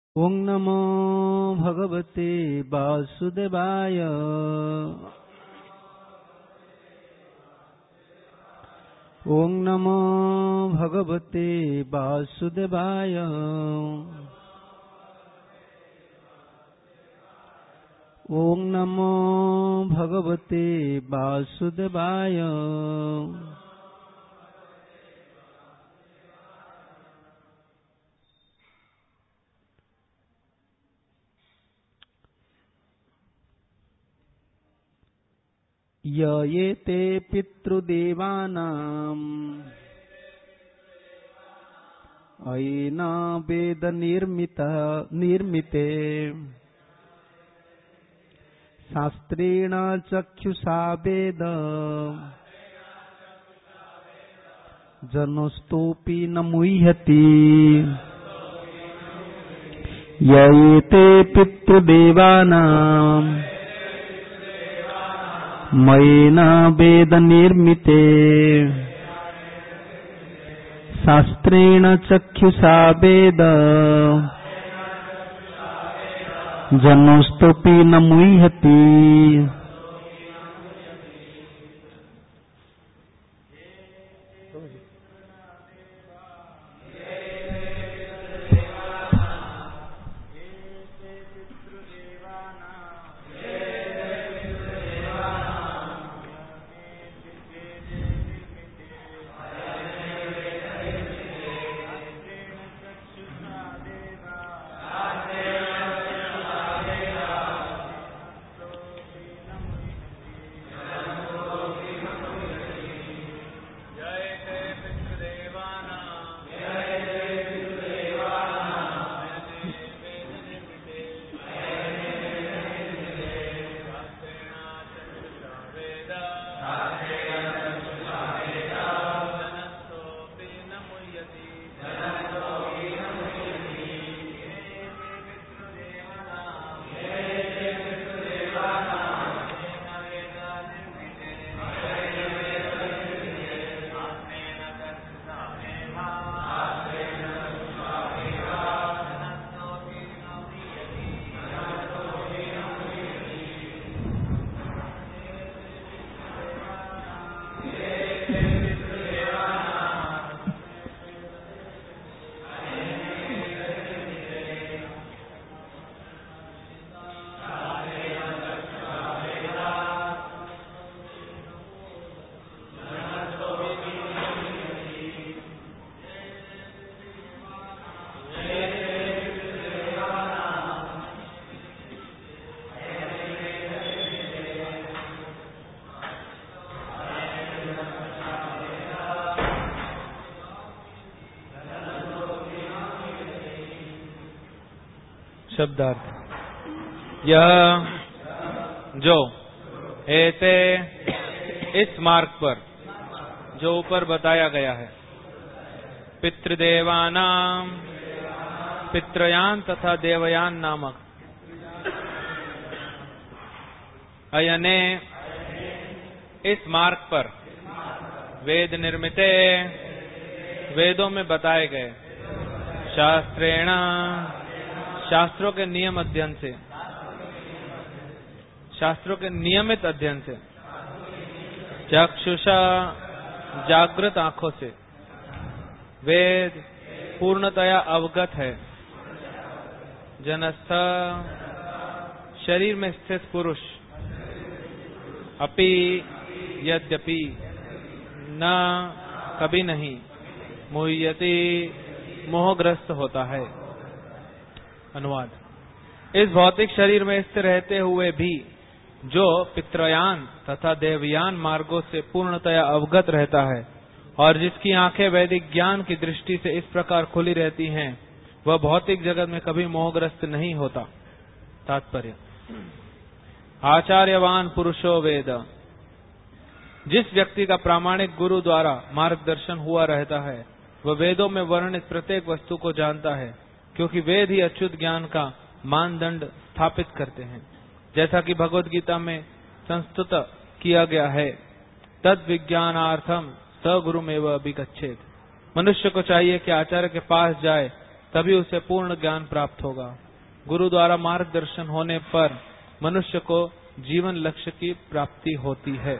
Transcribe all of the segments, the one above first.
ओम नमो भगवते वासुदेवाय। ओम नमो भगवते वासुदेवाय। ओम नमो भगवते वासुदेवाय। ये ते पितृदेवानाम् अयेन वेद निर्मिते शास्त्रेण चक्षुषा वेद जनस्तोऽपि न मुह्यति। ये ते पितृदेवानाम् मयेन वेद निर्मिते शास्त्रेण चक्षुषा वेद जनस्तोऽपि न मुह्यति। शब्दार्थ। यह जो एते इस मार्ग पर जो ऊपर बताया गया है, पितृदेवानाम पितृयान तथा देवयान नामक अयने इस मार्ग पर वेद निर्मिते वेदों में बताए गए शास्त्रेण शास्त्रों के नियम अध्ययन से, शास्त्रों के नियमित अध्ययन से, चक्षुषा जागृत आंखों से वेद पूर्णतया अवगत है। जनस्थ शरीर में स्थित पुरुष अपि यद्यपि न कभी नहीं मुह्यति मोहग्रस्त होता है। अनुवाद। इस भौतिक शरीर में स्थिर रहते हुए भी जो पितृयान तथा देवयान मार्गों से पूर्णतया अवगत रहता है और जिसकी आंखें वैदिक ज्ञान की दृष्टि से इस प्रकार खुली रहती हैं, वह भौतिक जगत में कभी मोहग्रस्त नहीं होता। तात्पर्य। आचार्यवान पुरुषो वेद। जिस व्यक्ति का प्रामाणिक गुरु द्वारा मार्गदर्शन हुआ रहता है, वह वेदों में वर्णित प्रत्येक वस्तु को जानता है, क्योंकि वेद ही अच्युत ज्ञान का मानदंड स्थापित करते हैं। जैसा कि भगवद गीता में संस्तुत किया गया है, तद विज्ञानार्थम स गुरुमेव अभिगच्छेत्। मनुष्य को चाहिए कि आचार्य के पास जाए तभी उसे पूर्ण ज्ञान प्राप्त होगा। गुरु द्वारा मार्गदर्शन होने पर मनुष्य को जीवन लक्ष्य की प्राप्ति होती है।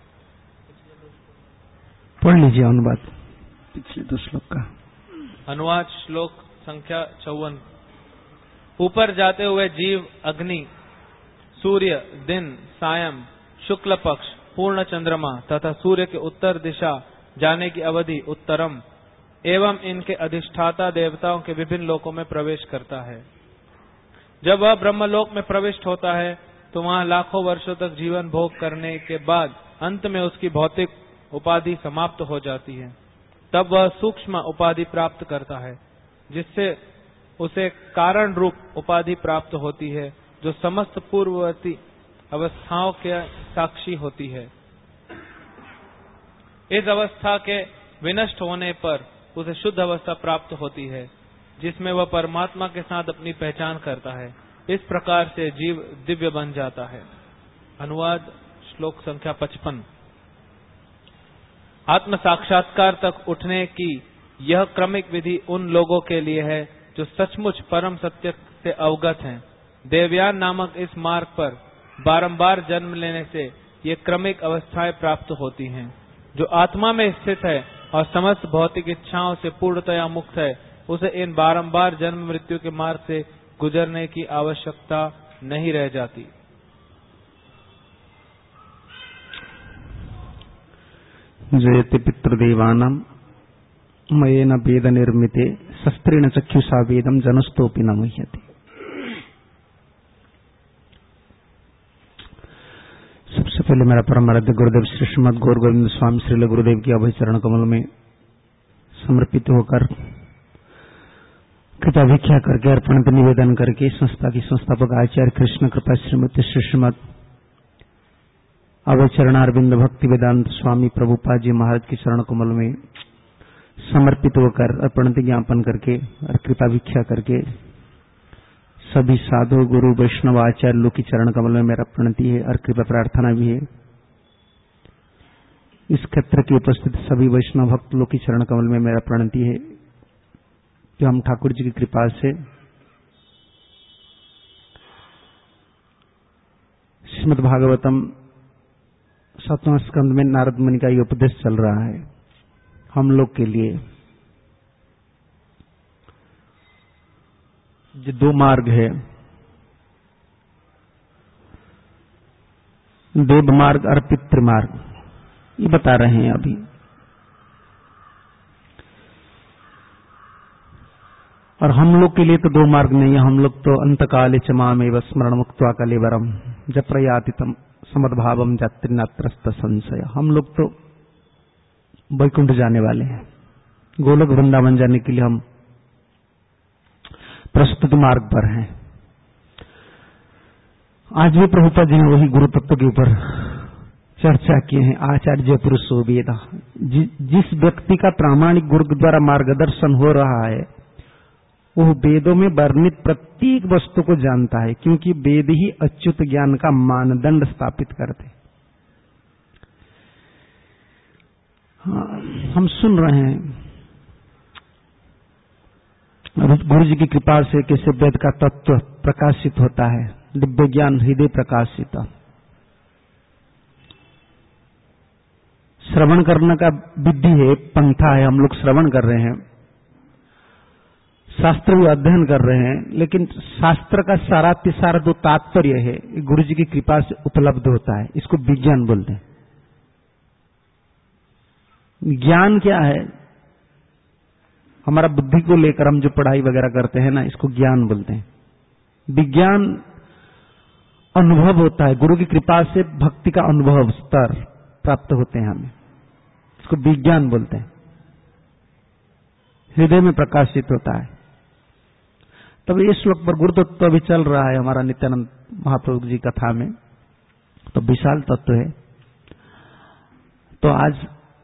पढ़ लीजिए अनुवाद पिछले 2 श्लोक का। अनुवाद श्लोक संख्या 54। ऊपर जाते हुए जीव अग्नि, सूर्य, दिन, सायं, शुक्ल पक्ष, पूर्ण चंद्रमा तथा सूर्य के उत्तर दिशा जाने की अवधि उत्तरम एवं इनके अधिष्ठाता देवताओं के विभिन्न लोकों में प्रवेश करता है। जब वह ब्रह्मलोक में प्रविष्ट होता है तो वहां लाखों वर्षों तक जीवन भोग करने के बाद अंत में उसकी भौतिक उपाधि समाप्त हो जाती है। तब वह सूक्ष्म उपाधि प्राप्त करता है, जिससे उसे कारण रूप उपाधि प्राप्त होती है, जो समस्त पूर्ववर्ती अवस्थाओं के साक्षी होती है। इस अवस्था के विनष्ट होने पर उसे शुद्ध अवस्था प्राप्त होती है, जिसमें वह परमात्मा के साथ अपनी पहचान करता है। इस प्रकार से जीव दिव्य बन जाता है। अनुवाद श्लोक संख्या 55। आत्म साक्षात्कार तक उठने की यह क्रमिक विधि उन लोगों के लिए है जो सचमुच परम सत्य से अवगत हैं। देवयान नामक इस मार्ग पर बारंबार जन्म लेने से ये क्रमिक अवस्थाएं प्राप्त होती हैं। जो आत्मा में स्थित है और समस्त भौतिक इच्छाओं से पूर्णतया मुक्त है, उसे इन बारंबार जन्म मृत्यु के मार्ग से गुजरने की आवश्यकता नहीं रह जाती। जयते पितृदेवानां मयेन वेद निर्मिते शस्त्रेण चक्षुषा वेदम जनस्तोपि न मुह्यते। सबसे पहले मेरा परम आराध्य गुरुदेव श्री श्रीमद गौर गोविंद स्वामी श्रील गुरुदेव की अभय चरण कमल में समर्पित होकर कृपा भिक्षा करके अर्पण निवेदन करके संस्था की संस्थापक आचार्य कृष्ण कृपा श्रीमती श्री श्रीमद अभय चरणारविंद भक्ति वेदांत स्वामी प्रभुपाद जी महाराज के चरण कमल में समर्पित होकर अर्पण ज्ञापन करके और कृपा भिक्षा करके सभी साधु गुरु वैष्णव आचार्य लोग की चरण कमल में मेरा प्रणति है और कृपा प्रार्थना भी है। इस क्षेत्र की उपस्थित सभी वैष्णव भक्त लोग की चरण कमल में मेरा प्रणति है कि हम ठाकुर जी की कृपा से श्रीमद् भागवतम 7वां स्कंद में नारद मुनि का ये उपदेश चल रहा है हम लोग के लिए। जो 2 मार्ग है, देव मार्ग और पितृ मार्ग, ये बता रहे हैं अभी। और हम लोग के लिए तो 2 मार्ग नहीं है। हम लोग तो अंतकाले च मामेव स्मरण मुक्त्वा कलेवरम जप्रयातितम समद्भावम जात्रिनात्रस्त संशय। हम लोग तो वैकुंठ जाने वाले हैं, गोलोक वृंदावन जाने के लिए हम प्रस्तुत मार्ग पर हैं। आज भी प्रभुपाद जी ने वही गुरु तत्व के ऊपर चर्चा किए हैं। आचार्य पुरुषो वेद, जिस व्यक्ति का प्रामाणिक गुरु द्वारा मार्गदर्शन हो रहा है वो वेदों में वर्णित प्रत्येक वस्तु को जानता है, क्योंकि वेद ही अच्युत ज्ञान का मानदंड स्थापित करते। हम सुन रहे हैं गुरु जी की कृपा से कैसे वेद का तत्व प्रकाशित होता है, दिव्य ज्ञान हृदय प्रकाशित। श्रवण करने का विधि है, पंथा है। हम लोग श्रवण कर रहे हैं, शास्त्र भी अध्ययन कर रहे हैं, लेकिन शास्त्र का सारा जो तात्पर्य है गुरु जी की कृपा से उपलब्ध होता है। इसको विज्ञान बोलते हैं। ज्ञान क्या है? हमारा बुद्धि को लेकर हम जो पढ़ाई वगैरह करते हैं ना, इसको ज्ञान बोलते हैं। विज्ञान अनुभव होता है, गुरु की कृपा से भक्ति का अनुभव स्तर प्राप्त होते हैं हमें, इसको विज्ञान बोलते हैं। हृदय में प्रकाशित होता है। तब इस श्लोक पर गुरु तत्व भी चल रहा है हमारा नित्यानंद महाप्रभु जी कथा में, तो विशाल तत्व है। तो आज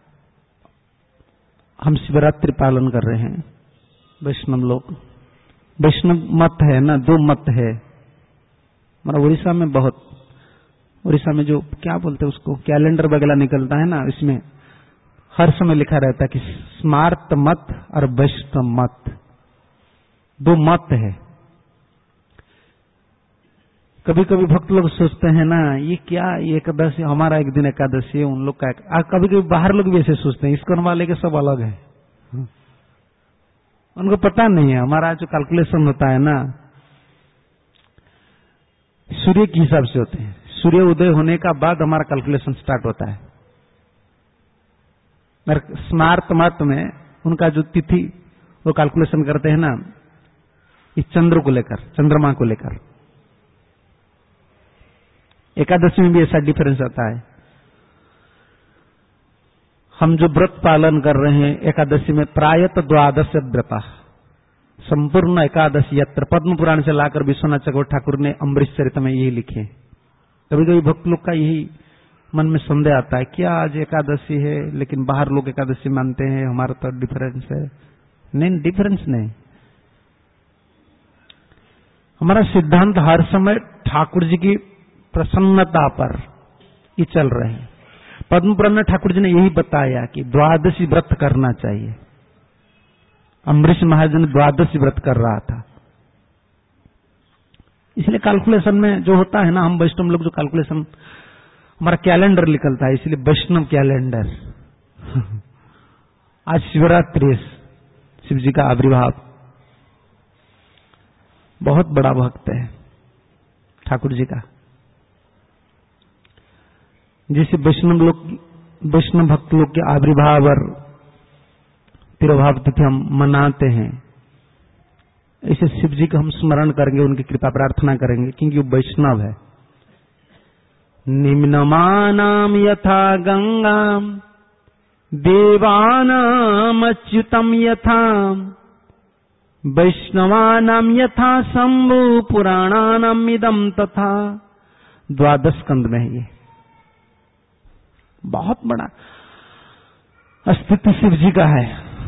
हम शिवरात्रि पालन कर रहे हैं। वैष्णव लोग, वैष्णव मत है ना, 2 मत है हमारा उड़ीसा में। बहुत उड़ीसा में जो क्या बोलते हैं उसको, कैलेंडर वगैरह निकलता है ना, इसमें हर समय लिखा रहता है कि स्मार्त मत और वैष्णव मत। दो मत है। कभी कभी भक्त लोग सोचते हैं ना, ये क्या, ये एकादशी, हमारा एक दिन एकादशी है, उन लोग का कभी कभी बाहर लोग भी ऐसे सोचते हैं, इस्कॉन वाले के सब अलग है। उनको पता नहीं है हमारा जो कैलकुलेशन होता है ना, सूर्य के हिसाब से होते हैं। सूर्य उदय होने का बाद हमारा कैलकुलेशन स्टार्ट होता है। स्मार्त मत में उनका जो तिथि वो कैलकुलेशन करते हैं ना, इस चंद्र को लेकर, चंद्रमा को लेकर। एकादशी में भी ऐसा डिफरेंस आता है। हम जो व्रत पालन कर रहे हैं एकादशी में, प्रायत द्वादश व्रता, संपूर्ण एकादशी यत्र, पद्म पुराण से लाकर विश्वनाथ चक्रवर्ती ठाकुर ने अमृत चरित में यही लिखे। कभी कभी भक्त लोग का यही मन में संदेह आता है, क्या आज एकादशी है लेकिन बाहर लोग एकादशी मानते हैं, हमारा तो डिफरेंस है। नहीं, डिफरेंस नहीं। हमारा सिद्धांत हर समय ठाकुर जी की प्रसन्नता पर ये चल रहे हैं। पद्म पुराण में ठाकुर जी ने यही बताया कि द्वादशी व्रत करना चाहिए। अम्बरीश महाराज ने द्वादशी व्रत कर रहा था, इसलिए कैलकुलेशन में जो होता है ना, हम वैष्णव लोग जो कैलकुलेशन, हमारा कैलेंडर निकलता है, इसलिए वैष्णव कैलेंडर। आज शिवरात्रि, शिव जी का आविर्भाव, बहुत बड़ा भक्त है ठाकुर जी का। जैसे वैष्णव भक्त लोग के आविर्भाव और तिरुभाव तिथि हम मनाते हैं, ऐसे शिव जी का हम स्मरण करेंगे, उनकी कृपा प्रार्थना करेंगे, क्योंकि वो वैष्णव है। निम्नमानाम यथा गंगाम देवानाम अच्युतम यथा, वैष्णवानाम यथा शंभु पुराणानाम इदम तथा। 12 स्कंद में है ये। बहुत बड़ा अस्तित्व शिव जी का है,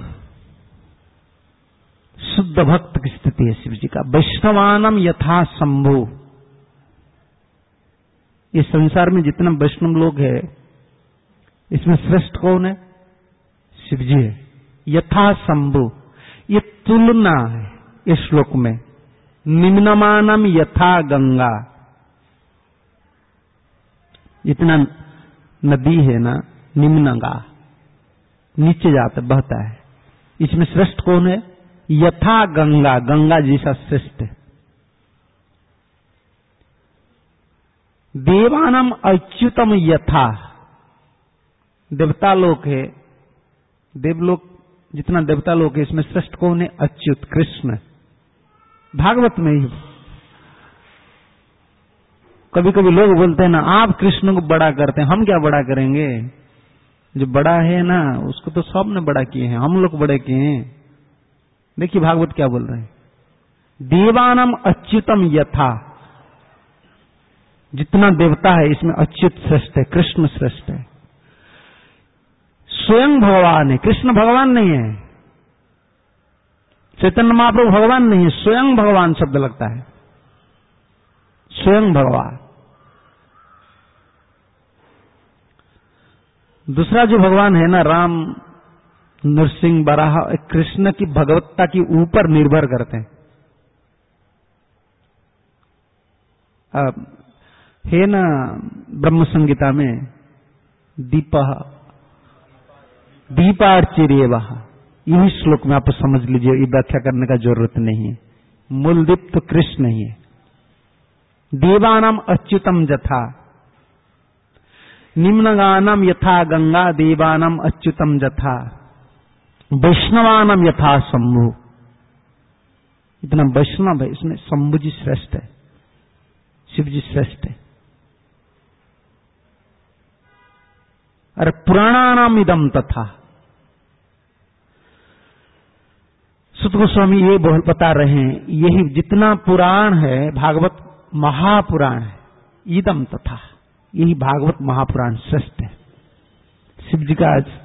शुद्ध भक्त की स्थिति है शिव जी का। वैष्णवानम यथा शंभु, इस संसार में जितना वैष्णव लोग हैं, इसमें श्रेष्ठ कौन है? शिव जी है। यथा शंभु, ये तुलना है इस श्लोक में। निम्नमानम यथा गंगा, जितना नदी है ना, निम्नगा, नीचे जाता बहता है, इसमें श्रेष्ठ कौन है? यथा गंगा, गंगा जैसा श्रेष्ठ है। देवानम अच्युतम यथा, देवता लोक है, देवलोक जितना देवता लोक है, इसमें श्रेष्ठ कौन है? अच्युत, कृष्ण। भागवत में ही कभी कभी लोग बोलते हैं ना, आप कृष्ण को बड़ा करते हैं, हम क्या बड़ा करेंगे? जो बड़ा है ना, उसको तो सब ने बड़ा किए हैं, हम लोग बड़े किए हैं। देखिए भागवत क्या बोल रहे हैं, देवानम अच्युतम यथा, जितना देवता है इसमें अच्युत श्रेष्ठ है, कृष्ण श्रेष्ठ है। स्वयं भगवान है, कृष्ण भगवान नहीं है, चैतन्य महाप्रभु भगवान नहीं है, स्वयं भगवान शब्द लगता है, स्वयं भगवान। दूसरा जो भगवान है ना, राम, नरसिंह, बराह, कृष्ण की भगवत्ता के ऊपर निर्भर करते हैं। है ना ब्रह्म संहिता में, दीपार्चिरेवा, यही श्लोक में आप समझ लीजिए, ये व्याख्या करने का जरूरत नहीं है। मूल दीप तो कृष्ण ही है। देवानाम अच्युतम जथा, निम्नगानम यथा गंगा, देवानाम अच्युतम जथा, वैष्णवानम यथा शंभु। इतना वैष्णव है, इसमें शंभु जी श्रेष्ठ है, शिव जी श्रेष्ठ है। अरे पुराणानाम इदम तथा, सुत गोस्वामी ये बता रहे हैं, यही जितना पुराण है, भागवत महापुराण है, इदम तथा, यही भागवत महापुराण श्रेष्ठ है। शिव जी का आज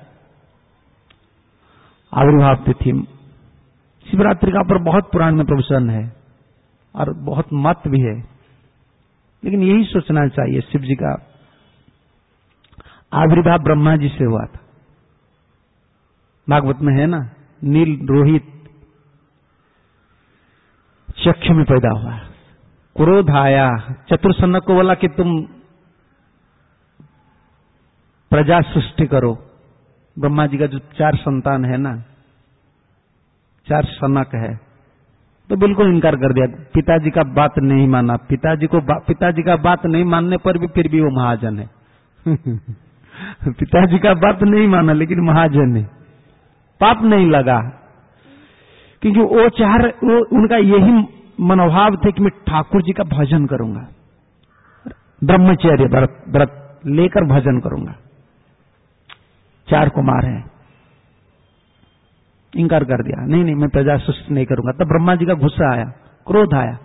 आविर्भाव तिथि, शिवरात्रि का पर बहुत पुराण में प्रवचन है और बहुत मत भी है, लेकिन यही सोचना चाहिए, शिव जी का आविर्भाव ब्रह्मा जी से हुआ था। भागवत में है ना, नील रोहित चक्षु में पैदा हुआ, क्रोध आया, चतुर्सनक को बोला कि तुम प्रजा सृष्टि करो। ब्रह्मा जी का जो 4 संतान है ना, 4 सनक है, तो बिल्कुल इनकार कर दिया, पिताजी का बात नहीं माना। पिताजी का बात नहीं मानने पर भी फिर भी वो महाजन है। पिताजी का बात नहीं माना लेकिन महाजन है, पाप नहीं लगा, क्योंकि वो उनका यही मनोभाव थे कि मैं ठाकुर जी का भजन करूंगा, ब्रह्मचर्य व्रत लेकर भजन करूंगा। 4 कुमार हैं, इनकार कर दिया, नहीं मैं प्रजा सृष्टि नहीं करूंगा। तब ब्रह्मा जी का गुस्सा आया, क्रोध आया,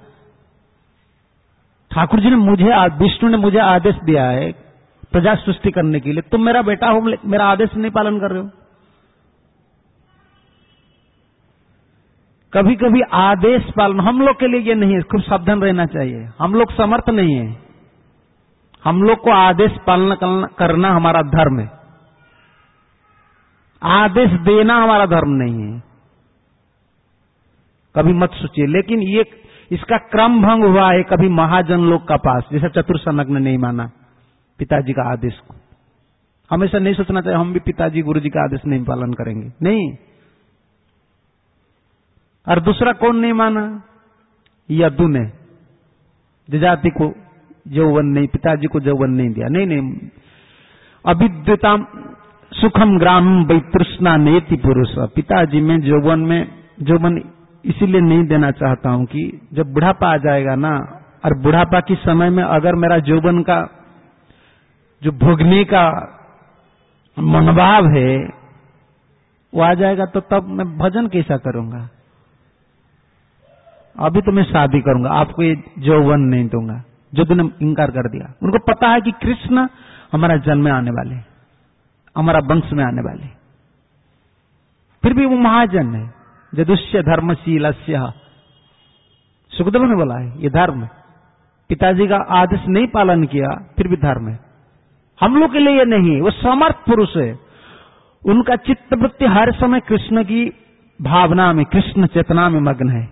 ठाकुर जी ने विष्णु ने मुझे आदेश दिया है प्रजा सृष्टि करने के लिए, तुम मेरा बेटा हो, मेरा आदेश नहीं पालन कर रहे हो। कभी कभी आदेश पालन हम लोग के लिए ये नहीं है, खूब सावधान रहना चाहिए। हम लोग समर्थ नहीं है, हम लोग को आदेश पालन करना हमारा धर्म है, आदेश देना हमारा धर्म नहीं है। कभी मत सोचिए, लेकिन ये इसका क्रम भंग हुआ है कभी महाजन लोग का पास, जैसा चतुर्सनक ने नहीं माना पिताजी का आदेश को। हमेशा नहीं सोचना चाहिए हम भी पिताजी गुरुजी का आदेश नहीं पालन करेंगे, नहीं। और दूसरा कौन नहीं माना? यदु ने जजाति को यौवन नहीं, पिताजी को यौवन नहीं दिया, नहीं अविद्यताम सुखम ग्राम वैतृष्णा नेति पुरुष। पिताजी में यौवन इसीलिए नहीं देना चाहता हूं कि जब बुढ़ापा आ जाएगा ना, और बुढ़ापा के समय में अगर मेरा यौवन का जो भोगने का मनोभाव है वो आ जाएगा, तो तब मैं भजन कैसा करूंगा? अभी तो मैं शादी करूंगा, आपको ये यौवन नहीं दूंगा। यदु ने इंकार कर दिया। उनको पता है कि कृष्ण हमारा जन्म में आने वाले, हमारा वंश में आने वाले, फिर भी वो महाजन है। यदुष्य धर्मशीलस्य, सुखदेव ने बोला है ये धर्म है। पिताजी का आदेश नहीं पालन किया फिर भी धर्म है। हम लोग के लिए ये नहीं, वो समर्थ पुरुष है, उनका चित्तवृत्ति हर समय कृष्ण की भावना में, कृष्ण चेतना में मग्न है।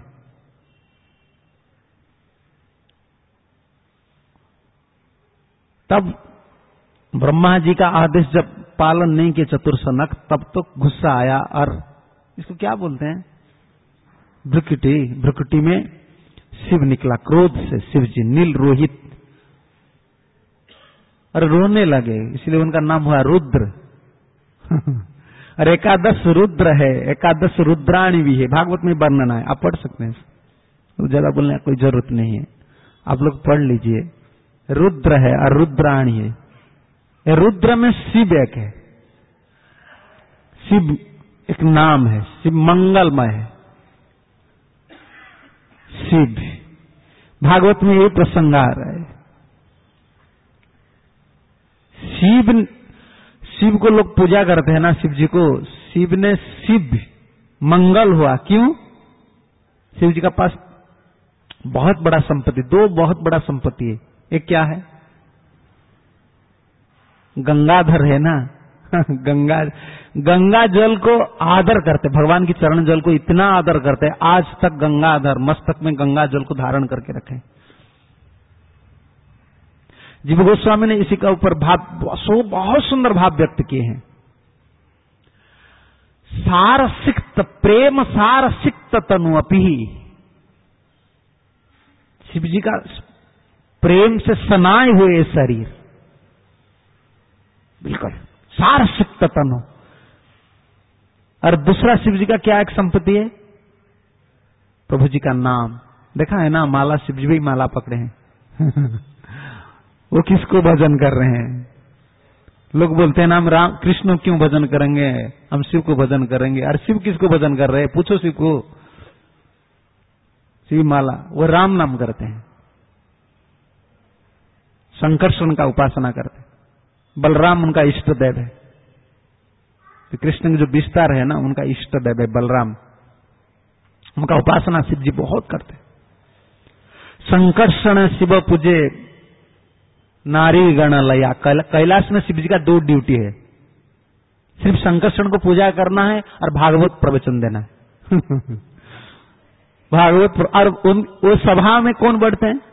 तब ब्रह्मा जी का आदेश जब पालन नहीं किया चतुर्सनक, तब तो गुस्सा आया, और इसको क्या बोलते हैं, भ्रुकुटी में शिव निकला क्रोध से, शिव जी नील रोहित, और रोने लगे, इसलिए उनका नाम हुआ रुद्र। और 11 रुद्र है, 11 रुद्राणी भी है, भागवत में वर्णन है, आप पढ़ सकते हैं, ज्यादा बोलने की कोई जरूरत नहीं है, आप लोग पढ़ लीजिए। रुद्र है और रुद्राणी है। रुद्र में शिव एक है, शिव एक नाम है, शिव मंगलमय है। शिव भागवत में ये प्रसंग आ रहा है। शिव को लोग पूजा करते हैं ना, शिव जी को, शिव ने शिव मंगल हुआ, क्यों? शिव जी का पास बहुत बड़ा संपत्ति, 2 बहुत बड़ा संपत्ति है। एक क्या है? गंगाधर है ना। गंगा जल को आदर करते, भगवान की चरण जल को इतना आदर करते, आज तक गंगाधर मस्तक में गंगा जल को धारण करके रखे। जीव गोस्वामी ने इसी का ऊपर बहुत सुंदर भाव व्यक्त किए हैं। सार सिक्त प्रेम सार सिक्त तनु अपि, शिव जी का प्रेम से सनाए हुए शरीर, बिल्कुल सार सिक्त तनु। और दूसरा शिव जी का क्या एक संपत्ति है? प्रभु जी का नाम। देखा है ना, माला, शिव जी भी माला पकड़े हैं। वो किसको भजन कर रहे हैं? लोग बोलते हैं ना हम राम कृष्ण क्यों भजन करेंगे, हम शिव को भजन करेंगे। अरे शिव किसको भजन कर रहे हैं? पूछो शिव को। शिव माला, वो राम नाम करते हैं, संकर्षण का उपासना करते हैं। बलराम उनका इष्ट देव है, तो कृष्ण के जो विस्तार है ना, उनका इष्ट देव है बलराम, उनका उपासना शिव जी बहुत करते हैं। संकर्षण शिव पूजे नारी गण लया। कैलाश में शिव जी का 2 ड्यूटी है, सिर्फ संकर्षण को पूजा करना है और भागवत प्रवचन देना है। भागवत। और वो सभा में कौन बैठते हैं?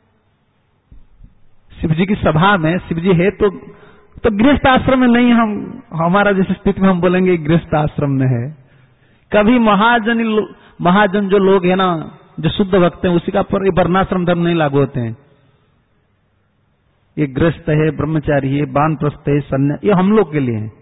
शिव जी की सभा में शिव जी है तो गृहस्थ आश्रम में नहीं। हमारा जैसे स्थिति में हम बोलेंगे गृहस्थ आश्रम में है। कभी महाजन जो लोग है ना, जो शुद्ध भक्त हैं, उसी का पर वर्णाश्रम धर्म नहीं लागू होते हैं। ये गृहस्थ है, ब्रह्मचारी है, वानप्रस्थ है, सन्यासी, ये हम लोग के लिए है।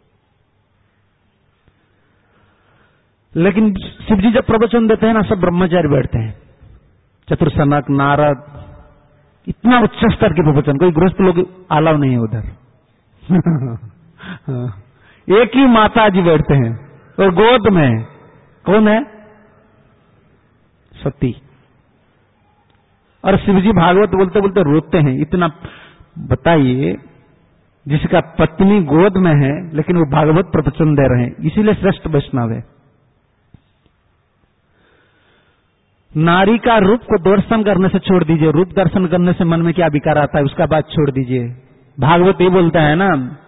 लेकिन शिव जी जब प्रवचन देते हैं ना, सब ब्रह्मचारी बैठते हैं। चतुर्सनक, नारद, इतना उच्च स्तर के प्रवचन, कोई गृहस्थ लोग अलाव नहीं है उधर। एक ही माता जी बैठते हैं और गोद में कौन है? सती। और शिवजी भागवत बोलते बोलते रोते हैं। इतना बताइए, जिसका पत्नी गोद में है लेकिन वो भागवत प्रवचन दे रहे हैं, इसीलिए श्रेष्ठ वैष्णव है। नारी का रूप को दर्शन करने से छोड़ दीजिए। रूप दर्शन करने से मन में क्या विकार आता है उसका बात छोड़ दीजिए। भागवत ये बोलता है ना,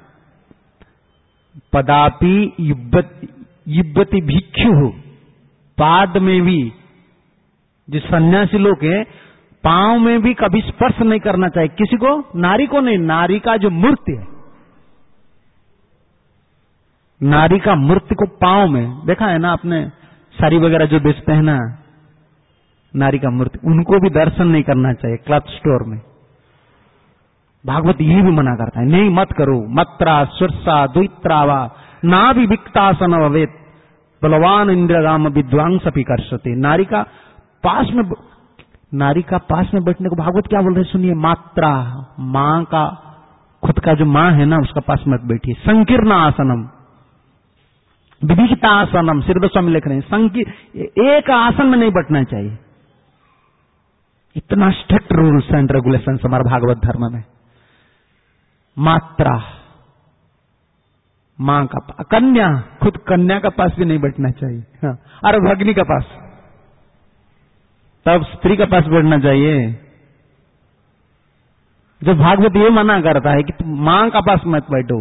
पदापि युद्धति भिक्षु, पाद में भी, जो सन्यासी लोग हैं, पांव में भी कभी स्पर्श नहीं करना चाहिए किसी को, नारी को नहीं। नारी का जो मूर्ति है, नारी का मूर्ति को पांव में देखा है ना आपने, साड़ी वगैरह जो बेचते हैं ना, नारी का मूर्ति, उनको भी दर्शन नहीं करना चाहिए क्लॉथ स्टोर में। भागवत ये भी मना करता है, नहीं मत करो। मत्रा सुरसा द्वित्रावा ना भी विक्तासन अवेत बलवान इंद्रगाम विद्वांस अपि कर्षते। नारी का पास में बैठने को भागवत क्या बोल रहे सुनिए। मात्रा, मां का, खुद का जो मां है ना, उसका पास मत बैठिए। संकीर्ण आसनम, विविधता आसनम, श्रीधर स्वामी लिख रहे हैं, एक आसन में नहीं बैठना चाहिए। इतना स्ट्रिक्ट रूल्स एंड रेगुलेशन हमारे भागवत धर्म में। मात्रा, मां का, कन्या, खुद कन्या का पास भी नहीं बैठना चाहिए। हाँ। अरे भगनी का पास, तब स्त्री का पास बैठना चाहिए। जब भागवत ये मना करता है कि तुम मां का पास मत बैठो,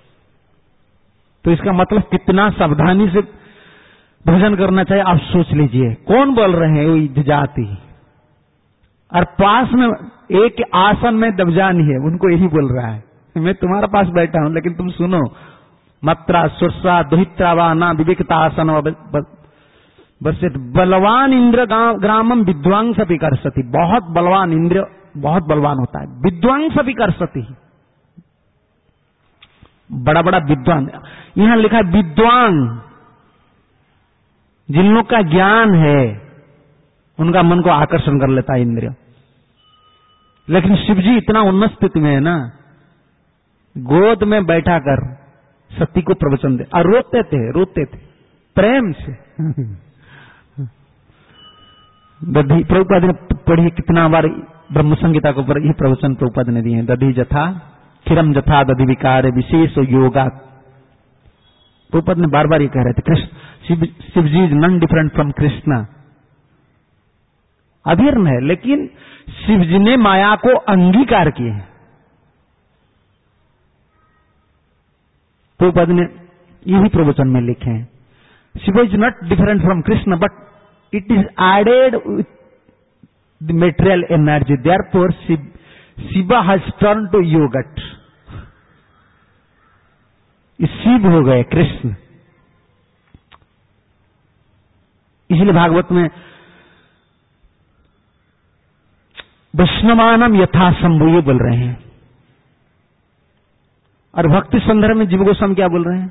तो इसका मतलब कितना सावधानी से भोजन करना चाहिए आप सोच लीजिए। कौन बोल रहे हैं? वो जाति। और पास में एक आसन में दबजानी है, उनको यही बोल रहा है, मैं तुम्हारे पास बैठा हूं लेकिन तुम सुनो। मत्रा सुरसा दुहित्रावा ना विवेकता आसन बस बलवान इंद्र ग्रामम विद्वांस भी कर सती। बहुत बलवान इंद्र, बहुत बलवान होता है। विद्वांस भी कर सती, बड़ा बड़ा विद्वान। यहां लिखा है विद्वान, जिन लोग का ज्ञान है उनका मन को आकर्षण कर लेता है इंद्रिय। लेकिन शिवजी इतना उन्नत स्थिति में है ना, गोद में बैठा कर सती को प्रवचन दे, और रोते थे प्रेम से। दधी प्रभुपाद ने पढ़ी कितना बार ब्रह्म संहिता के ऊपर ये प्रवचन प्रभुपाद ने दिए हैं। दधी जथा खिरम जथा दधि विकार विशेष योगा। प्रभुपाद ने बार बार ये कह रहे थे, Krishna Shivji is non different from Krishna. अधीर्न है, लेकिन शिवजी ने माया को अंगीकार किए हैं। प्रभुपाद ने यही प्रवचन में लिखे हैं, Shiv is not different from Krishna but it is added with the material energy, therefore Shiva has turned to yogurt. Shiv हो गए कृष्ण। इसलिए भागवत में वैष्णवानम यथा शंभु ये बोल रहे हैं। और भक्ति संदर्भ में जीव गोस्वामी क्या बोल रहे हैं?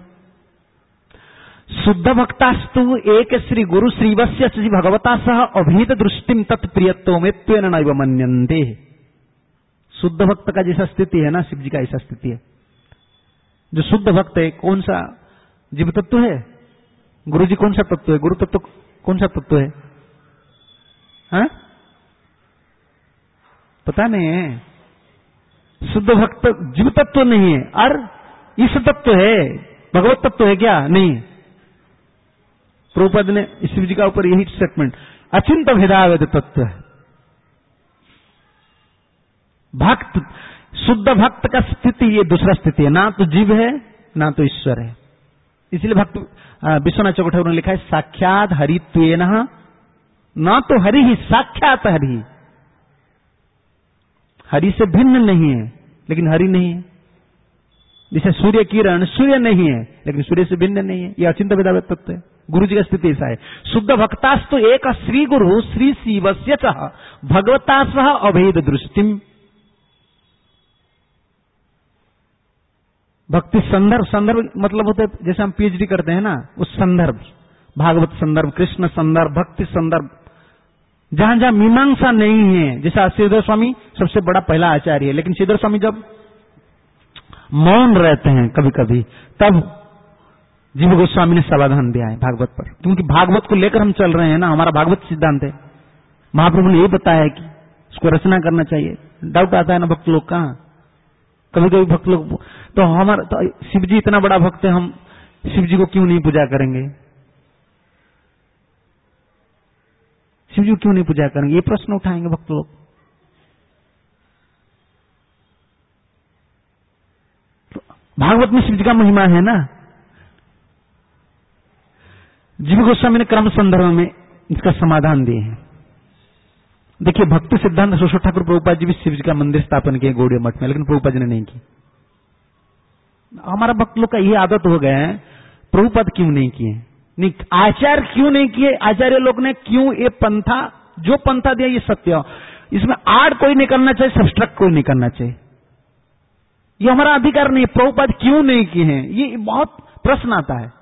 शुद्ध भक्तास्तु एक श्री गुरु श्रीवस्य श्री भगवता सह अभेद दृष्टिम तत्प्रियत्व में त्वेन नैव मन्यन्ते। शुद्ध भक्त का जैसा स्थिति है ना, शिव जी का ऐसा स्थिति है। जो शुद्ध भक्त है, कौन सा जीव तत्व है? गुरु जी कौन सा तत्व है? गुरु तत्व कौन सा तत्व है? हाँ? पता नहीं है। शुद्ध भक्त जीव तत्व नहीं है, और इस तत्व है, भगवत तत्व है क्या? नहीं। प्रभुपाद ने शिव जी का ऊपर यही स्टेटमेंट, अचिंत भेदावेद तत्व है। भक्त, शुद्ध भक्त का स्थिति ये दूसरा स्थिति है, ना तो जीव है ना तो ईश्वर है। इसलिए भक्त विश्वनाथ चक्रवर्ती ने लिखा है, साक्षात हरित्वेन ना तो हरि ही साक्षात हरि, हरि से भिन्न नहीं है लेकिन हरि नहीं है। जैसे सूर्य किरण सूर्य नहीं है लेकिन सूर्य से भिन्न नहीं है, यह अचिंत्य भेदाभेद तत्व है। गुरु जी का स्थिति ऐसा है। शुद्ध भक्तास्तु एक श्री गुरु श्री शिवस्य च भगवता सह अभेद दृष्टिम। भक्ति संदर्भ, संदर्भ मतलब होता है जैसे हम पीएचडी करते हैं ना, उस संदर्भ, भागवत संदर्भ, कृष्ण संदर्भ, भक्ति संदर्भ, जहां जहां मीमांसा नहीं है। जैसा श्रीधर स्वामी सबसे बड़ा पहला आचार्य है, लेकिन श्रीधर स्वामी जब मौन रहते हैं कभी कभी, तब जीव गोस्वामी ने समाधान दिया है भागवत पर, क्योंकि भागवत को लेकर हम चल रहे हैं ना, हमारा भागवत सिद्धांत है। महाप्रभु ने यही बताया है कि उसको रचना करना चाहिए। डाउट आता है ना भक्त लोग का, कभी कभी भक्त लोग तो हमारा तो शिव जी इतना बड़ा भक्त है, हम शिव जी को क्यों नहीं पूजा करेंगे, शिव जी को क्यों नहीं पूजा करेंगे, ये प्रश्न उठाएंगे भक्त लोग। तो भागवत में शिव जी का महिमा है ना। जीव गोस्वामी ने क्रम संदर्भ में इसका समाधान दिए हैं। देखिए भक्ति सिद्धांत शोषो ठाकुर प्रभुपाद जी भी शिव जी का मंदिर स्थापन किए गौड़िया मठ में, लेकिन प्रभुपाद जी ने नहीं की। हमारा भक्त लोग का ये आदत हो गया है, प्रभुपाद क्यों नहीं किए, नहीं आचार्य क्यों नहीं किए, आचार्य लोग ने क्यों, ये पंथा जो पंथा दिया ये सत्य, इसमें आड़ कोई नहीं करना चाहिए, सब्सट्रैक्ट कोई नहीं करना चाहिए, ये हमारा अधिकार नहीं है। प्रभुपाद क्यों नहीं किए हैं, ये बहुत प्रश्न आता है।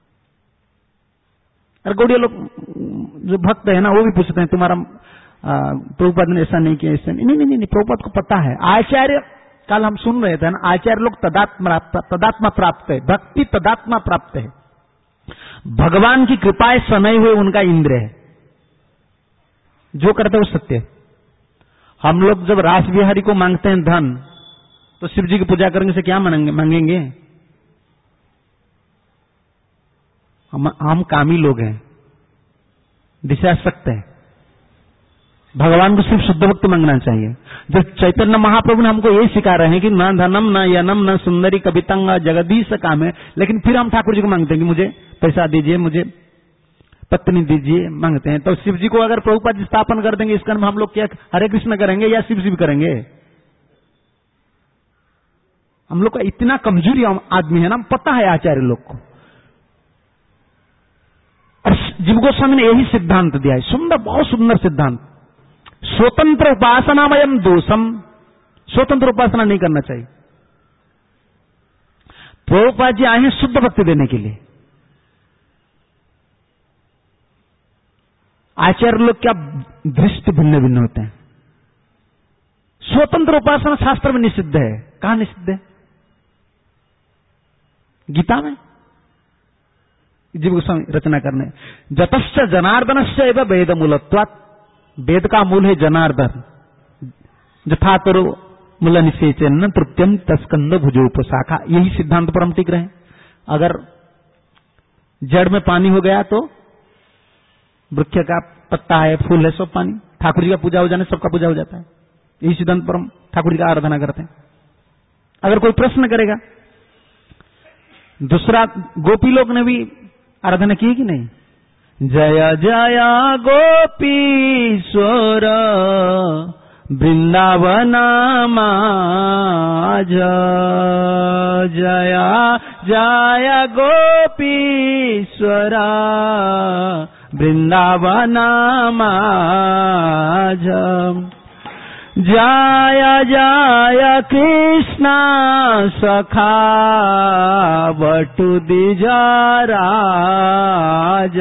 और गौड़िया लोग जो भक्त है ना, वो भी पूछते हैं तुम्हारा प्रभुपाद ने ऐसा नहीं किया, ऐसा नहीं। नहीं नहीं नहीं, प्रभुपाद को पता है। आचार्य, कल हम सुन रहे थे ना, आचार्य लोग तदात्मा प्राप्त है, भक्ति तदात्मा प्राप्त है, भगवान की कृपाएं सनए हुए उनका इंद्र है, जो करते वो सत्य है। हम लोग जब रास बिहारी को मांगते हैं धन, तो शिव जी की पूजा करेंगे से क्या मांगेंगे, हम कामी लोग हैं, दिशासक्त है। भगवान को सिर्फ शुद्ध भक्त मांगना चाहिए। जो चैतन्य महाप्रभु ने हमको यही सिखा रहे हैं कि न धनम न यनम न सुंदरी कवितंग जगदीश काम है, लेकिन फिर हम ठाकुर जी को मांगते हैं कि मुझे पैसा दीजिए, मुझे पत्नी दीजिए, मांगते हैं। तो शिव जी को अगर प्रभुपाद जी स्थापन कर देंगे, इसका हम लोग क्या हरे कृष्ण करेंगे या शिव जी करेंगे? हम लोग का इतना कमजोरी आदमी है ना, पता है आचार्य लोग को। और जीव गोस्वामी ने यही सिद्धांत दिया है, सुंदर, बहुत सुंदर सिद्धांत। स्वतंत्र उपासनामयम दोषम, स्वतंत्र उपासना नहीं करना चाहिए। प्रभुपाद जी आए हैं शुद्ध भक्ति देने के लिए। आचार्य लोग क्या दृष्टि भिन्न भिन्न होते हैं। स्वतंत्र उपासना शास्त्र में निषिद्ध है। कहां निषिद्ध है? गीता में। जीव गोस्वामी रचना करने, जतश्च जनार्दनश्च एव वेद मूलत्वात्, वेद का मूल है जनार्दन। जथातरो मूल निषेचन तृप्त्यम तस्कंद भुजोपशाखा, यही सिद्धांत पर हम टिक रहे हैं। अगर जड़ में पानी हो गया तो वृक्ष का पत्ता है, फूल है, सब पानी। ठाकुर जी का पूजा हो जाने सबका पूजा हो जाता है। यही सिद्धांत पर हम ठाकुर जी का आराधना करते हैं। अगर कोई प्रश्न करेगा, दूसरा गोपी लोग ने भी आराधना की कि नहीं? जय जय गोपीश्वर वृंदावन माज, जय जय गोपीश्वर वृंदावन माज, जय जय कृष्ण सखा बटु दिजराज,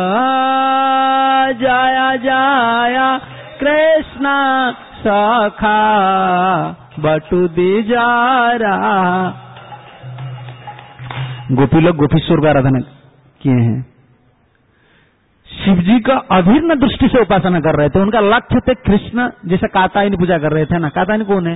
जय जय कृष्ण सखा बटु दिजरा। गोपी लोग गोपीश्वर का आराधना किए हैं। शिव जी का अभिन्न दृष्टि से उपासना कर रहे थे। उनका लक्ष्य थे कृष्ण, जैसे कात्यायनी पूजा कर रहे थे ना। कात्यायनी कौन है?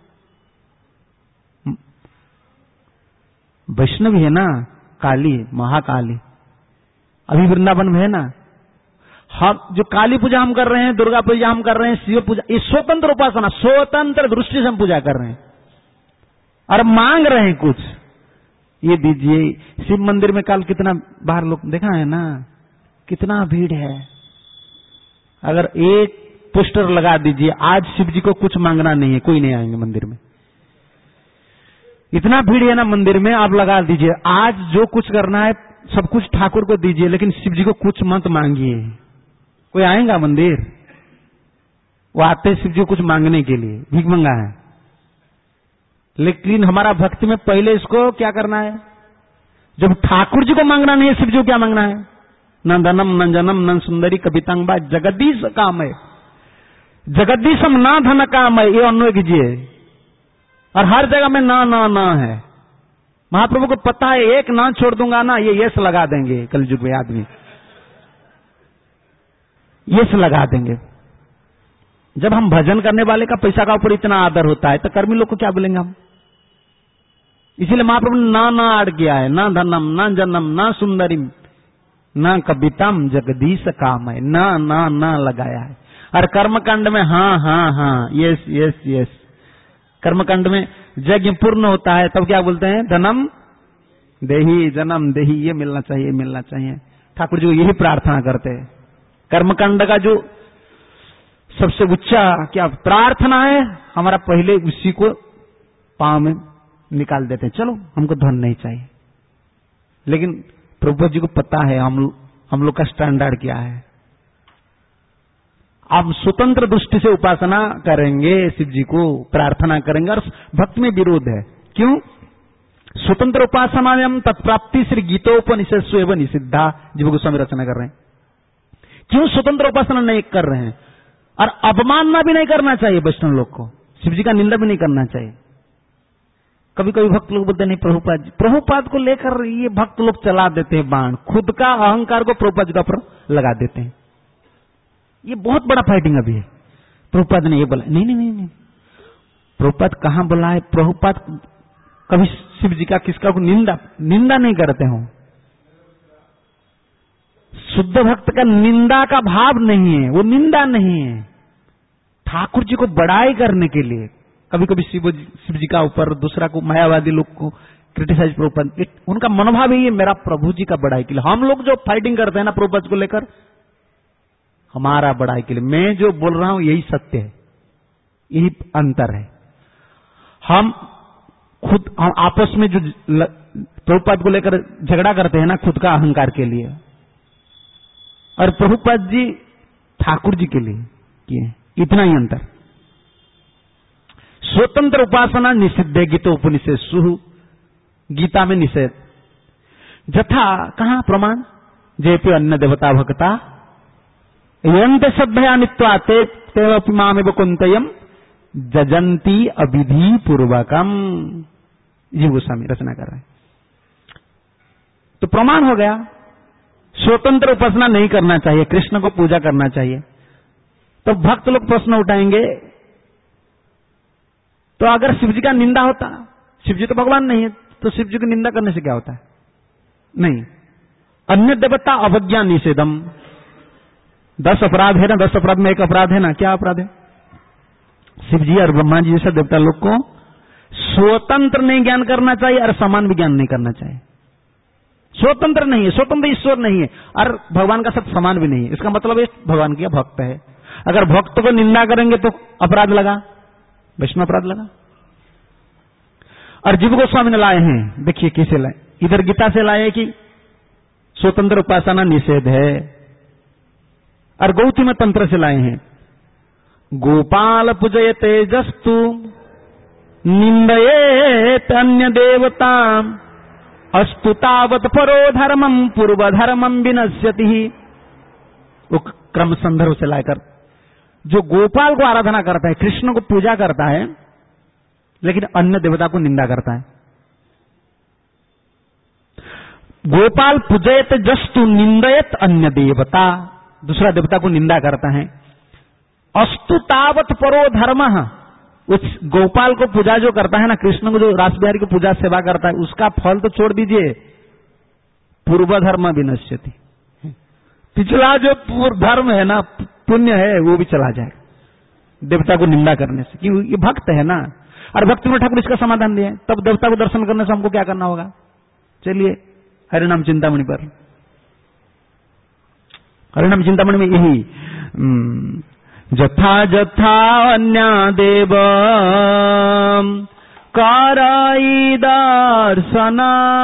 वैष्णवी है ना, काली, महाकाली, अभी वृंदावन में है ना। हम जो काली पूजा हम कर रहे हैं, दुर्गा पूजा हम कर रहे हैं, शिव पूजा, ये स्वतंत्र उपासना, स्वतंत्र दृष्टि से हम पूजा कर रहे हैं और मांग रहे हैं कुछ, ये दीजिए। शिव मंदिर में कल कितना बाहर लोग देखा है ना, कितना भीड़ है। अगर एक पोस्टर लगा दीजिए, आज शिव जी को कुछ मांगना नहीं है, कोई नहीं आएंगे मंदिर में। इतना भीड़ है ना मंदिर में, आप लगा दीजिए, आज जो कुछ करना है सब कुछ ठाकुर को दीजिए, लेकिन शिव जी को कुछ मत मांगिए। कोई आएगा मंदिर? वो आते शिव जी को कुछ मांगने के लिए, भीख मंगा है। लेकिन हमारा भक्ति में पहले इसको क्या करना है? जब ठाकुर जी को मांगना नहीं है, शिव जी को क्या मांगना है? न धनम न जनम न सुंदरी कवितांग बा जगदीश काम है, जगदीशम ना धन काम है, ये अन्वय कीजिए। और हर जगह में ना है। महाप्रभु को पता है, एक ना छोड़ दूंगा ना, ये यस लगा देंगे कलयुग में आदमी, यस लगा देंगे। जब हम भजन करने वाले का पैसा का ऊपर इतना आदर होता है, तो कर्मी लोग को क्या बोलेंगे हम? इसीलिए महाप्रभु ने ना अड़ गया है, ना धनम ना जन्म ना सुंदरिम ना कविताम जगदीश काम है, ना लगाया है। और कर्मकांड में हाँ, यस। कर्मकांड में यज्ञ पूर्ण होता है, तब क्या बोलते हैं? धनम देही जन्म देही, ये मिलना चाहिए। ठाकुर जी को यही प्रार्थना करते हैं। कर्मकांड का जो सबसे ऊंचा क्या प्रार्थना है, हमारा पहले उसी को पांव में निकाल देते हैं, चलो हमको धन नहीं चाहिए। लेकिन प्रभुपाद जी को पता है हम लोग का स्टैंडर्ड क्या है। आप स्वतंत्र दृष्टि से उपासना करेंगे, शिव जी को प्रार्थना करेंगे, और भक्त में विरोध है। क्यों? स्वतंत्र उपासना में हम तत्प्राप्ति श्री गीतोपनिषद स्वेव निषिद्धा, जीव गोस्वामी रचना कर रहे हैं। क्यों स्वतंत्र उपासना नहीं कर रहे हैं? और अपमानना भी नहीं करना चाहिए वैष्णव लोग को, शिव जी का निंदा भी नहीं करना चाहिए। कभी कभी भक्त लोग बोलते नहीं, प्रभुपाद को लेकर ये भक्त लोग चला देते हैं बाण, खुद का अहंकार को प्रभुपाद जी का ऊपर लगा देते हैं। ये बहुत बड़ा फाइटिंग अभी है। प्रभुपाद ने ये बोला, नहीं, प्रभुपाद कहां बोला है? प्रभुपाद कभी शिव जी का किसका को निंदा नहीं करते हो। शुद्ध भक्त का निंदा का भाव नहीं है, वो निंदा नहीं है। ठाकुर जी को बड़ाई करने के लिए कभी कभी शिव जी का ऊपर दूसरा को, मायावादी लोग को क्रिटिसाइज प्रभुपाद, उनका मनोभाव यही है, मेरा प्रभु जी का बड़ाई के लिए। हम लोग जो फाइटिंग करते हैं ना प्रभुपाद को लेकर, हमारा बड़ाई के लिए। मैं जो बोल रहा हूं यही सत्य है, यही अंतर है। हम आपस में जो प्रभुपाद को लेकर झगड़ा करते हैं ना, खुद का अहंकार के लिए, और प्रभुपाद जी ठाकुर जी के लिए किए, इतना ही अंतर। स्वतंत्र उपासना निषिद्ध है गीतोपनिषद सुहु, गीता में निषेध। जथा कहां प्रमाण? जयपि अन्य देवता भक्ता यंत श्रद्धया नित्वा ते मामेव कुंतयम जजंती अविधि पूर्वकम। जीव गोस्वामी रचना कर रहे हैं। तो प्रमाण हो गया, स्वतंत्र उपासना नहीं करना चाहिए, कृष्ण को पूजा करना चाहिए। तो भक्त लोग प्रश्न उठाएंगे, तो अगर शिव जी का निंदा होता, शिव जी तो भगवान नहीं है, तो शिव जी की निंदा करने से क्या होता है? नहीं। अन्य देवता अवज्ञा निषेधम, 10 अपराध है ना, 10 अपराध में एक अपराध है ना, क्या अपराध है? शिव जी और ब्रह्मा जी जैसे देवता लोग को स्वतंत्र नहीं ज्ञान करना चाहिए और समान भी ज्ञान नहीं करना चाहिए। स्वतंत्र नहीं है, स्वतंत्र ईश्वर नहीं है, और भगवान का साथ समान भी नहीं है। इसका मतलब है भगवान की भक्त है। अगर भक्त को निंदा करेंगे तो अपराध लगा, वैष्णव अपराध लगा। और जीव गोस्वामी ने लाए हैं, देखिए कैसे लाए, इधर गीता से लाए कि स्वतंत्र उपासना निषेध है, और गौतम तंत्र से लाए हैं, गोपाल पूजयते जस्तु निंदयेत अन्य देवता अस्तु तावत परो धर्मम पूर्व धर्मम विनश्यति। वो क्रम संदर्भ से लाकर, जो गोपाल को आराधना करता है, कृष्ण को पूजा करता है, लेकिन अन्य देवता को निंदा करता है। गोपाल पूजयत जस्तु निंदयत अन्य देवता, दूसरा देवता को निंदा करता है। अस्तु तावत परो धर्म, उस गोपाल को पूजा जो करता है ना, कृष्ण को जो रास बिहारी की पूजा सेवा करता है, उसका फल तो छोड़ दीजिए, पूर्व धर्म विनश्यति, पिछला जो पूर्व धर्म है ना, पुण्य है, वो भी चला जाएगा देवता को निंदा करने से, क्योंकि ये भक्त है ना। और भक्त में ठाकुर इसका समाधान दिया है। तब देवता को दर्शन करने से हमको क्या करना होगा? चलिए हरिनाम चिंतामणि पर, हरिनाम चिंतामणि में यही जथा जथा अन्य देव कराई दर्शन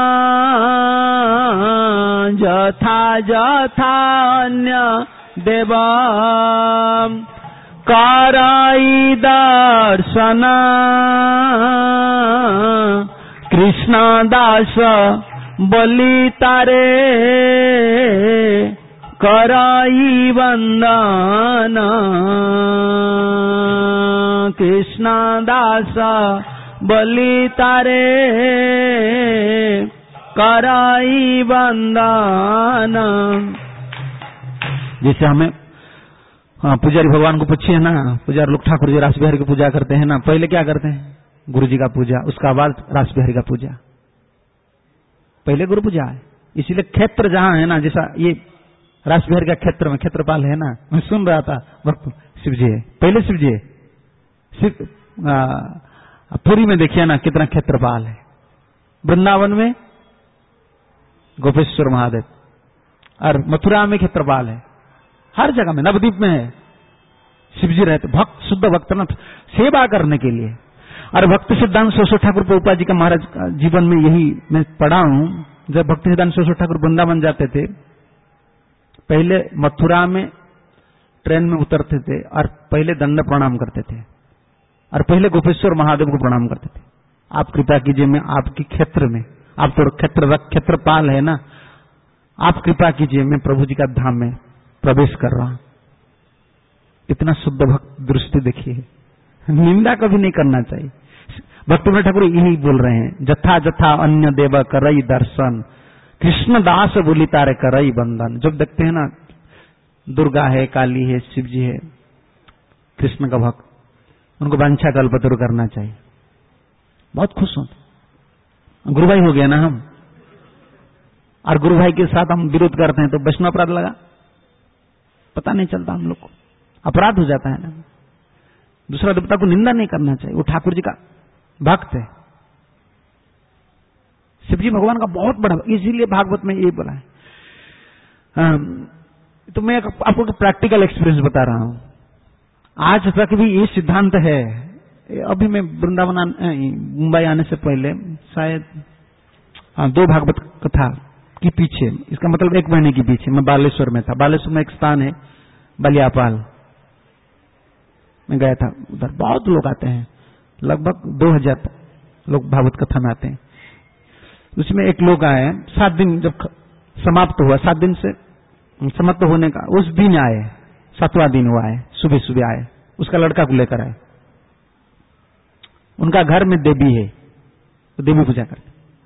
जथा जथा अन्य देव कराई दर्शन कृष्ण दास बलि तारे कराई वंदन कृष्ण दास बलि तारे कराई वंदन। जैसे हमें पुजारी भगवान को पूछिए ना, पुजारी लोग ठाकुर जी रास बिहारी की पूजा करते हैं ना, पहले क्या करते हैं? गुरु जी का पूजा, उसका बाद रास बिहारी का पूजा, पहले गुरु पूजा है। इसीलिए क्षेत्र जहां है ना, जैसा ये रास बिहारी का क्षेत्र में क्षेत्रपाल है ना, मैं सुन रहा था वक्त शिव जी है, पहले शिव जी है। पुरी में देखिए ना कितना क्षेत्रपाल है, वृंदावन में गोपेश्वर महादेव, और मथुरा में क्षेत्रपाल है, हर जगह में, नवद्वीप में है शिव जी रहते। भक्त शुद्ध भक्त ना सेवा करने के लिए। और भक्ति सिद्धांत सरस्वती ठाकुर प्रभुपाद जी का महाराज जीवन में यही मैं पढ़ा हूं। जब भक्ति सिद्धांत सरस्वती ठाकुर वृंदावन जाते थे, पहले मथुरा में ट्रेन में उतरते थे और पहले दंड प्रणाम करते थे और पहले गोपेश्वर महादेव को प्रणाम करते थे। आप कृपा कीजिए, मैं आपके क्षेत्र में, आप तो क्षेत्रपाल है ना, आप कृपा कीजिए, मैं प्रभु जी का धाम में प्रवेश कर रहा हूं। इतना शुद्ध भक्त दृष्टि देखिए, निंदा कभी नहीं करना चाहिए। भक्ति ठाकुर यही बोल रहे हैं, जथा जथा अन्य देव करई दर्शन कृष्ण दास बोली तारे करई बंधन। जब देखते हैं ना दुर्गा है, काली है, शिव जी है, कृष्ण का भक्त, उनको वांछा कल्पतरु करना चाहिए, बहुत खुश होते। गुरु भाई हो गया ना हम, और गुरु भाई के साथ हम विरोध करते हैं तो वैष्णव अपराध लगा, पता नहीं चलता हम लोग को, अपराध हो जाता है ना। दूसरा देवता को निंदा नहीं करना चाहिए, वो ठाकुर जी का भक्त है, शिव जी भगवान का बहुत बड़ा, इसीलिए भागवत में ये बोला है। तो मैं आपको प्रैक्टिकल एक्सपीरियंस बता रहा हूं। आज तक भी ये सिद्धांत है, अभी मैं वृंदावन मुंबई आने से पहले शायद 2 भागवत कथा के पीछे, इसका मतलब 1 महीने के पीछे मैं बालेश्वर में था। बालेश्वर में एक स्थान है बलियापाल, मैं गया था, उधर बहुत लोग आते हैं, लगभग 2000 लोग भागवत कथा में आते हैं। उसमें एक लोग आए, 7 दिन जब समाप्त हुआ, 7 दिन से समाप्त होने का उस दिन आए, 7वां दिन हुआ है, सुबह सुबह आए, उसका लड़का को लेकर आए। उनका घर में देवी है, तो देवी पूजा करते,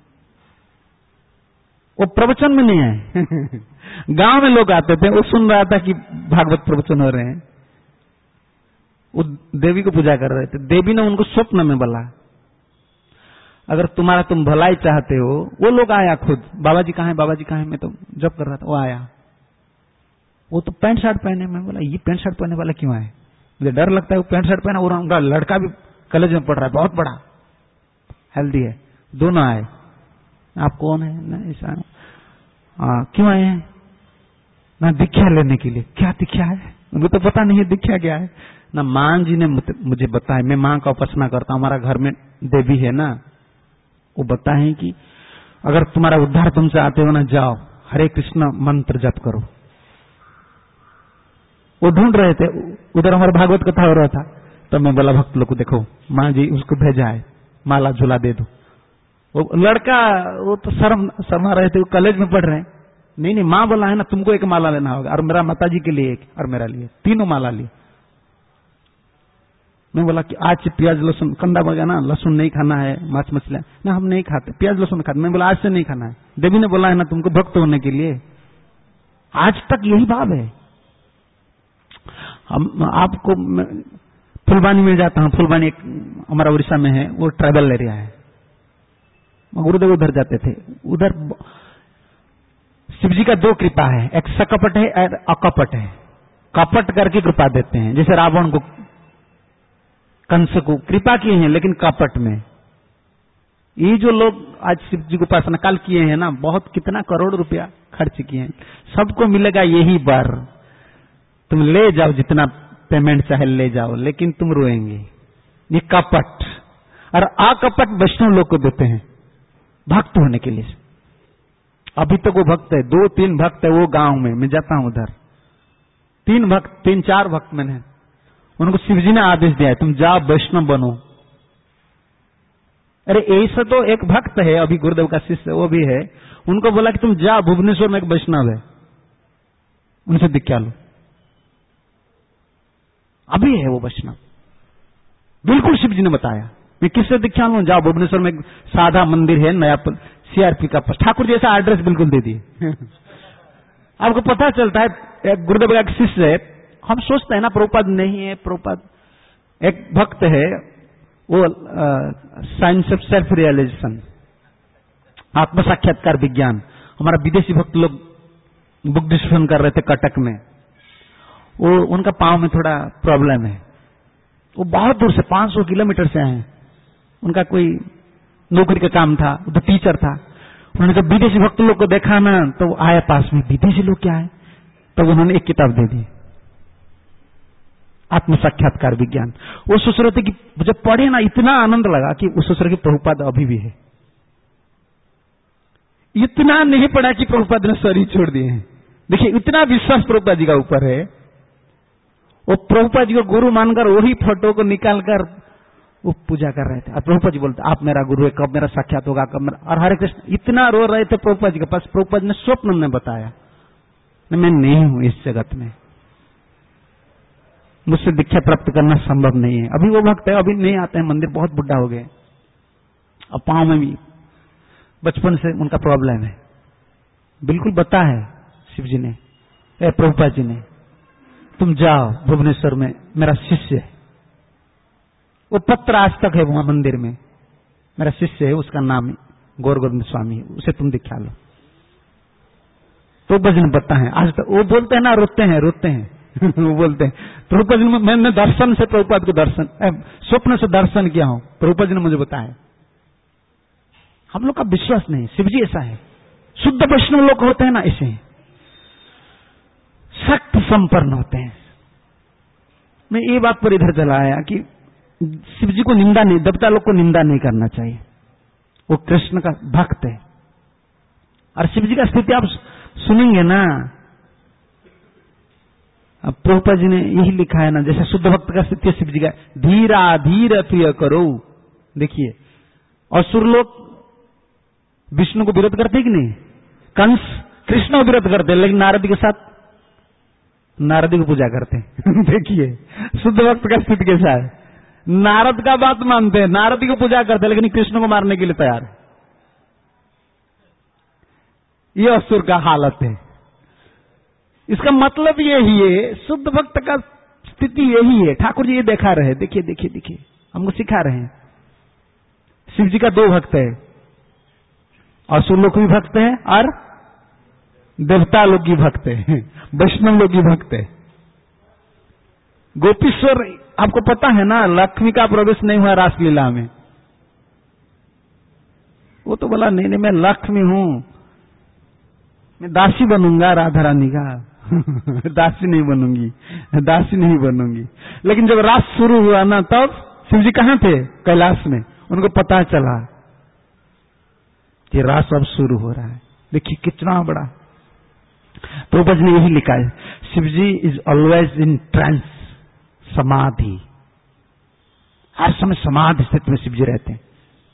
वो प्रवचन में नहीं आए गांव में लोग आते थे, वो सुन रहा था कि भागवत प्रवचन हो रहे हैं, वो देवी को पूजा कर रहे थे। देवी ने उनको स्वप्न में बोला, अगर तुम भलाई चाहते हो, वो लोग आया खुद, बाबा जी कहाँ है, बाबा जी कहाँ है, मैं तो जब कर रहा था, वो आया, वो तो पैंट शर्ट पहने। मैं बोला ये पैंट शर्ट पहने वाला क्यों आए, मुझे डर लगता है। वो पैंट शर्ट पहना, और उनका लड़का भी कॉलेज में पढ़ रहा है, बहुत बड़ा हेल्दी है, दोनों आए। आप कौन है ना, ऐसा क्यों आए हैं ना, दीक्षा लेने के लिए। क्या दीक्षा है, मुझे तो पता नहीं है दीक्षा क्या है ना, मां जी ने मुझे बताया, मैं मां का उपासना करता हूं, हमारा घर में देवी है ना, वो बताए कि अगर तुम्हारा उद्धार तुमसे आते हो ना, जाओ हरे कृष्ण मंत्र जप करो। वो ढूंढ रहे थे, उधर हमारा भागवत कथा हो रहा था, तो मैं बोला भक्त लोग को, देखो मां जी उसको भेजा है, माला झूला दे दो। वो लड़का, वो तो शर्मा रहे थे, वो कॉलेज में पढ़ रहे हैं। नहीं मां बोला है ना, तुमको एक माला लेना होगा, और मेरा माताजी के लिए एक, और मेरा लिए, तीनों माला लिए। मैं बोला कि आज से प्याज लहसुन, कंदा वगैरह ना, लहसुन नहीं खाना है, मांस मछलियां ना हम नहीं खाते, प्याज लहसुन खाते। मैं बोला आज से नहीं खाना है, देवी ने बोला है ना तुमको भक्त होने के लिए। आज तक यही भाव है। हम आपको फुलवानी में जाता हूं, फुलवानी एक हमारा उड़ीसा में है, वो ट्राइबल एरिया है, गुरुदेव उधर जाते थे। उधर शिव जी का 2 कृपा है, एक सकपट है और अकपट है। कपट करके कृपा देते हैं, जैसे रावण को, कंस को कृपा किए हैं, लेकिन कपट में। ये जो लोग आज शिव जी को उपासना काल किए हैं ना, बहुत कितना करोड़ रुपया खर्च किए हैं, सबको मिलेगा यही वर। तुम ले जाओ जितना पेमेंट चाहे ले जाओ, लेकिन तुम रोएंगे। ये कपट, और अकपट वैष्णव लोग को देते हैं भक्त होने के लिए। अभी तक वो भक्त है, 2-3 भक्त है वो गांव में, मैं जाता हूं उधर, 3-4 भक्त मैंने, उनको शिवजी ने आदेश दिया है तुम जाओ वैष्णव बनो। अरे ऐसा तो एक भक्त है अभी गुरुदेव का शिष्य वो भी है, उनको बोला कि तुम जाओ भुवनेश्वर में एक वैष्णव है, उनसे दीक्षा लो। अभी है वो वैष्णव, बिल्कुल शिवजी ने बताया। मैं किससे दीक्षा लूं? जाओ भुवनेश्वर में एक साधा मंदिर है नया, CRP का ठाकुर जैसा एड्रेस बिल्कुल दे दिए। आपको पता चलता है गुरुदेव का शिष्य है, हम सोचते हैं ना प्रभुपाद नहीं है, प्रभुपाद एक भक्त है वो साइंस ऑफ सेल्फ रियलाइजेशन, आत्म साक्षात्कार विज्ञान, हमारा विदेशी भक्त लोग बुक डिस्कशन कर रहे थे कटक में, वो उनका पांव में थोड़ा प्रॉब्लम है, वो बहुत दूर से 500 किलोमीटर से आए हैं, उनका कोई नौकरी का काम था, वो तो टीचर था। उन्होंने जब विदेशी भक्त लोग को देखा ना तो आया पास में, विदेशी लोग क्या है, तब उन्होंने एक किताब दे दी आत्म साक्षात्कार विज्ञान। वो सोच रहे थे कि जब पढ़े ना इतना आनंद लगा कि वो सोच रहे कि प्रभुपाद अभी भी है। इतना नहीं पढ़ा कि प्रभुपाद ने शरीर छोड़ दिए हैं। देखिए इतना विश्वास प्रभुपाद जी का ऊपर है, वो प्रभुपाद जी को गुरु मानकर वही फोटो को निकालकर वो पूजा कर रहे थे। और प्रभुपाद जी बोलते आप मेरा गुरु है, कब मेरा साक्षात होगा, कब मेरा, और हरे कृष्ण इतना रो रहे थे प्रभुपाद जी के पास। प्रभुपाद ने स्वप्न में बताया मैं नहीं हूं इस जगत में, मुझसे दीक्षा प्राप्त करना संभव नहीं है। अभी वो भक्त है, अभी नहीं आते हैं मंदिर, बहुत बुढ़ा हो गए, और पांव में भी बचपन से उनका प्रॉब्लम है, बिल्कुल बता है शिव जी ने, प्रभुपाद जी ने, तुम जाओ भुवनेश्वर में मेरा शिष्य है, वो पत्र आज तक है वहां मंदिर में, मेरा शिष्य है, उसका नाम गौर गोविंद स्वामी है, उसे तुम दिखा लो। तो भजन बता है आज तक, वो बोलते हैं ना रोते हैं वो बोलते हैं प्रभुपाद जी, मैंने दर्शन से प्रभुपाद को दर्शन, स्वप्न से दर्शन किया हूं, प्रभुपाद जी ने मुझे बताया। हम लोग का विश्वास नहीं, शिवजी ऐसा है, शुद्ध वैष्णव लोग होते हैं ना ऐसे शक्ति संपन्न होते हैं। मैं ये बात पर इधर चला आया कि शिवजी को निंदा नहीं, देवता लोग को निंदा नहीं करना चाहिए, वो कृष्ण का भक्त है। और शिवजी का स्थिति आप सुनेंगे ना, अब प्रभुपाद जी ने यही लिखा है ना, जैसे शुद्ध भक्त का स्थिति शिव जी का, धीरा धीर प्रिय करो। देखिए असुर लोग विष्णु को विरोध करते कि नहीं, कंस कृष्ण को विरोध करते, लेकिन नारद के साथ नारद को पूजा करते देखिए शुद्ध भक्त का स्थिति कैसा है, नारद का बात मानते हैं, नारद को पूजा करते, लेकिन कृष्ण को मारने के लिए तैयार है। ये असुर का हालत है। इसका मतलब यही है, शुद्ध भक्त का स्थिति यही है। ठाकुर जी ये देखा रहे, देखिए देखिए देखिए, हमको सिखा रहे हैं। शिव जी का 2 भक्त है, असुर लोग भी भक्त है और देवता लोग की भक्त है, वैष्णव लोग की भक्त है। गोपीश्वर आपको पता है ना, लक्ष्मी का प्रवेश नहीं हुआ रासलीला में, वो तो बोला नहीं नहीं मैं लक्ष्मी हूं, मैं दासी बनूंगा राधा रानी का दासी नहीं बनूंगी, दासी नहीं बनूंगी। लेकिन जब रास शुरू हुआ ना, तब शिव जी कहां थे, कैलाश में, उनको पता चला कि रास अब शुरू हो रहा है। देखिए कितना बड़ा, प्रभुपाद ने यही लिखा है, Shiv ji is always in trance, समाधि, हर समय समाधि स्थिति में शिव जी रहते हैं।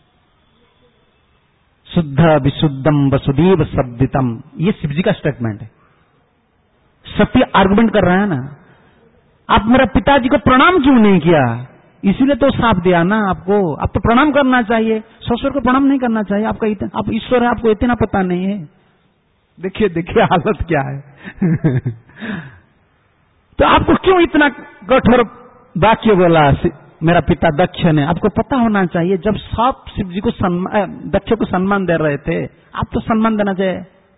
शुद्ध विशुद्धम वसुदेव शब्दितम, ये शिव जी का स्टेटमेंट है। सत्य आर्गुमेंट कर रहा है ना, आप मेरा पिताजी को प्रणाम क्यों नहीं किया, इसीलिए तो साफ दिया ना आपको, आप तो प्रणाम करना चाहिए, ससुर को प्रणाम नहीं करना चाहिए, आपका आप ईश्वर है, आपको इतना पता नहीं है। देखिए देखिए हालत क्या है तो आपको क्यों इतना कठोर वाक्य बोला, मेरा पिता दक्ष ने, आपको पता होना चाहिए, जब सब शिव जी को दक्ष को सम्मान दे रहे थे, आप तो सम्मान देना चाहिए।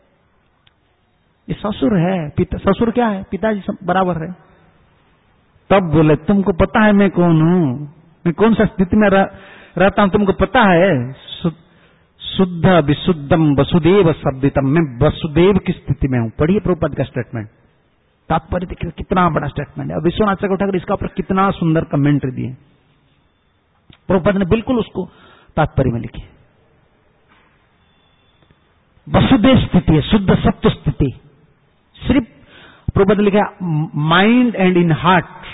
ये ससुर है, ससुर क्या है, पिताजी बराबर है। तब बोले तुमको पता है मैं कौन हूं, मैं कौन सा स्थिति में रहता हूं, तुमको पता है, शुद्ध विशुद्धम वसुदेव शब्दितम, मैं वसुदेव की स्थिति में हूं। पढ़िए प्रभुपाद का स्टेटमेंट, तात्पर्य देखिए कितना बड़ा स्टेटमेंट है। और विश्वनाथ चक्रवर्ती ठाकुर इसका ऊपर कितना सुंदर कमेंट्री दिए, प्रभुपाद ने बिल्कुल उसको तात्पर्य में लिखे। वसुदेव स्थिति है, शुद्ध सत्व स्थिति। सिर्फ प्रभुपाद ने लिखा mind and in heart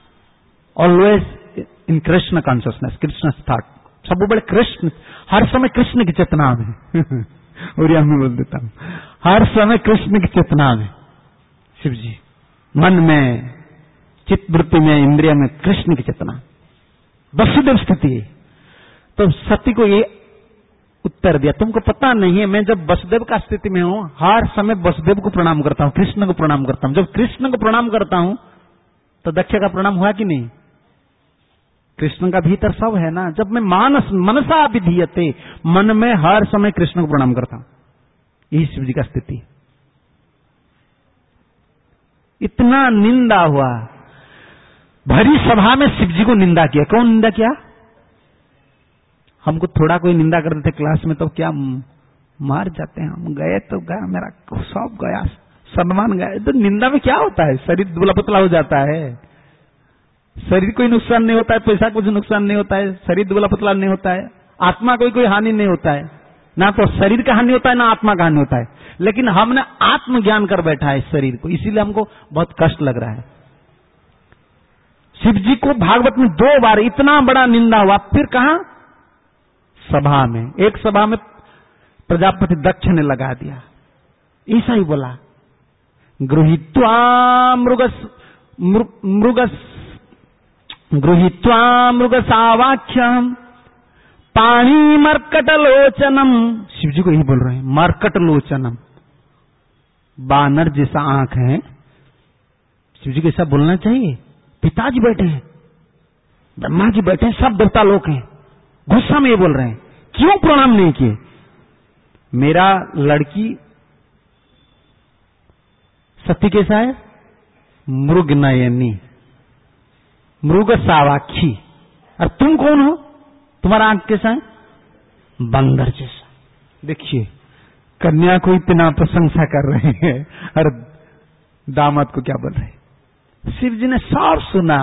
always in Krishna consciousness, Krishna thought. सब बड़े कृष्ण, हर समय कृष्ण की चेतना में उड़िया में बोल देता हूं, हर समय कृष्ण की चेतना में शिव जी, मन में, चित्तवृत्ति में, इंद्रिय में कृष्ण की चेतना, वसुदेव स्थिति। तो सती को ये उत्तर दिया, तुमको पता नहीं है, मैं जब वसुदेव का स्थिति में हूं, हर समय वसुदेव को प्रणाम करता हूं, कृष्ण को प्रणाम करता हूं। जब कृष्ण को प्रणाम करता हूं तो दक्ष का प्रणाम हुआ कि नहीं? कृष्ण का भीतर सब है ना। जब मैं मनसा विधीयते, मन में हर समय कृष्ण को प्रणाम करता हूं, यही शिव जी का स्थिति। इतना निंदा हुआ, भरी सभा में शिव जी को निंदा किया। कौन निंदा किया? हमको थोड़ा कोई निंदा कर देते क्लास में तो क्या मार जाते हैं हम। गए तो गया, मेरा सब गया, सम्मान गया। तो निंदा में क्या होता है? शरीर दुबला पतला हो जाता है, शरीर कोई नुकसान नहीं होता है, पैसा कुछ नुकसान नहीं होता है, शरीर दुबला पतला नहीं होता है, आत्मा कोई हानि नहीं होता है, ना तो शरीर का हानि होता है ना आत्मा का हानि होता है। लेकिन हमने आत्मज्ञान कर बैठा है इस शरीर को, इसीलिए हमको बहुत कष्ट लग रहा है। शिव जी को भागवत में 2 बार इतना बड़ा निंदा हुआ। फिर कहा? सभा में। एक सभा में प्रजापति दक्ष ने लगा दिया, ऐसा ही बोला, गृहीत्वा मृगसावाख्यम पाणी मर्कटलोचनम। शिव जी को यही बोल रहे हैं, मर्कटलोचनम, बानर जैसा आंख है। शिव जी को ऐसा बोलना चाहिए। पिताजी बैठे हैं, ब्रह्मा जी बैठे हैं, सब देवता लोग हैं, गुस्सा में ये बोल रहे हैं, क्यों प्रणाम नहीं किए? मेरा लड़की सती कैसा है? मृग नयनी, मृग सावाक्षी। और तुम कौन हो? तुम्हारा आंख कैसा है? बंदर जैसा। देखिए, कन्या को इतना प्रशंसा कर रहे हैं और दामाद को क्या बोल रहे हैं? शिव जी ने सब सुना।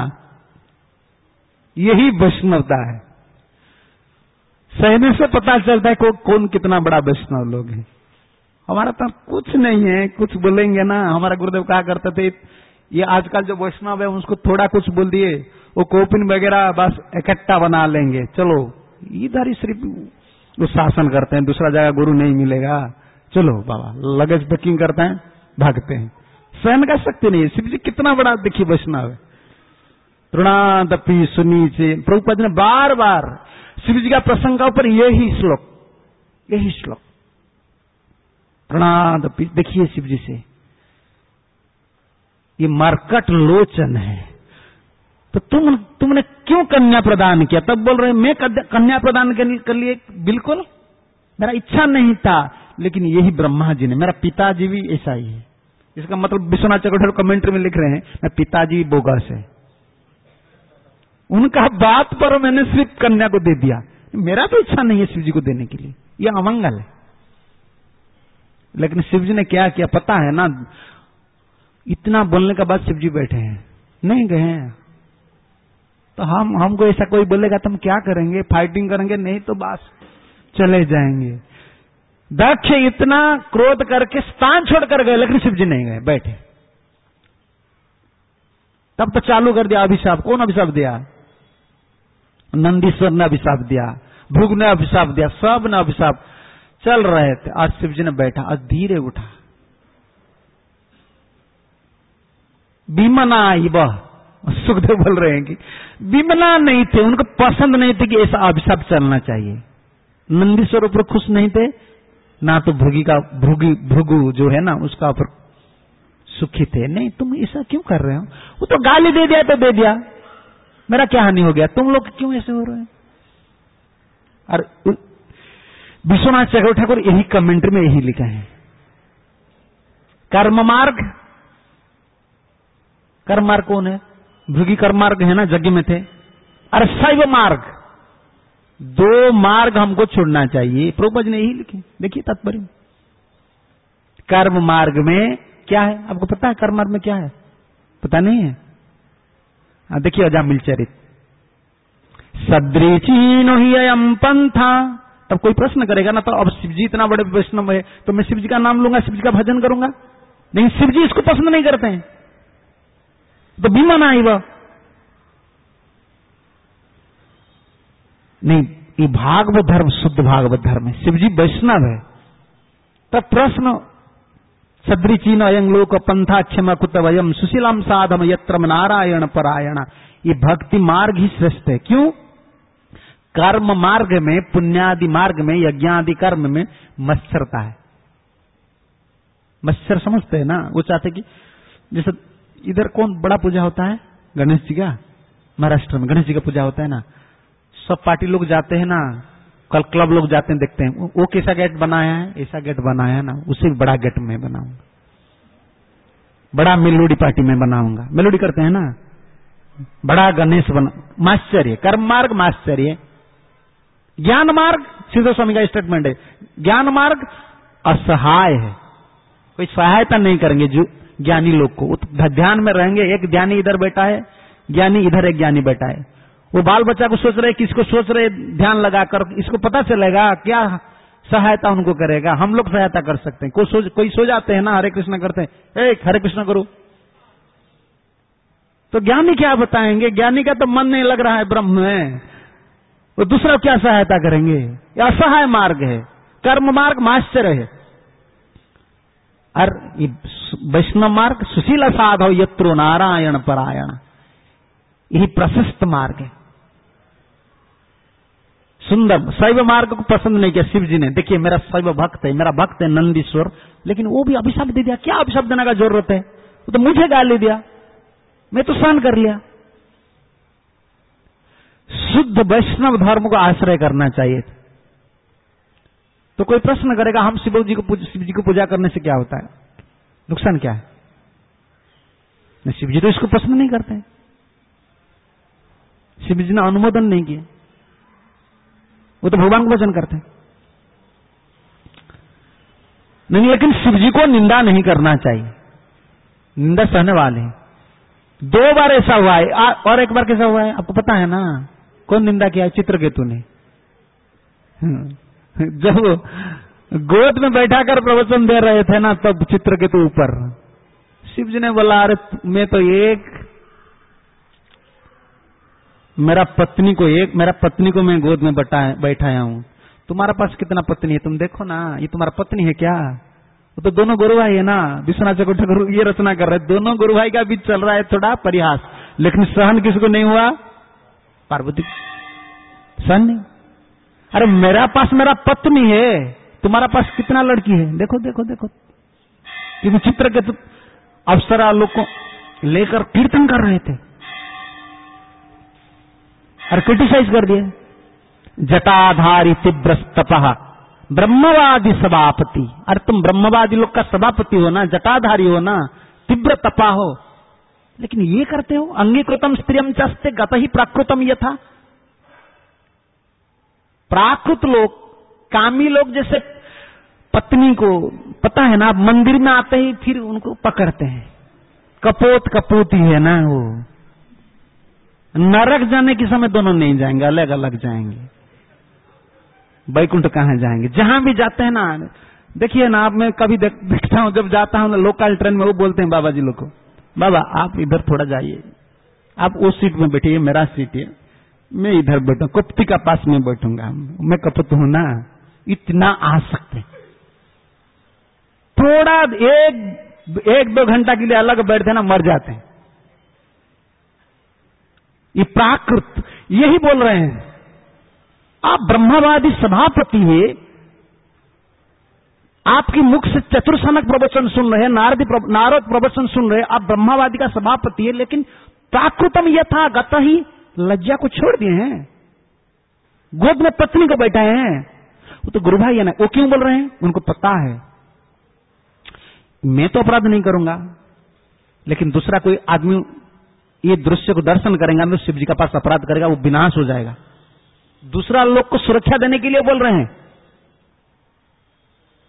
यही वैष्णवता है। सहने से पता चलता है कौन कितना बड़ा वैष्णव लोग हैं। हमारा तो कुछ नहीं है, कुछ बोलेंगे ना। हमारा गुरुदेव कहा करते थे, ये आजकल जो वैष्णव है उसको थोड़ा कुछ बोल दिए, वो कोपिन वगैरह बस इकट्ठा बना लेंगे, चलो इधर ही सिर्फ वो शासन करते हैं, दूसरा जगह गुरु नहीं मिलेगा, चलो बाबा लगेज पैकिंग करते हैं, भागते हैं। सहन कर सकते नहीं। शिव जी कितना बड़ा देखिए वैष्णव है। तृणादपि सुनीचे, प्रभुपाद ने बार बार शिव जी का प्रसंग का ऊपर यही श्लोक तृणादपि। देखिए शिव जी से ये मरकट लोचन है। तो तुमने क्यों कन्या प्रदान किया? तब बोल रहे मैं कन्या प्रदान कर लिए, बिल्कुल मेरा इच्छा नहीं था, लेकिन यही ब्रह्मा जी ने, मेरा पिताजी भी ऐसा ही है। इसका मतलब विश्वनाथ चक्रवर्ती कमेंट्री में लिख रहे हैं, मैं पिताजी बोगस है, उनका बात पर मैंने सिर्फ कन्या को दे दिया, मेरा तो इच्छा नहीं है शिव जी को देने के लिए, यह अमंगल है। लेकिन शिव जी ने क्या किया पता है ना? इतना बोलने के बाद शिव जी बैठे हैं, नहीं गए हैं। तो हमको ऐसा कोई बोलेगा तो हम क्या करेंगे? फाइटिंग करेंगे? नहीं तो बस चले जाएंगे। दक्ष इतना क्रोध करके स्थान छोड़कर गए, लेकिन शिव जी नहीं गए, बैठे। तब तो चालू कर दिया अभिशाप। कौन अभिशाप दिया? नंदीश्वर ने अभिशाप दिया, भृगु ने अभिशाप दिया, सब ने अभिशाप चल रहे थे। आज शिव जी ने बैठा, आज धीरे उठा। बीमना वह सुखदेव बोल रहे हैं कि बीमना नहीं थे, उनको पसंद नहीं थे कि ऐसा अभिशाप चलना चाहिए। नंदीश्वर ऊपर खुश नहीं थे, ना तो भृगु जो है ना उसका ऊपर सुखी थे। नहीं तुम ऐसा क्यों कर रहे हो? वो तो गाली दे दिया तो दे दिया, मेरा क्या हानि हो गया? तुम लोग क्यों ऐसे हो रहे हैं? और विश्वनाथ चक्रवर्ती ठाकुर यही कमेंट्री में यही लिखा है, कर्म मार्ग कौन है? भृगी कर्म मार्ग है ना, यज्ञ में थे। और शैव मार्ग, 2 मार्ग हमको छोड़ना चाहिए। प्रभुपाद ने यही लिखे, देखिए तात्पर्य। कर्म मार्ग में क्या है? आपको पता है कर्म मार्ग में क्या है? पता नहीं है? देखिए अजामिल चरित, सदृचीनो ही अयम पंथा। तब कोई प्रश्न करेगा ना, तो अब शिव जी इतना बड़े वैष्णव है तो मैं शिव जी का नाम लूंगा, शिव जी का भजन करूंगा? नहीं, शिव जी इसको पसंद नहीं करते हैं, तो बीमाना ही वह नहीं। ये भागवत धर्म शुद्ध भागवत धर्म है, शिव जी वैष्णव है। तब प्रश्न, सदृचीन अयं लोक पंथा क्षमा कुत वयम सुशीलम साधम यत्र नारायण परायण। ये भक्ति मार्ग ही श्रेष्ठ है। क्यों? कर्म मार्ग में, पुण्यादि मार्ग में, यज्ञादि कर्म में मत्सरता है। मत्सर समझते हैं ना? वो चाहते कि जैसे इधर कौन बड़ा पूजा होता है? गणेश जी का। महाराष्ट्र में गणेश जी का पूजा होता है ना, सब पार्टी लोग जाते हैं ना, कल क्लब लोग जाते हैं, देखते हैं वो कैसा गेट बनाया है, ऐसा गेट बनाया है ना, उससे बड़ा गेट में बनाऊंगा, बड़ा मेलोडी पार्टी में बनाऊंगा। मेलोडी करते हैं ना, बड़ा गणेश बना। माश्चर्य, कर्म मार्ग माश्चर्य। ज्ञान मार्ग, सीधे स्वामी का स्टेटमेंट है, ज्ञान मार्ग असहाय है, कोई सहायता नहीं करेंगे जो ज्ञानी लोग को। ध्यान में रहेंगे, एक ज्ञानी इधर बैठा है, ज्ञानी इधर, एक ज्ञानी बैठा है। वो बाल बच्चा को सोच रहे, किसको सोच रहे, ध्यान लगाकर इसको पता चलेगा क्या सहायता उनको करेगा। हम लोग सहायता कर सकते हैं। कोई सो जाते हैं ना, हरे कृष्ण करते हैं, एक हरे कृष्ण करो, तो ज्ञानी क्या बताएंगे? ज्ञानी का तो मन नहीं लग रहा है ब्रह्म में, वो दूसरा क्या सहायता करेंगे? यह असहाय मार्ग है। कर्म मार्ग माश्चर्य है, और वैष्णव मार्ग सुशील साधव यत्रो नारायण परायण, यही प्रशस्त मार्ग है, सुंदर। शैव मार्ग को पसंद नहीं किया शिव जी ने। देखिए मेरा शैव भक्त है, मेरा भक्त है नंदीश्वर, लेकिन वो भी अभिशाप दे दिया। क्या अभिशाप देने का जरूरत है? वो तो मुझे गाली दिया, मैं तो सहन कर लिया। शुद्ध वैष्णव धर्म को आश्रय करना चाहिए। तो कोई प्रश्न करेगा, हम शिव जी को पूजा करने से क्या होता है, नुकसान क्या है? शिव जी तो इसको पसंद नहीं करते, शिव जी ने अनुमोदन नहीं किया, वो तो भगवान को भजन करते नहीं। लेकिन शिव जी को निंदा नहीं करना चाहिए, निंदा सहने वाले हैं। 2 बार ऐसा हुआ है, और एक बार कैसा हुआ है आपको पता है ना? कौन निंदा किया है? चित्रकेतु ने। जब गोद में बैठाकर प्रवचन दे रहे थे ना, तब चित्रकेतु ऊपर, शिव जी ने बोला, अरे मैं तो मेरा पत्नी को मैं गोद में बैठाया हूं, तुम्हारे पास कितना पत्नी है तुम देखो ना, ये तुम्हारा पत्नी है क्या? वो तो दोनों गुरु भाई है ना, विश्वनाथ चकोटा गुरु ये रचना कर रहे, दोनों गुरु भाई का बीच चल रहा है थोड़ा परिहास, लेकिन सहन किसको नहीं हुआ? पार्वती सहन नहीं। अरे मेरा पास मेरा पत्नी है, तुम्हारा पास कितना लड़की है, देखो देखो देखो। क्योंकि चित्र के तो अप्सरा लोग को लेकर कीर्तन कर रहे थे और क्रिटिसाइज कर दिया। जटाधारी तीव्र तपः ब्रह्मवादी सभापति। अरे तुम ब्रह्मवादी लोग का सभापति हो ना, जटाधारी हो ना, तीव्र तपा हो, लेकिन ये करते हो। अंगीकृतम स्त्रियम चस्ते गत ही प्राकृतम यथा। प्राकृत लोग, कामी लोग जैसे पत्नी को पता है ना, मंदिर में आते ही फिर उनको पकड़ते हैं, कपोत कपूती है ना, वो नरक जाने के समय दोनों नहीं जाएंगे, अलग अलग जाएंगे। बैकुंठ कहां जाएंगे? जहां भी जाते हैं ना, देखिए ना, आप मैं कभी देखता हूं, जब जाता हूं ना लोकल ट्रेन में, वो बोलते हैं बाबा जी लोग को, बाबा आप इधर थोड़ा जाइए, आप उस सीट में बैठिए, मेरा सीट है, मैं इधर बैठू, कुप्ती का पास में बैठूंगा, मैं कपत हूं ना। इतना आ सकते, थोड़ा 1-2 घंटा के लिए अलग बैठते ना, मर जाते हैं। ये प्राकृत यही बोल रहे हैं। आप ब्रह्मवादी सभापति है, आपकी मुख से चतुर्सनक प्रवचन सुन रहे हैं, नारद प्रवचन सुन रहे हैं, आप ब्रह्मवादी का सभापति है, लेकिन प्राकृतम यथा गत ही लज्जा को छोड़ दिए हैं, गोद में पत्नी को बैठाए हैं। वो तो गुरु भाई है ना, वो क्यों बोल रहे हैं? उनको पता है मैं तो अपराध नहीं करूंगा, लेकिन दूसरा कोई आदमी ये दृश्य को दर्शन करेगा तो शिव जी का पास अपराध करेगा, वो विनाश हो जाएगा। दूसरा लोग को सुरक्षा देने के लिए बोल रहे हैं,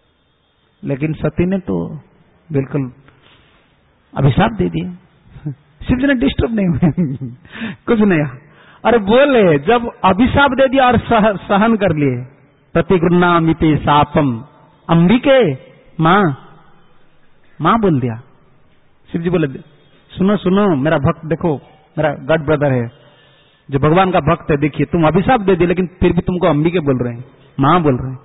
लेकिन सती ने तो बिल्कुल अभिशाप दे दिया। शिव जी ने डिस्टर्ब नहीं हुए कुछ नहीं। अरे बोले जब अभिशाप दे दिया और सहन कर लिए, प्रतिगृह्णामिते शापम अंबिके मां बोल दिया। शिव जी बोले सुनो सुनो मेरा भक्त, देखो मेरा गॉड ब्रदर है जो भगवान का भक्त है, देखिए तुम अभिशाप दे दिए लेकिन फिर भी तुमको अंबिके बोल रहे हैं, मां बोल रहे हैं,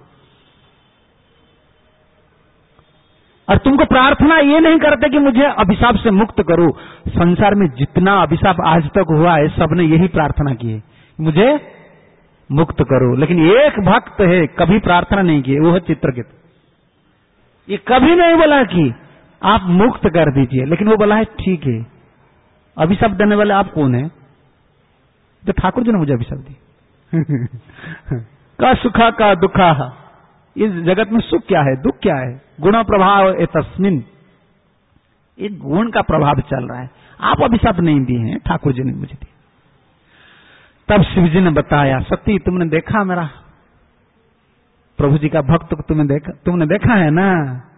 और तुमको प्रार्थना ये नहीं करते कि मुझे अभिशाप से मुक्त करो। संसार में जितना अभिशाप आज तक हुआ है सबने यही प्रार्थना की है, मुझे मुक्त करो, लेकिन एक भक्त है कभी प्रार्थना नहीं की, वो है चित्रकेतु। ये कभी नहीं बोला कि आप मुक्त कर दीजिए, लेकिन वो बोला है ठीक है। अभिशाप देने वाले आप कौन है? तो ठाकुर जी ने मुझे अभिशाप दी का सुखा का दुखा, इस जगत में सुख क्या है दुख क्या है, गुण प्रभाव ए तस्मिन, एक गुण का प्रभाव चल रहा है। आप अभिशाप नहीं दिए हैं, ठाकुर जी ने मुझे दिया। तब शिव जी ने बताया, सती तुमने देखा मेरा प्रभु जी का भक्त को, तुमने देखा है ना,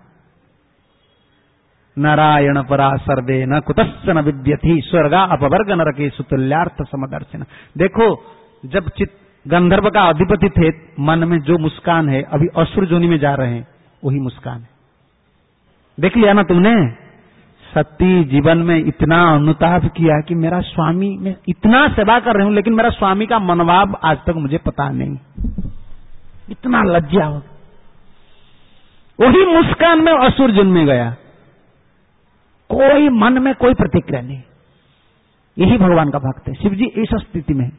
नारायण परा सर्वे न कुतस्य न विद्यति स्वर्गा अपवर्ग नरके सुतुल्यार्थ समदर्शन। देखो जब गंधर्व का अधिपति थे, मन में जो मुस्कान है, अभी असुर जोनि में जा रहे हैं वही मुस्कान है। देख लिया ना तुमने, सती जीवन में इतना अनुताप किया कि मेरा स्वामी, मैं इतना सेवा कर रही हूं लेकिन मेरा स्वामी का मनोभाव आज तक मुझे पता नहीं, इतना लज्जा हो। वही मुस्कान में असुर जन्म में गया, कोई मन में कोई प्रतिक्रिया नहीं। यही भगवान का भक्त है। शिव जी इस स्थिति में,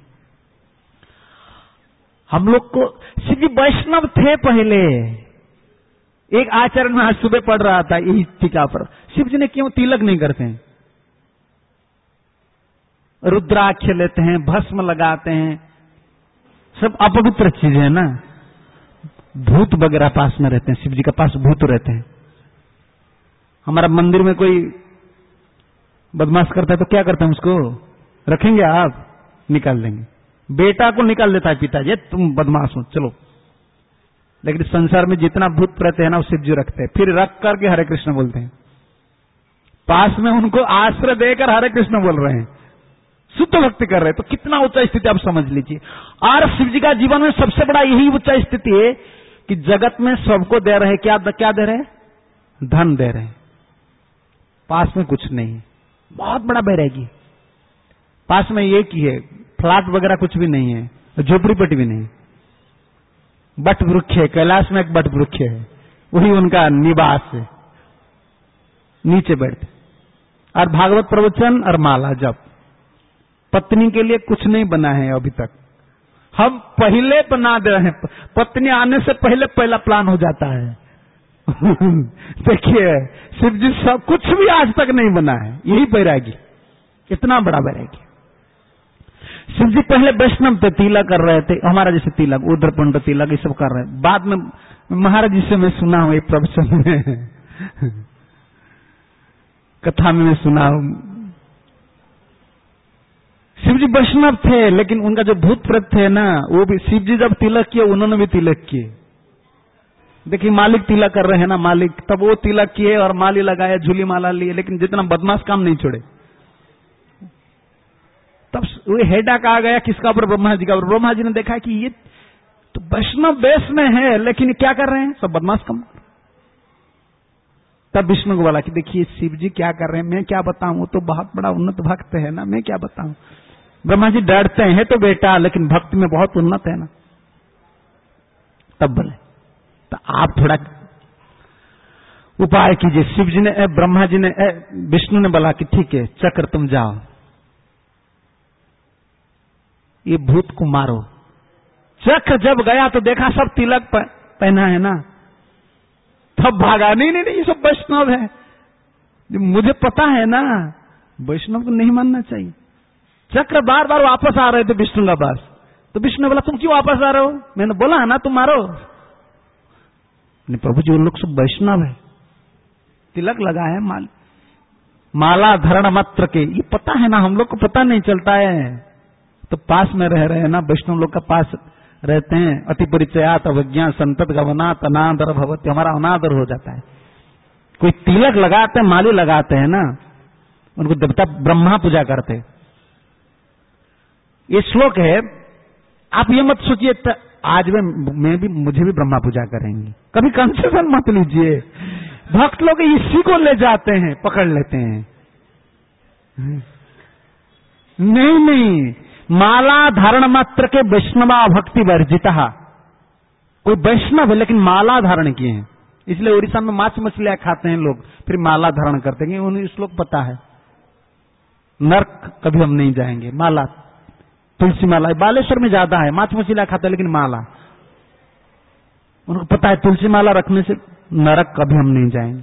हम लोग को शिव जी वैष्णव थे पहले। एक आचरण में आज सुबह पढ़ रहा था यही टीका पर, शिव जी ने क्यों तिलक नहीं करते हैं, रुद्राक्ष लेते हैं, भस्म लगाते हैं, सब अपवित्र चीजें है ना। भूत वगैरह पास में रहते हैं, शिव जी के पास भूत रहते हैं। हमारा मंदिर में कोई बदमाश करता है तो क्या करते हैं, उसको रखेंगे आप, निकाल देंगे। बेटा को निकाल देता है पिताजी, तुम बदमाश हो चलो। लेकिन संसार में जितना भूत प्रेत है ना वो शिव जी रखते हैं, फिर रख करके हरे कृष्ण बोलते हैं, पास में उनको आश्रय देकर हरे कृष्ण बोल रहे हैं, शुद्ध भक्ति कर रहे हैं। तो कितना ऊंचा स्थिति आप समझ लीजिए। और शिव जी का जीवन में सबसे बड़ा यही ऊंचा स्थिति है कि जगत में सबको दे रहे, क्या दे रहे, धन दे रहे, पास में कुछ नहीं, बहुत बड़ा बैरागी। पास में ये की है, फ्लैट वगैरह कुछ भी नहीं है, झोपड़ी पट्टी भी नहीं, बट वृक्ष है, कैलाश में एक बट वृक्ष है, वही उनका निवास है, नीचे बैठते और भागवत प्रवचन और माला जप। पत्नी के लिए कुछ नहीं बना है अभी तक, हम पहले बना दे रहे हैं, पत्नी आने से पहले पहला प्लान हो जाता है देखिए शिव जी सब कुछ भी आज तक नहीं बना है, यही बैरागी, इतना बड़ा बैरागी। शिव जी पहले वैष्णव थे, तिलक कर रहे थे, हमारा जैसे तिलक, उद्रपुंड तिलक, ये सब कर रहे हैं। बाद में महाराज जी से मैं सुना हूं, एक प्रवचन में कथा में मैं सुना हूं, शिव जी वैष्णव थे लेकिन उनका जो भूत प्रेत थे ना, वो भी शिव जी जब तिलक किए उन्होंने भी तिलक किए। देखिए मालिक तिलक कर रहे हैं ना, मालिक, तब वो तिलक किए और माली लगाया, झूली माला लिए, लेकिन जितना बदमाश काम नहीं छोड़े। तब वो हेडा आ गया किसका ऊपर, ब्रह्मा जी का ऊपर। ब्रह्मा जी ने देखा कि ये तो वैष्णव वेश में है लेकिन क्या कर रहे हैं, सब बदमाश काम। तब विष्णु को बोला कि देखिए शिव जी क्या कर रहे हैं, मैं क्या बताऊं, वो तो बहुत बड़ा उन्नत भक्त है ना, मैं क्या बताऊं। ब्रह्मा जी डरते हैं तो बेटा, लेकिन भक्ति में बहुत उन्नत है ना। तब बोले तो आप थोड़ा उपाय कीजिए। शिव जी ने, ब्रह्मा जी ने, विष्णु ने बोला कि ठीक है चक्र तुम जाओ, ये भूत को मारो। चक्र जब गया तो देखा सब तिलक पहना है ना, तब भागा, नहीं नहीं नहीं ये सब वैष्णव है, मुझे पता है ना, वैष्णव को नहीं मानना चाहिए। चक्र बार बार वापस आ रहे थे विष्णु के पास, तो विष्णु ने बोला तुम क्यों वापस आ रहे हो, मैंने बोला है ना तुम मारो। नहीं प्रभु जी वो लोग सब वैष्णव है, तिलक लगाए हैं, माला धरण मात्र के, ये पता है ना, हम लोग को पता नहीं चलता है। तो पास में रह रहे हैं ना, वैष्णव लोग का पास रहते हैं। अति परिचयात अवज्ञा संतत गवनात अनादर भवति, हमारा अनादर हो जाता है। कोई तिलक लगाते हैं, माली लगाते हैं ना, उनको देवता ब्रह्मा पूजा करते। ये श्लोक है, आप ये मत सोचिए आज मुझे भी ब्रह्मा पूजा करेंगे, कभी कंसेशन मत लीजिए। भक्त लोग इसी को ले जाते हैं, पकड़ लेते हैं। नहीं, माला धारण मात्र के वैष्णवा भक्ति वर्जिता। कोई वैष्णव है लेकिन माला धारण किए हैं, इसलिए उड़ीसा में मांस मछलियां खाते हैं लोग, फिर माला धारण करते हैं। उन्हें श्लोक पता है, नर्क कभी हम नहीं जाएंगे। माला, तुलसी माला बालेश्वर में ज्यादा है, मांस मछलियां खाते हैं लेकिन माला, उनको पता है तुलसी माला रखने से नरक कभी हम नहीं जाएंगे।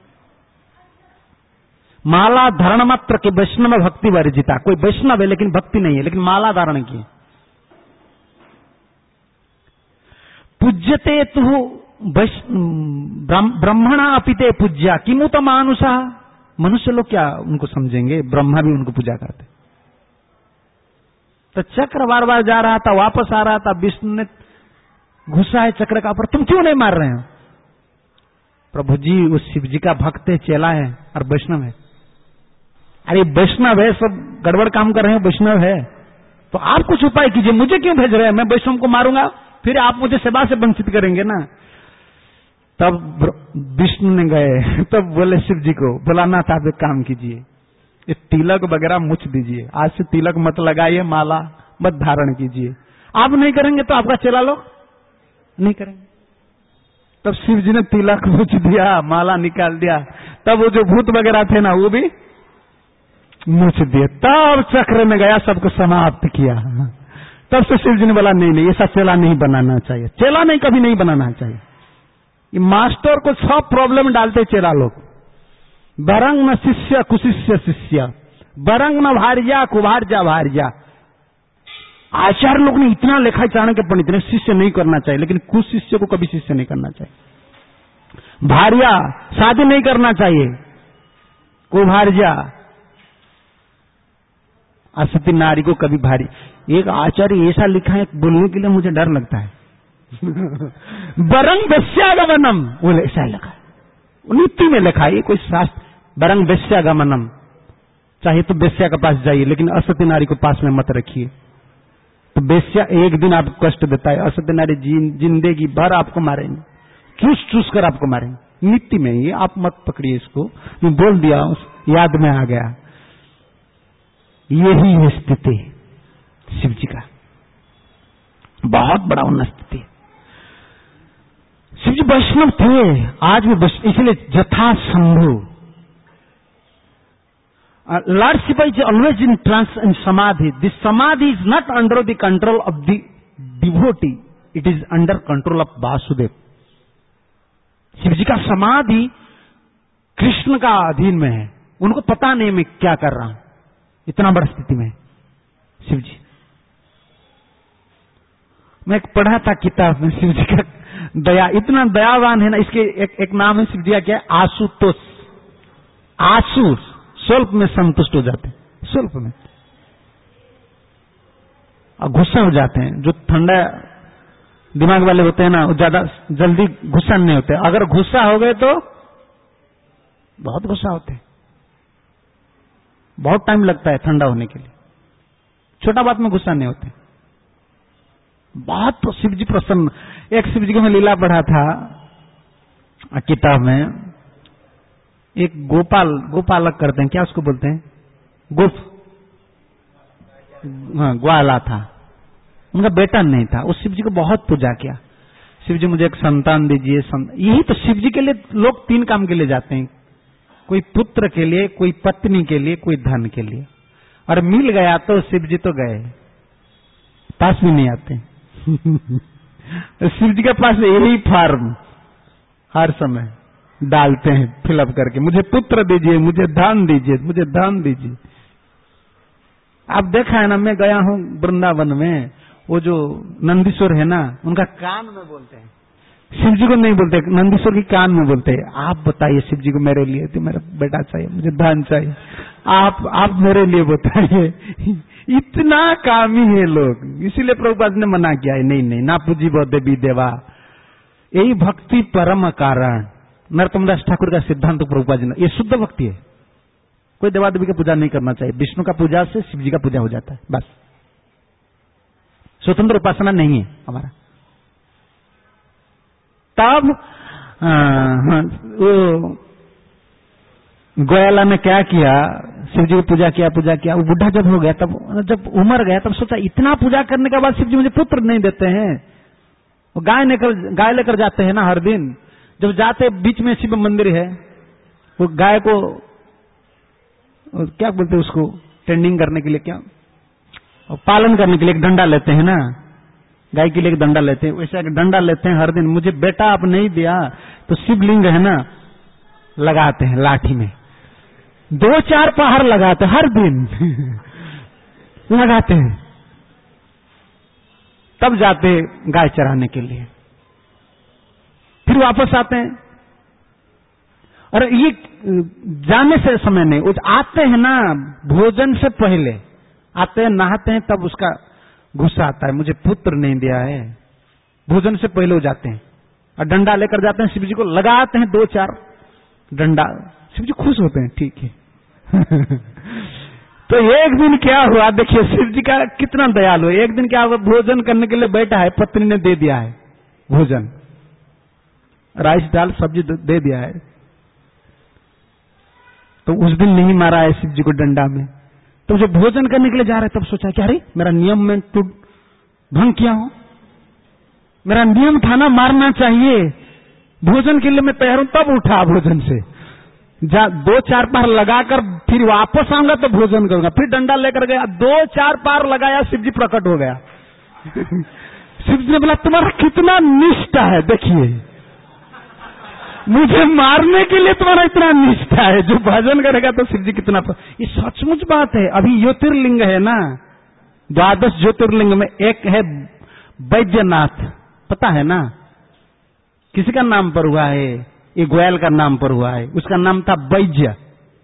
माला धारण मात्र के वैष्णव भक्ति वर्जिता। कोई वैष्णव है लेकिन भक्ति नहीं है, लेकिन माला धारण की। पूज्यते तु ब्रह्मणा अपिते पूज्या किमुत मानुषा। मनुष्य लोग क्या उनको समझेंगे, ब्रह्मा भी उनको पूजा करते। तो चक्र बार बार जा रहा था, वापस आ रहा था, विष्णु ने घुसा है चक्र का ऊपर, तुम क्यों नहीं मार रहे हो? प्रभु जी वो शिव जी का भक्त है, चेला है और वैष्णव है। अरे वैष्णव है, सब गड़बड़ काम कर रहे हैं, वैष्णव है तो आप कुछ उपाय कीजिए, मुझे क्यों भेज रहे हैं? मैं वैष्णव को मारूंगा, फिर आप मुझे सेवा से वंचित करेंगे ना। तब विष्णु ने गए, तब बोले शिव जी को, बोलाना था, आप एक काम कीजिए, ये तिलक वगैरह मुछ दीजिए, आज से तिलक मत लगाइए, माला मत धारण कीजिए। आप नहीं करेंगे तो आपका चेला लोग नहीं करेंगे। तब शिव जी ने तिलक मुछ दिया, माला निकाल दिया, तब वो जो भूत वगैरह थे ना वो भी मुछ दिए। तब चक्र में गया, सबको समाप्त किया। तब से शिव जी ने बोला नहीं, ऐसा चेला नहीं बनाना चाहिए, चेला नहीं कभी नहीं बनाना चाहिए। ये मास्टर को सब प्रॉब्लम डालते चेला लोग। बरंग न शिष्य कुशिष्य शिष्य, बरंग न भार्या कुभार्या भार्या। आचार्य लोग ने इतना लिखा, चाणक्य पंडित ने, शिष्य नहीं करना चाहिए, लेकिन कुछ शिष्य को कभी शिष्य नहीं करना चाहिए। भार्या शादी नहीं करना चाहिए, कुभार्या असती नारी को कभी भारी। एक आचार्य ऐसा लिखा है, बोलने के लिए मुझे डर लगता है। बरंग वैश्यागमनम, वो ऐसा लिखा है, नीति में लिखा है, कोई शास्त्र। बरंग वैश्यागमनम, चाहे तो वेश्या के पास जाइए, लेकिन असती नारी को पास में मत रखिए। तो वेश्या एक दिन आपको कष्ट देता है, असती नारी जिंदगी भर आपको मारेंगे, चूस चूस कर आपको मारेंगे। नीति में ये आप मत पकड़िए इसको, मैं बोल दिया, याद में आ गया। यही है स्थिति शिव जी का, बहुत बड़ा उन्नत स्थिति है। शिव जी वैष्णव थे, आज भी वैष्णव, इसलिए जथा Shambhu. Lordship is always in trance and samadhi. This samadhi is not under the control of the devotee, it is under control of Vasudev. Shiv जी का समाधि कृष्ण का अधीन में है, उनको पता नहीं मैं क्या कर रहा हूं, इतना बड़ा स्थिति में शिव जी। मैं एक पढ़ा था किताब में, शिव जी का दया, इतना दयावान है ना। इसके एक नाम है शिव जी का, क्या है? आशुतोष। आशु स्वल्प में संतुष्ट हो जाते हैं, स्वल्प में, और गुस्सा हो जाते हैं। जो ठंडा दिमाग वाले होते हैं ना, वो ज्यादा जल्दी गुस्सा नहीं होते। अगर गुस्सा हो गए तो बहुत गुस्सा होते हैं, बहुत टाइम लगता है ठंडा होने के लिए। छोटा बात में गुस्सा नहीं होते, बहुत तो शिव जी प्रसन्न। एक शिव जी को मैं लीला पढ़ा था किताब में, एक गोपालक करते हैं, क्या उसको बोलते हैं? ग्वाला था, उनका बेटा नहीं था। उस शिव जी को बहुत पूजा किया, शिव जी मुझे एक संतान दीजिए। यही तो शिव जी के लिए लोग 3 काम के लिए जाते हैं, कोई पुत्र के लिए, कोई पत्नी के लिए, कोई धन के लिए। और मिल गया तो शिव जी तो गए, पास भी नहीं आते। शिव जी के पास यही फॉर्म हर समय डालते हैं, फिलअप करके, मुझे पुत्र दीजिए, मुझे धन दीजिए, मुझे धन दीजिए। आप देखा है ना, मैं गया हूं वृंदावन में, वो जो नंदीश्वर है ना, उनका कान में बोलते हैं, शिव जी को नहीं बोलते, नंदीश्वर की कान में बोलते हैं, आप बताइए शिव जी को मेरे लिए, तो मेरा बेटा चाहिए, मुझे धन चाहिए, आप मेरे लिए बताइए। इतना कामी है लोग, इसीलिए प्रभुपाद ने मना किया है, नहीं ना पूजी वो देवी देवा, यही भक्ति परम कारण। नरोत्तम दास ठाकुर का सिद्धांत प्रभुपाद जी ने, ये शुद्ध भक्ति है, कोई देवा देवी की पूजा नहीं करना चाहिए। विष्णु का पूजा से शिव जी का पूजा हो जाता है, बस। स्वतंत्र उपासना नहीं है हमारा। तब वो गोयाला ने क्या किया, शिव जी की पूजा किया। वो बुढ़ा जब हो गया, तब जब उमर गया, तब सोचा इतना पूजा करने के बाद शिव जी मुझे पुत्र नहीं देते हैं। वो गाय लेकर जाते हैं ना हर दिन। जब जाते बीच में शिव मंदिर है, वो गाय को क्या बोलते हैं उसको, टेंडिंग करने के लिए, क्या पालन करने के लिए एक डंडा लेते हैं ना, गाय के लिए एक डंडा लेते हैं, वैसे एक डंडा लेते हैं हर दिन। मुझे बेटा आप नहीं दिया तो शिवलिंग है ना, लगाते हैं लाठी में, 2-4 पहाड़ लगाते हर दिन लगाते हैं। तब जाते गाय चराने के लिए, फिर वापस आते हैं। और ये जाने से समय नहीं, वो आते हैं ना भोजन से पहले आते हैं, नहाते हैं, तब उसका गुस्सा आता है, मुझे पुत्र नहीं दिया है। भोजन से पहले हो जाते हैं और डंडा लेकर जाते हैं, शिव जी को लगाते हैं 2-4 डंडा। शिव जी खुश होते हैं, ठीक है। तो एक दिन क्या हुआ, देखिए शिव जी का कितना दयालु है। एक दिन क्या हुआ, भोजन करने के लिए बैठा है, पत्नी ने दे दिया है भोजन, राइस दाल सब्जी दे दिया है। तो उस दिन नहीं मारा है शिव जी को डंडा में। तो जब भोजन करने के लिए जा रहे, तब सोचा कि अरे मेरा नियम में तो भंग किया हूं, मेरा नियम था ना मारना चाहिए। भोजन के लिए मैं तैयार हूं, तब उठा भोजन से, 2-4 पार लगाकर फिर वापस आऊंगा तो भोजन करूंगा। फिर डंडा लेकर गया, 2-4 पार लगाया, शिव जी प्रकट हो गया। शिव जी ने बोला तुम्हारा कितना निष्ठा है, देखिए मुझे मारने के लिए तुम्हारा इतना निष्ठा है, जो भजन करेगा तो शिव जी कितना। ये सचमुच बात है। अभी ज्योतिर्लिंग है ना, 12 ज्योतिर्लिंग में एक है बैद्यनाथ, पता है ना, किसी का नाम पर हुआ है, ये गोयल का नाम पर हुआ है। उसका नाम था बैज्य,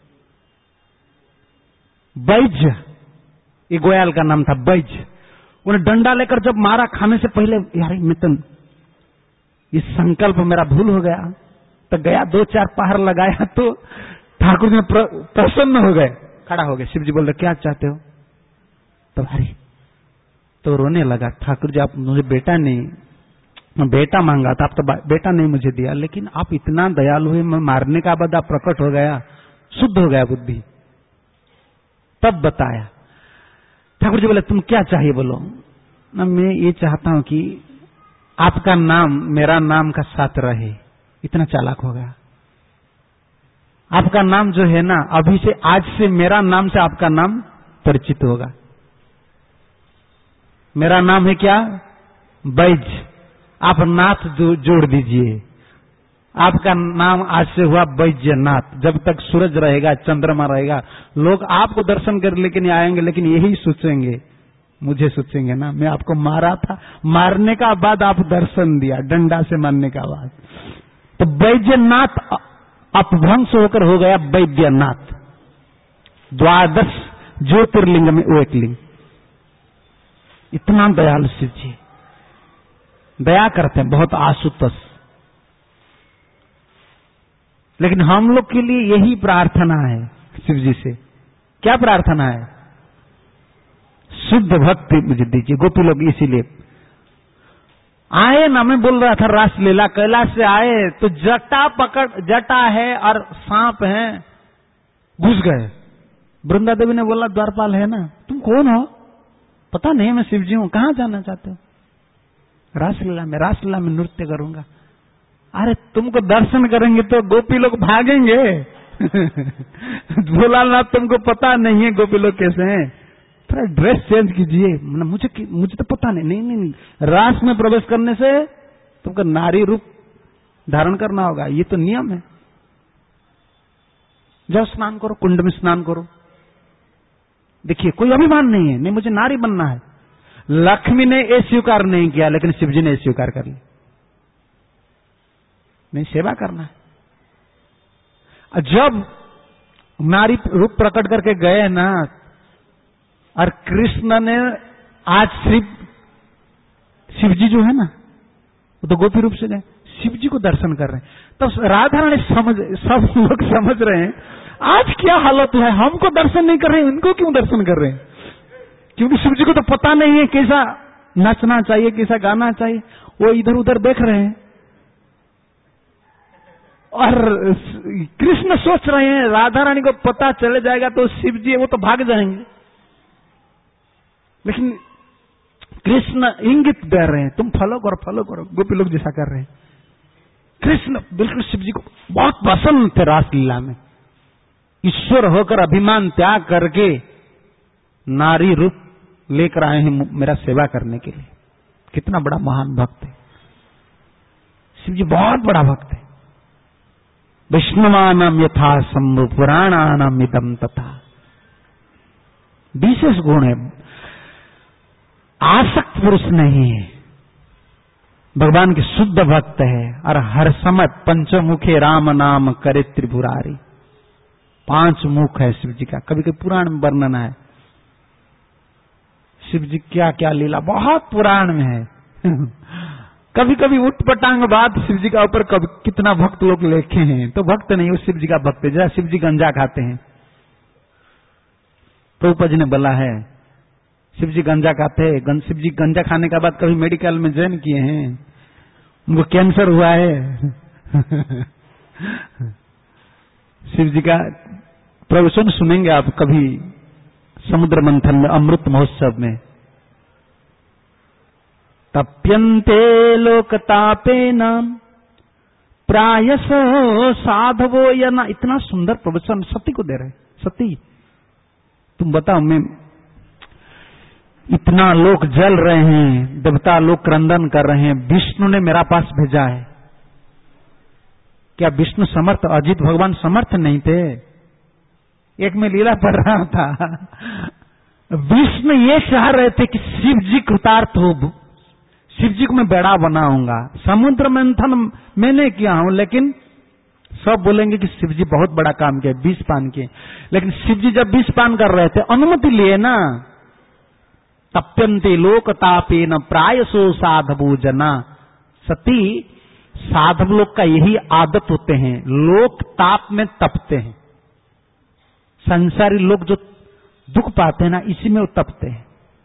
ये गोयल का नाम था बैज्य। उन्हें डंडा लेकर जब मारा, खाने से पहले, यार मितन ये संकल्प मेरा भूल हो गया, तो गया 2-4 पहाड़ लगाया, तो ठाकुर जी प्रसन्न हो गए, खड़ा हो गए। शिव जी बोल रहे क्या चाहते हो, तो अरे तो रोने लगा, ठाकुर जी आप मुझे बेटा नहीं, मैं बेटा मांगा था, आप तो बेटा नहीं मुझे दिया, लेकिन आप इतना दयालु हुए, मैं मारने का बाद आप प्रकट हो गया, शुद्ध हो गया बुद्धि। तब बताया ठाकुर जी बोले तुम क्या चाहिए बोलो ना, मैं ये चाहता हूं कि आपका नाम मेरा नाम का साथ रहे। इतना चालाक हो गया। आपका नाम जो है ना, अभी से आज से मेरा नाम से आपका नाम परिचित होगा। मेरा नाम है क्या, बैज्य, आप नाथ जोड़ दीजिए। आपका नाम आज से हुआ बैज्यनाथ। जब तक सूरज रहेगा, चंद्रमा रहेगा, लोग आपको दर्शन कर लेकिन आएंगे, लेकिन यही सोचेंगे, मुझे सोचेंगे ना, मैं आपको मारा था, मारने का बाद आप दर्शन दिया, डंडा से मारने का बाद। तो बैज्यनाथ अपभ्रंश होकर हो गया बैद्यनाथ। 12 ज्योतिर्लिंग में वो एक लिंग। इतना दयालु शिव जी, दया करते हैं बहुत आशुतोष। लेकिन हम लोग के लिए यही प्रार्थना है शिव जी से। क्या प्रार्थना है, शुद्ध भक्ति मुझे दीजिए। गोपी लोग इसीलिए आए ना, मैं बोल रहा था रासलीला, कैलाश से आए तो जटा है और सांप है, घुस गए। वृंदा देवी ने बोला द्वारपाल है ना, तुम कौन हो, पता नहीं मैं शिव जी हूं, कहां जाना चाहते हो। रासलीला में नृत्य करूंगा। अरे तुमको दर्शन करेंगे तो गोपी लोग भागेंगे। बोला ना तुमको पता नहीं है गोपी लोग कैसे हैं, थोड़ा ड्रेस चेंज कीजिए। मुझे तो पता नहीं। नहीं, रास में प्रवेश करने से तुमको नारी रूप धारण करना होगा, ये तो नियम है। जाओ स्नान करो, कुंड में स्नान करो। देखिए कोई अभिमान नहीं है, नहीं मुझे नारी बनना है। लक्ष्मी ने ये स्वीकार नहीं किया, लेकिन शिव जी ने स्वीकार कर लिया, नहीं सेवा करना है। जब नारी रूप प्रकट करके गए ना, और कृष्ण ने आज शिव जी जो है ना, वो तो गोपी रूप से गए, शिव जी को दर्शन कर रहे हैं। तब राधा रानी सब लोग समझ रहे हैं आज क्या हालत है, हमको दर्शन नहीं कर रहे हैं, इनको क्यों दर्शन कर रहे हैं? क्योंकि शिव जी को तो पता नहीं है कैसा नाचना चाहिए, कैसा गाना चाहिए, वो इधर उधर देख रहे हैं। और कृष्ण सोच रहे हैं राधा रानी को पता चले जाएगा तो शिव जी वो तो भाग जाएंगे, लेकिन कृष्ण इंगित दे रहे हैं, तुम फॉलो करो, गोपी लोग जैसा कर रहे हैं। कृष्ण बिल्कुल शिव जी को बहुत पसंद थे रासलीला में। ईश्वर होकर अभिमान त्याग करके नारी रूप लेकर आए हैं मेरा सेवा करने के लिए। कितना बड़ा महान भक्त है शिव जी, बहुत बड़ा भक्त है। विष्णुवानम यथा शंभु पुराणानम इदम तथा, विशेष गुण है, आसक्त पुरुष नहीं है, भगवान के शुद्ध भक्त है। और हर समय पंचमुखे राम नाम करे त्रिपुरारी, 5 मुख है शिव जी का। कभी कभी पुराण में वर्णन है शिव जी क्या क्या लीला, बहुत पुराण में है। कभी कभी उठपटांग बात शिव जी का ऊपर कितना भक्त लोग लिखे हैं, तो भक्त नहीं, वो शिव जी का भक्त है। जैसे शिव जी गंजा खाते हैं, प्रभुपाद जी ने बोला है शिव जी गंजा खाते हैं। शिव जी गंजा खाने के बाद कभी मेडिकल में ज्वाइन किए हैं, उनको कैंसर हुआ है। शिव जी का प्रवचन सुनेंगे आप कभी समुद्र मंथन में, अमृत महोत्सव में। तप्यन्ते लोकतापेन प्रायसो साधवो यना, इतना सुंदर प्रवचन सती को दे रहे। सती तुम बताओ, मैं इतना लोग जल रहे हैं, देवता लोग क्रंदन कर रहे हैं, विष्णु ने मेरा पास भेजा है। क्या विष्णु समर्थ, अजित भगवान समर्थ नहीं थे? एक में लीला पढ़ रहा था, विष्णु ये चाह रहे थे कि शिव जी कृतार्थ हो, शिव जी को मैं बेड़ा बनाऊंगा। समुद्र मंथन मैंने किया हूं, लेकिन सब बोलेंगे कि शिव जी बहुत बड़ा काम किया, 20 पान किए। लेकिन शिव जी जब 20 पान कर रहे थे, अनुमति लिए ना। तप्यन्ते लोकतापेन प्रायसो साधवो जना। सती, साधव लोग का यही आदत होते हैं, लोक ताप में तपते हैं। संसारी लोग जो दुख पाते हैं ना, इसी में वो तपते हैं।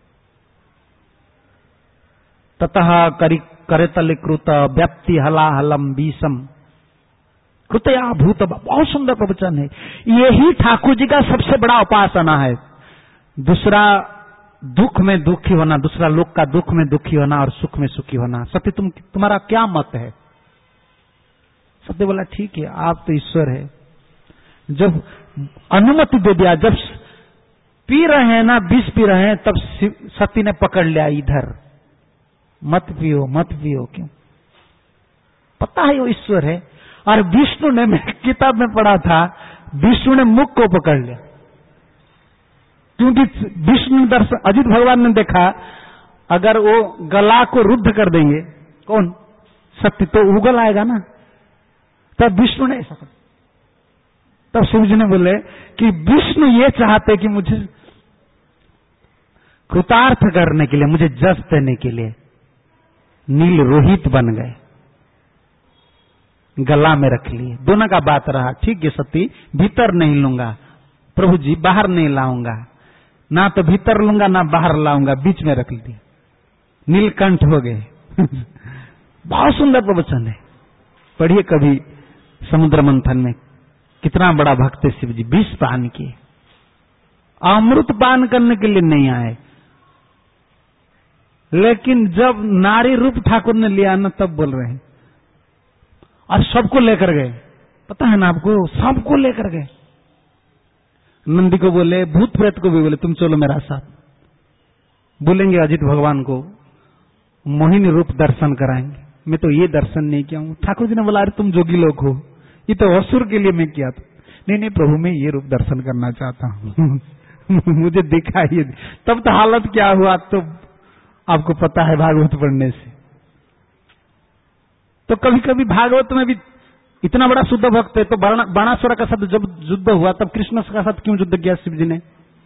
ततः करतल कृत व्याप्ति हलाहलम बीसम कृतया भूत, बहुत सुंदर प्रवचन है। यही ठाकुर जी का सबसे बड़ा उपासना है। दूसरा दुख में दुखी होना, दूसरा लोक का दुख में दुखी होना और सुख में सुखी होना। सत्य तुम्हारा क्या मत है? सत्य बोला ठीक है, आप तो ईश्वर है। जब अनुमति दे दिया, जब पी रहे हैं ना, विष पी रहे हैं, तब सती ने पकड़ लिया इधर, मत पियो मत पियो। क्यों? पता है वो ईश्वर है। और विष्णु ने, मैं किताब में पढ़ा था, विष्णु ने मुख को पकड़ लिया, क्योंकि विष्णु दर्शन, अजित भगवान ने देखा अगर वो गला को रुद्ध कर देंगे, कौन? सत्य, तो उगल आएगा ना। तब विष्णु ने ऐसा कर, तब शिव जी ने बोले कि विष्णु ये चाहते कि मुझे कृतार्थ करने के लिए, मुझे जस देने के लिए नील रोहित बन गए, गला में रख लिए। दोनों का बात रहा, ठीक है सती, भीतर नहीं लूंगा प्रभु जी, बाहर नहीं लाऊंगा, ना तो भीतर लूंगा ना बाहर लाऊंगा, बीच में रख दिया, नीलकंठ हो गए। बहुत सुंदर प्रवचन है, पढ़िए कभी समुद्र मंथन में। कितना बड़ा भक्त है शिव जी। 20 पान किए, अमृत पान करने के लिए नहीं आए, लेकिन जब नारी रूप ठाकुर ने लिया ना, तब बोल रहे हैं। और सबको लेकर गए, पता है ना आपको, सबको लेकर गए। नंदी को बोले, भूत प्रेत को भी बोले तुम चलो मेरा साथ। बोलेंगे अजित भगवान को मोहिनी रूप दर्शन कराएंगे। मैं तो ये दर्शन नहीं किया हूं। ठाकुर जी ने बोला, अरे तुम जोगी लोग हो, ये तो असुर के लिए मैं किया था। नहीं नहीं प्रभु, मैं ये रूप दर्शन करना चाहता हूं। मुझे दिखा ही। तब तो हालत क्या हुआ, तो आपको पता है भागवत पढ़ने से। तो कभी कभी भागवत में भी इतना बड़ा शुद्ध भक्त है, तो बाणासुर का साथ जब युद्ध हुआ, तब कृष्ण का साथ क्यों युद्ध किया शिव जी ने?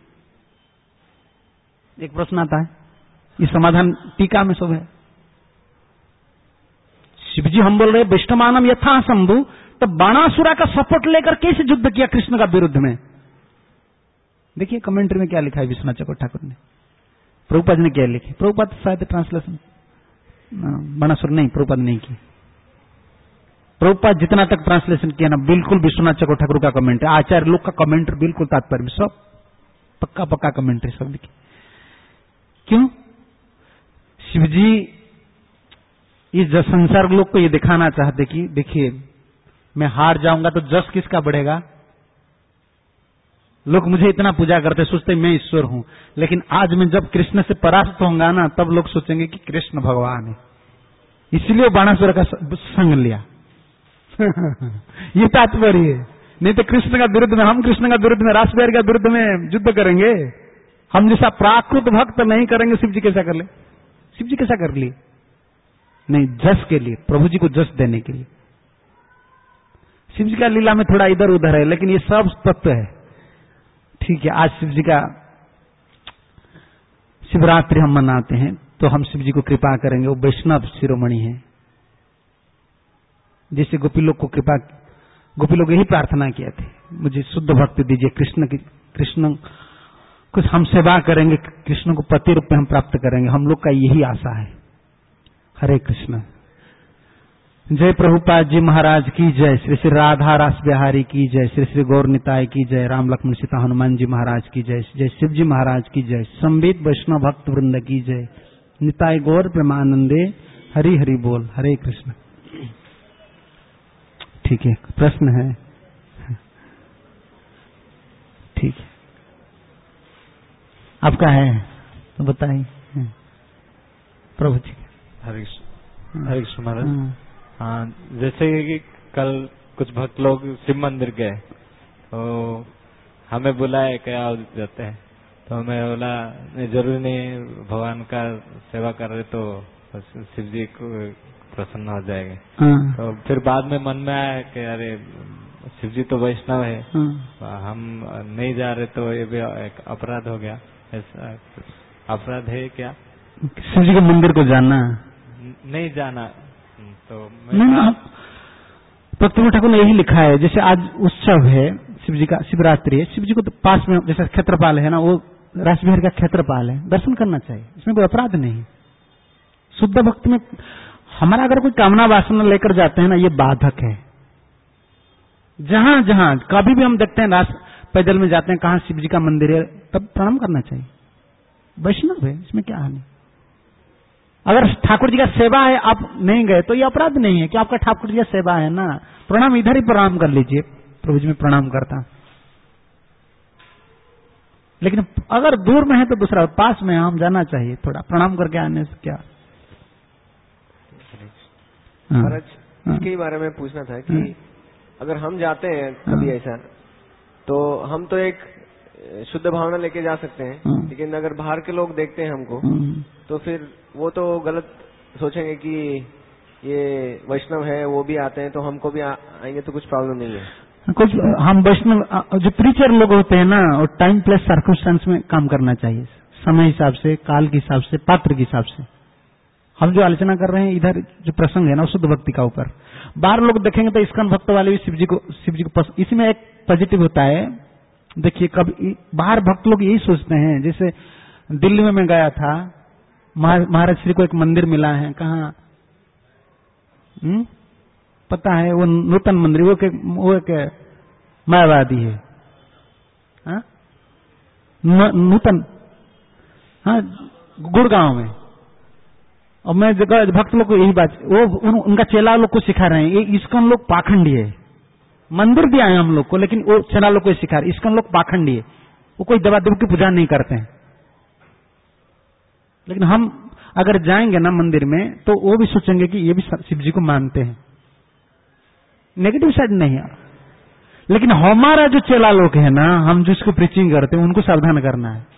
एक प्रश्न आता है, ये समाधान टीका में सब है। शिव जी हम बोल रहे वैष्णवानम यथा शंभु, तब बाणासुरा का सपोर्ट लेकर कैसे युद्ध किया कृष्ण का विरुद्ध में? देखिए कमेंट्री में क्या लिखा है विश्वनाथ चक्रवर्ती ठाकुर ने, प्रभुपाद ने क्या लिखे। प्रभुपाद शायद ट्रांसलेशन बाणासुर नहीं, प्रभुपाद नहीं की। प्रभुपाद जितना तक ट्रांसलेशन किया ना, बिल्कुल विश्वनाथ चक्रवर्ती ठाकुर का कमेंट है, आचार्य लोग का कमेंट बिल्कुल तात्पर्य, सब पक्का पक्का कमेंट्री सब लिखे। क्यों? शिवजी इस संसार लोग को ये दिखाना चाहते कि देखिए मैं हार जाऊंगा तो जस किसका बढ़ेगा। लोग मुझे इतना पूजा करते, सोचते मैं ईश्वर हूं, लेकिन आज मैं जब कृष्ण से परास्त होऊंगा ना, तब लोग सोचेंगे कि कृष्ण भगवान है। इसलिए बाणासुर का संग लिया। ये तात्पर्य है। नहीं तो कृष्ण का विरुद्ध में, हम कृष्ण का विरुद्ध में, रास बिहारी का विरुद्ध में युद्ध करेंगे। हम जैसा प्राकृत भक्त नहीं करेंगे, शिव जी कैसा कर ले? शिव जी कैसा कर लिए? नहीं, जस के लिए, प्रभु जी को जस देने के लिए। शिव जी का लीला में थोड़ा इधर उधर है, लेकिन ये सब तत्व है। ठीक है, आज शिव जी का शिवरात्रि हम मनाते हैं, तो हम शिव जी को कृपा करेंगे, वो वैष्णव शिरोमणि है। जैसे गोपी लोग को कृपा, गोपी लोग यही प्रार्थना किए थे, मुझे शुद्ध भक्ति दीजिए, कृष्ण कुछ हम सेवा करेंगे, कृष्ण को पति रूप में हम प्राप्त करेंगे, हम लोग का यही आशा है। हरे कृष्ण। जय प्रभुपाद जी महाराज की जय, श्री श्री राधा रास बिहारी की जय, श्री श्री गौर निताय की जय, राम लक्ष्मण सीता हनुमान जी महाराज की जय, जय शिव जी महाराज की जय, संवेद वैष्णव भक्त वृंद की जय, निताय गौर प्रेमानंदे, हरि हरि बोल। हरे कृष्ण। ठीक है, प्रश्न है? ठीक है, आपका है तो बताइए प्रभु जी। हरे कृष्ण महाराज। हाँ, जैसे कि कल कुछ भक्त लोग शिव मंदिर गए, तो हमें बुलाए क्या जाते हैं, तो हमें बोला जरूरी नहीं, भगवान का सेवा कर रहे तो शिव जी को प्रसन्न हो जाएंगे। तो फिर बाद में मन में आया कि अरे शिव जी तो वैष्णव है, हम नहीं जा रहे तो ये भी एक अपराध हो गया। ऐसा अपराध है क्या शिव जी के मंदिर को जाना? नहीं जाना तो प्रभु ठाकुर ने यही लिखा है। जैसे आज उत्सव है शिव जी का, शिवरात्रि है, शिव जी को तो पास में जैसे क्षेत्रपाल है ना, वो रासबिहारी का क्षेत्रपाल है, दर्शन करना चाहिए, इसमें कोई अपराध नहीं। शुद्ध भक्त में हमारा अगर कोई कामना वासना लेकर जाते हैं ना, ये बाधक है। जहां जहां कभी भी हम देखते हैं रास पैदल में जाते हैं, कहां शिव जी का मंदिर है, तब प्रणाम करना चाहिए। वैष्णव है, इसमें क्या हानि? अगर ठाकुर जी का सेवा है, आप नहीं गए तो ये अपराध नहीं है कि आपका ठाकुर जी का सेवा है ना, प्रणाम इधर ही प्रणाम कर लीजिए, प्रभु जी में प्रणाम करता। लेकिन अगर दूर में है तो दूसरा, पास में हम जाना चाहिए, थोड़ा प्रणाम करके आने से क्या। महाराज, इसके बारे में पूछना था कि अगर हम जाते हैं कभी ऐसा, तो हम तो एक शुद्ध भावना लेके जा सकते हैं, लेकिन अगर बाहर के लोग देखते हैं हमको, तो फिर वो तो गलत सोचेंगे कि ये वैष्णव है, वो भी आते हैं, तो हमको भी आएंगे तो कुछ प्रॉब्लम नहीं है। कुछ हम वैष्णव जो प्रीचर लोग होते हैं ना, और टाइम प्लेस सर्कमस्टेंस में काम करना चाहिए, समय हिसाब से, काल के हिसाब से, पात्र के हिसाब से। हम जो आलोचना कर रहे हैं इधर जो प्रसंग है ना, शुद्ध भक्ति का ऊपर, बाहर लोग देखेंगे तो इस्कॉन भक्त वाले भी शिव जी को इसमें एक पॉजिटिव होता है। देखिए, कभी बाहर भक्त लोग यही सोचते हैं, जैसे दिल्ली में मैं गया था, महाराज श्री को एक मंदिर मिला है, कहाँ पता है, वो नूतन मंदिर, वो एक मायावादी है, नूतन, हाँ, गुड़गांव में। और मैं जगह भक्त लोग को यही बात, वो उनका चेला लोग को सिखा रहे हैं, ये इस्कॉन लोग पाखंडी है, मंदिर दिया है हम लोग को, लेकिन वो चेला लोग को सिखा रहे, इस्कॉन लोग पाखंडी है, वो कोई देवा देव की पूजा नहीं करते हैं। लेकिन हम अगर जाएंगे ना मंदिर में, तो वो भी सोचेंगे कि ये भी शिव जी को मानते हैं, नेगेटिव साइड नहीं है। लेकिन हमारा जो चेला लोग है ना, हम जिसको प्रीचिंग करते हैं, उनको सावधान करना है।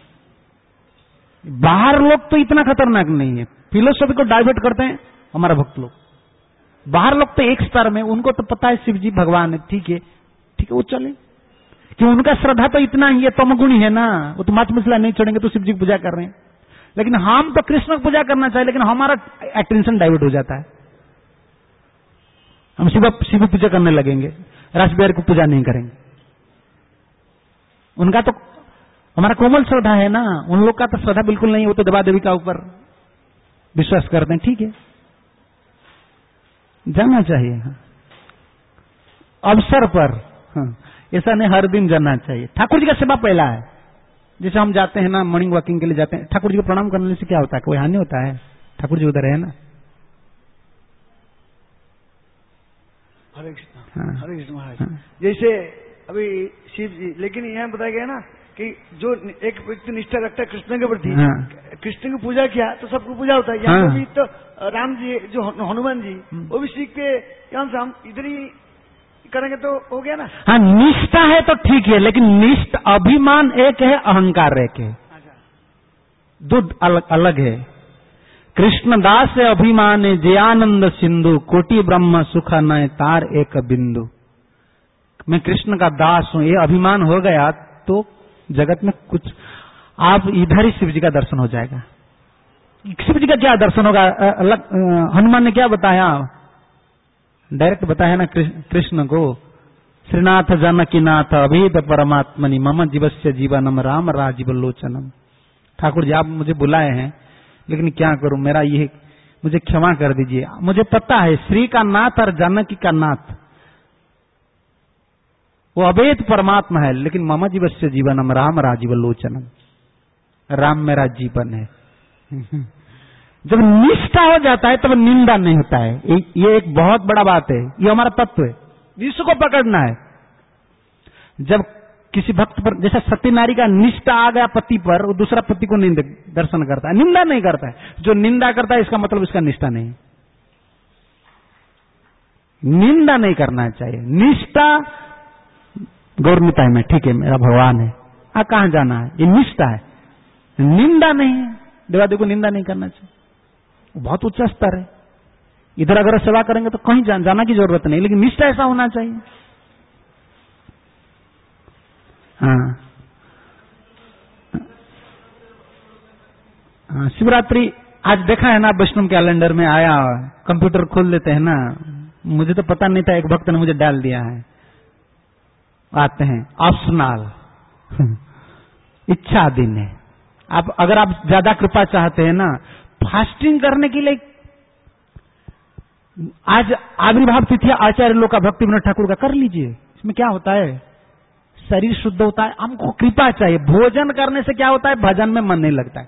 बाहर लोग तो इतना खतरनाक नहीं है, फिलोसॉफी को डाइवर्ट करते हैं हमारा भक्त लोग। बाहर लोग तो एक स्तर में, उनको तो पता है शिव जी भगवान है, ठीक है, वो चले, कि उनका श्रद्धा तो इतना ही है, तमगुणी है ना, वो तो माछ मछला नहीं छोड़ेंगे तो शिव जी की पूजा कर रहे हैं। लेकिन हम तो कृष्ण की पूजा करना चाहिए, लेकिन हमारा अटेंशन डाइवर्ट हो जाता है। हम शिव पूजा करने लगेंगे, रास बिहारी को पूजा नहीं करेंगे। उनका तो हमारा कोमल श्रद्धा है ना, उन लोग का तो श्रद्धा बिल्कुल नहीं, वो तो देवा देवी का ऊपर विश्वास करते हैं। ठीक है, जाना चाहिए। हाँ। अवसर पर, हाँ, ऐसा नहीं हर दिन जाना चाहिए। ठाकुर जी का सेवा पहला है। जैसे हम जाते हैं ना मॉर्निंग वॉकिंग के लिए जाते हैं, ठाकुर जी को प्रणाम करने से क्या होता है? कोई हानि होता है? ठाकुर जी उधर है ना। हरे कृष्ण महाराज। जैसे अभी शिव जी, लेकिन यहाँ बताया गया ना कि जो एक व्यक्ति निष्ठा रखता है कृष्ण के प्रति, कृष्ण की पूजा किया तो सबको पूजा होता है। यहाँ भी तो राम जी जो हनुमान जी, वो भी सीख के यहाँ से हम इधर ही करेंगे तो हो गया ना। हाँ, निष्ठा है तो ठीक है, लेकिन निष्ठ अभिमान एक है, अहंकार एक है, दो अलग है। कृष्णदास से अभिमान जयानंद सिंधु, कोटि ब्रह्म सुख नय तार एक बिंदु। मैं कृष्ण का दास हूं, ये अभिमान हो गया तो जगत में कुछ, आप इधर ही शिव जी का दर्शन हो जाएगा। शिव जी का क्या दर्शन होगा? हनुमान ने क्या बताया? डायरेक्ट बताया ना कृष्ण को, श्रीनाथ जानकीनाथ अभेद परमात्मनि मम जीवस्य जीवनम राम राजीव लोचनम। ठाकुर जी आप मुझे बुलाए हैं, लेकिन क्या करूं, मेरा ये मुझे क्षमा कर दीजिए। मुझे पता है श्री का नाथ और जानकी का नाथ वो अभेद परमात्मा है, लेकिन मम जीवस्य जीवनम राम राजीव लोचनम, राम मेरा जीवन है। जब निष्ठा हो जाता है तब निंदा नहीं होता है। ये एक बहुत बड़ा बात है, ये हमारा तत्व है, इसको पकड़ना है। जब किसी भक्त पर, जैसा सती नारी का निष्ठा आ गया पति पर, वो दूसरा पति को नहीं दर्शन करता है, निंदा नहीं करता है। जो निंदा करता है इसका मतलब इसका निष्ठा नहीं। निंदा नहीं करना चाहिए। निष्ठा गौरनिताय में, ठीक है मेरा भगवान है, कहां जाना है, ये निष्ठा है, निंदा नहीं है। देवादेव को निंदा नहीं करना चाहिए, बहुत उच्च स्तर है। इधर अगर सेवा करेंगे तो कहीं जाना की जरूरत नहीं, लेकिन निष्ठा ऐसा होना चाहिए। हाँ, शिवरात्रि आज देखा है ना, वैष्णव कैलेंडर में आया, कंप्यूटर खोल लेते हैं ना, मुझे तो पता नहीं था, एक भक्त ने मुझे डाल दिया है, आते हैं ऑप्शनल इच्छा दिन है। आप अगर आप ज्यादा कृपा चाहते हैं ना, फास्टिंग करने के लिए आज आविर्भाव तिथि आचार्य लोग का भक्ति विनोद ठाकुर का कर लीजिए। इसमें क्या होता है, शरीर शुद्ध होता है, हमको कृपा चाहिए। भोजन करने से क्या होता है, भजन में मन नहीं लगता है।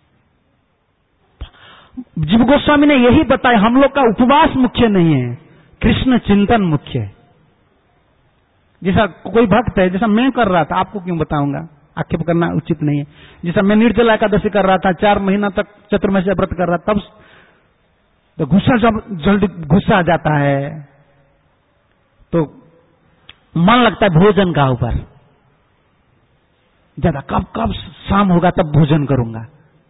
जीव गोस्वामी ने यही बताया, हम लोग का उपवास मुख्य नहीं है, कृष्ण चिंतन मुख्य है। जैसा कोई भक्त है, जैसा मैं कर रहा था, आपको क्यों बताऊंगा, आक्षेप करना उचित नहीं है। जैसा मैं निर्जला एकादशी कर रहा था, 4 महीना तक चतुर्मास्य व्रत कर रहा, तब तो गुस्सा जब जल्दी गुस्सा आ जाता है तो मन लगता है भोजन का ऊपर ज्यादा, कब शाम होगा तब भोजन करूंगा।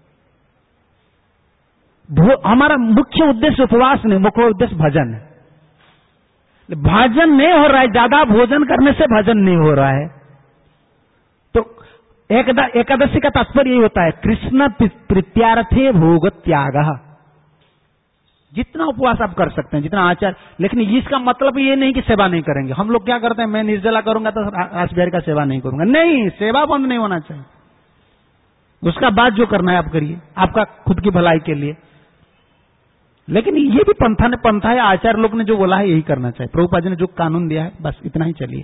हमारा मुख्य उद्देश्य उपवास नहीं, मुख्य उद्देश्य भजन है। भजन नहीं हो रहा है, ज्यादा भोजन करने से भजन नहीं हो रहा है। तो एकादशी का तात्पर्य यही होता है, कृष्ण प्रीत्यार्थे भोग त्याग। जितना उपवास आप कर सकते हैं, जितना आचार, लेकिन इसका मतलब ये नहीं कि सेवा नहीं करेंगे। हम लोग क्या करते हैं, मैं निर्जला करूंगा तो रास बिहारी का सेवा नहीं करूंगा। नहीं, सेवा बंद नहीं होना चाहिए, उसका बाद जो करना है आप करिए, आपका खुद की भलाई के लिए। लेकिन ये भी पंथा है, आचार्य लोग ने जो बोला है यही करना चाहिए। प्रभुपाद जी ने जो कानून दिया है बस इतना ही चलिए।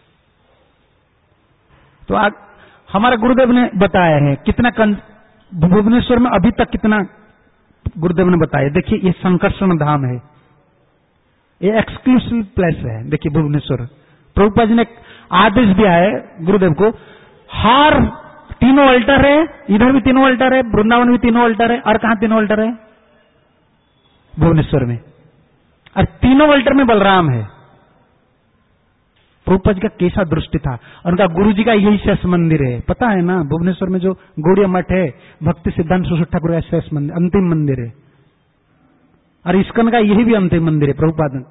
तो आज हमारे गुरुदेव ने बताया है कितना भुवनेश्वर में अभी तक कितना गुरुदेव ने बताया। देखिए ये संकर्षण धाम है, ये एक्सक्लूसिव प्लेस है। देखिए भुवनेश्वर, प्रभुपाद जी ने आदेश दिया है गुरुदेव को, हर 3 अल्टर है, इधर भी 3 अल्टर है, वृंदावन भी 3 अल्टर है, और कहां 3 अल्टर है, भुवनेश्वर में, और 3 अल्टर में बलराम है। प्रभुपाद जी का कैसा दृष्टि था, और उनका गुरु जी का यही शेष मंदिर है, पता है ना। भुवनेश्वर में जो गौड़िया मठ है, भक्ति सिद्धांत सरस्वती ठाकुर का शेष मंदिर, अंतिम मंदिर है, और इस्कन का यही भी अंतिम मंदिर है। प्रभुपाद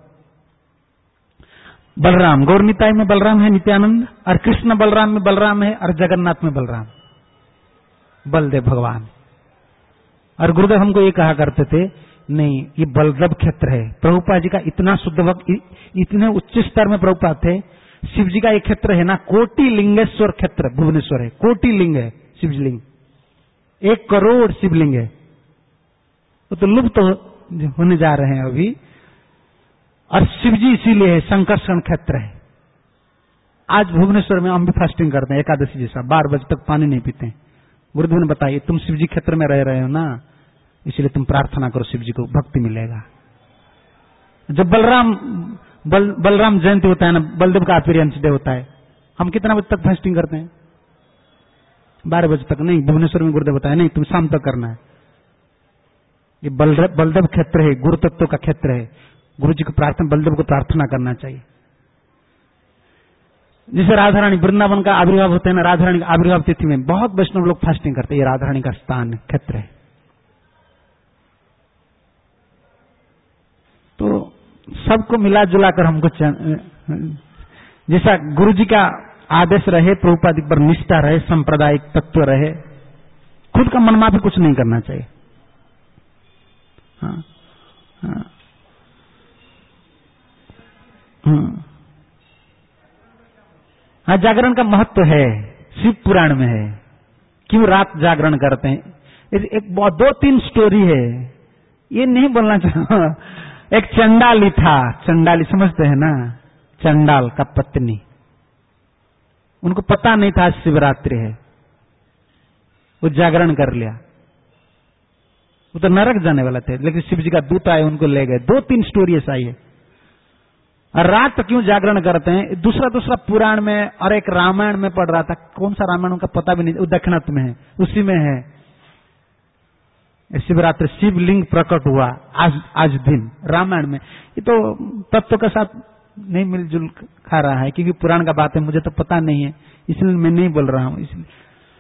बलराम, गौरनिताय में बलराम है नित्यानंद, और कृष्ण बलराम में बलराम है, और जगन्नाथ में बलराम, बलदेव भगवान। और गुरुदेव हमको ये कहा करते थे नहीं, ये बलदेव क्षेत्र है। प्रभुपाद जी का इतना शुद्ध भक्त, इतने उच्च स्तर में प्रभुपाद थे। शिव जी का एक क्षेत्र है ना, कोटि लिंगेश्वर क्षेत्र भुवनेश्वर है, कोटि लिंग है शिवलिंग, 1 करोड़ शिवलिंग है। वो तो लुप्त होने जा रहे हैं अभी। और शिव जी इसीलिए है, संकर्षण क्षेत्र है। आज भुवनेश्वर में हम भी फास्टिंग करते हैं एकादशी जैसा, 12 बजे तक पानी नहीं पीते हैं। गुरुदेव ने बताइए, तुम शिव जी क्षेत्र में रह रहे हो ना, इसलिए तुम प्रार्थना करो, शिव जी को भक्ति मिलेगा। जब बलराम जयंती होता है ना, बलदेव का अपीयरेंस डे होता है, हम कितना बजे तक फास्टिंग करते हैं? 12 बजे तक नहीं। भुवनेश्वर में गुरुदेव बताया नहीं, तुम शाम तक करना है। ये बलदेव क्षेत्र है, गुरु तत्व का क्षेत्र है। गुरु जी को प्रार्थना, बलदेव को प्रार्थना करना चाहिए। जैसे राधा रानी वृंदावन का आविर्भाव होता है ना, राधा रानी का आविर्भाव तिथि में बहुत वैष्णव लोग फास्टिंग करते हैं। ये राधा रानी का स्थान क्षेत्र है। तो सबको मिला जुला कर हमको जैसा गुरु जी का आदेश रहे, प्रभुपाद पर निष्ठा रहे, सांप्रदायिक तत्व रहे, खुद का मनमाफी भी कुछ नहीं करना चाहिए। हाँ, हाँ, हाँ, जागरण का महत्व है, शिव पुराण में है। क्यों रात जागरण करते हैं? एक 2-3 स्टोरी है, ये नहीं बोलना चाहूंगा। एक चंडाली था, चंडाली समझते हैं ना, चंडाल का पत्नी। उनको पता नहीं था शिवरात्रि है, वो जागरण कर लिया। वो तो नरक जाने वाला थे, लेकिन शिव जी का दूत आए, उनको ले गए। 2-3 स्टोरी ऐसा ही है। और रात क्यों जागरण करते हैं? दूसरा पुराण में और एक रामायण में पढ़ रहा था, कौन सा रामायण उनका पता भी नहीं, वो दक्षिणात्य में है, उसी में है शिवरात्रि, शिवलिंग प्रकट हुआ आज दिन रामायण में। ये तो तत्व के साथ नहीं मिलजुल खा रहा है, क्योंकि पुराण का बात है, मुझे तो पता नहीं है, इसलिए मैं नहीं बोल रहा हूं। इसलिए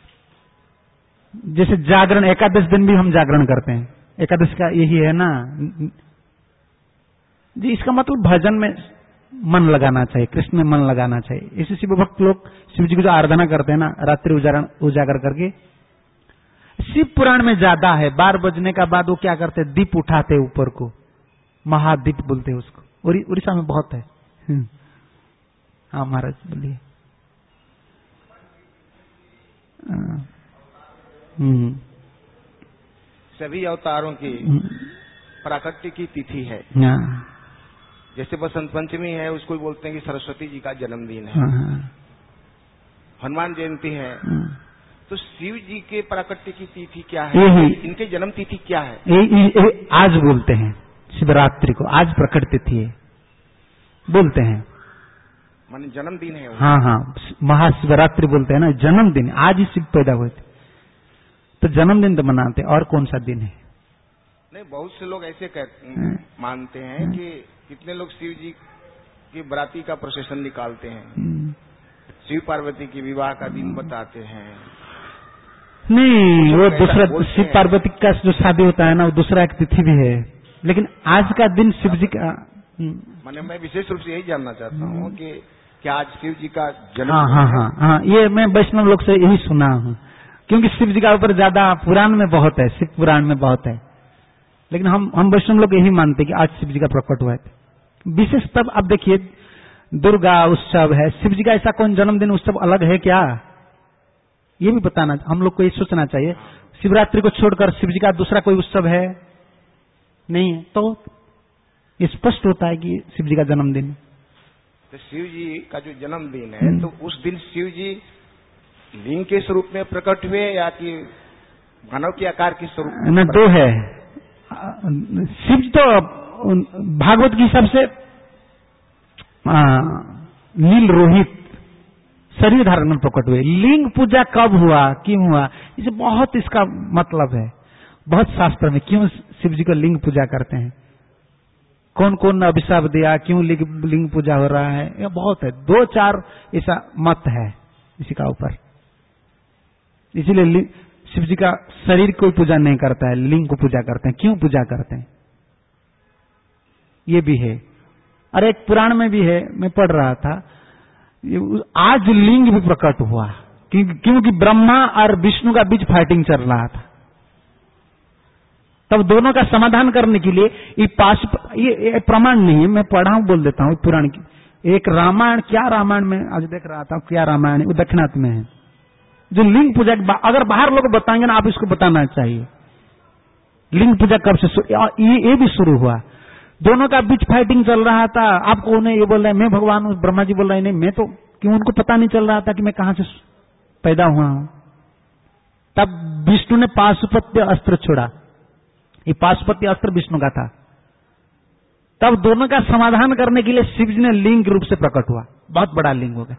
जैसे जागरण, एकादश दिन भी हम जागरण करते हैं, एकादश का यही है ना जी। इसका मतलब भजन में मन लगाना चाहिए, कृष्ण में मन लगाना चाहिए। इसी शिव भक्त लोग शिव जी की जो आराधना करते हैं ना, रात्रि उजागर करके, शिव पुराण में ज्यादा है। 12 बजने का बाद वो क्या करते हैं? दीप उठाते ऊपर को, महादीप बोलते हैं उसको। उड़ीसा में बहुत है। हाँ महाराज बोलिए। सभी अवतारों की प्राकट्य की तिथि है। जैसे बसंत पंचमी है, उसको बोलते हैं कि सरस्वती जी का जन्मदिन है। हनुमान जयंती है। तो शिव जी के प्राकट्य की तिथि क्या है? इनके जन्म तिथि क्या है? आज बोलते हैं शिवरात्रि को, आज प्रकट तिथि है बोलते हैं, माने जन्मदिन है। हाँ हाँ, महाशिवरात्रि बोलते हैं ना, जन्मदिन। आज ही शिव पैदा हुए थे, तो जन्मदिन तो मनाते। और कौन सा दिन है? नहीं, बहुत से लोग ऐसे मानते हैं कि कितने लोग शिव जी की बराती का प्रोसेशन निकालते हैं, शिव पार्वती की विवाह का दिन बताते हैं। नहीं, वो दूसरा शिव पार्वती का जो शादी होता है ना, वो दूसरा एक तिथि भी है, लेकिन आज का दिन शिव जी का। माने मैं विशेष रूप से यही जानना चाहता हूँ कि क्या आज शिव जी का जन्म? हाँ, ये मैं वैष्णव लोग से यही सुना हूँ, क्योंकि शिव जी का ऊपर ज्यादा पुराण में बहुत है, शिव पुराण में बहुत है। लेकिन हम वैष्णव लोग यही मानते कि आज शिव जी का प्रकट हुआ है। विशेष तब अब देखिए, दुर्गा उत्सव है, शिव जी का ऐसा कौन जन्मदिन उत्सव अलग है क्या? ये भी बताना, हम लोग को ये सोचना चाहिए। शिवरात्रि को छोड़कर शिव जी का दूसरा कोई उत्सव है? नहीं है। तो ये स्पष्ट होता है कि शिव जी का जन्मदिन। तो शिव जी का जो जन्मदिन है, तो उस दिन शिव जी लिंग के स्वरूप में प्रकट हुए या कि मानव के आकार के स्वरूप में? दो है। शिव तो भागवत की सबसे नील रोहित शरीर धारण में प्रकट हुए। लिंग पूजा कब हुआ, क्यों हुआ, इसे बहुत इसका मतलब है, बहुत शास्त्र में। क्यों शिव जी को लिंग पूजा करते हैं, कौन कौन अभिशाप दिया, क्यों लिंग पूजा हो रहा है, यह बहुत है। 2-4 ऐसा मत है इसी का ऊपर। इसीलिए शिव जी का शरीर कोई पूजा नहीं करता है, लिंग को पूजा करते हैं। क्यों पूजा करते हैं, ये भी है। और एक पुराण में भी है, मैं पढ़ रहा था, आज लिंग भी प्रकट हुआ, क्योंकि ब्रह्मा और विष्णु का बीच फाइटिंग चल रहा था। तब दोनों का समाधान करने के लिए ये प्रमाण नहीं है, मैं पढ़ा हूं, बोल देता हूं पुराण की। एक रामायण, क्या रामायण में आज देख रहा था, क्या रामायण है, वो दक्षिणाथ में है, जो लिंग पूजा अगर बाहर लोग बताएंगे ना, आप इसको बताना चाहिए लिंग पूजा कब से ये भी शुरू हुआ। दोनों का बीच फाइटिंग चल रहा था, आपको उन्हें ये बोल रहे हैं मैं भगवान हूं, ब्रह्मा जी बोल रहे हैं नहीं मैं तो, क्यों उनको पता नहीं चल रहा था कि मैं कहां से पैदा हुआ हूं। तब विष्णु ने पाशुपत्य अस्त्र छोड़ा, ये पाशुपत्य अस्त्र विष्णु का था। तब दोनों का समाधान करने के लिए शिव जी ने लिंग रूप से प्रकट हुआ, बहुत बड़ा लिंग हो गया।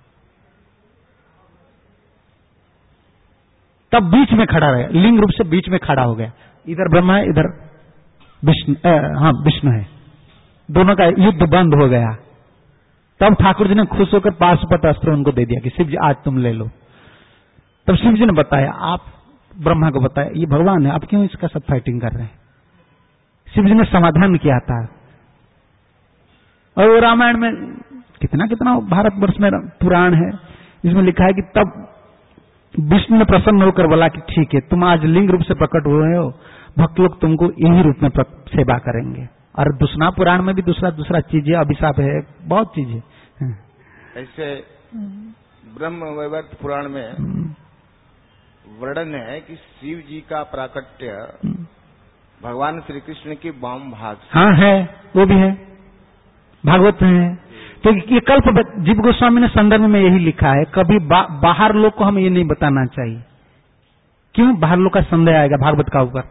तब बीच में खड़ा रहे, लिंग रूप से बीच में खड़ा हो गया, इधर ब्रह्मा है, इधर विष्णु है, दोनों का युद्ध बंद हो गया। तब ठाकुर जी ने खुश होकर पाशुपत अस्त्र उनको दे दिया कि शिव जी आज तुम ले लो। तब शिव जी ने बताया, आप ब्रह्मा को बताया ये भगवान है, आप क्यों इसका सब फाइटिंग कर रहे हैं। शिव जी ने समाधान किया था। और वो रामायण में कितना कितना भारतवर्ष में पुराण है, इसमें लिखा है कि तब विष्णु ने प्रसन्न होकर बोला कि ठीक है, तुम आज लिंग रूप से प्रकट हुए हो, भक्त लोग तुमको यही रूप में सेवा करेंगे। और दूसरा पुराण में भी दूसरा चीज है, अभिशाप है, बहुत चीज है। ऐसे ब्रह्म वैवर्त पुराण में वर्णन है कि शिव जी का प्राकट्य भगवान श्री कृष्ण के वाम भाग से। हाँ है, वो भी है, भागवत में है। तो ये कल्प जीव गोस्वामी ने संदर्भ में यही लिखा है, कभी बाहर लोग को हमें ये नहीं बताना चाहिए। क्यों? बाहर लोग का संदेह आएगा भागवत का ऊपर।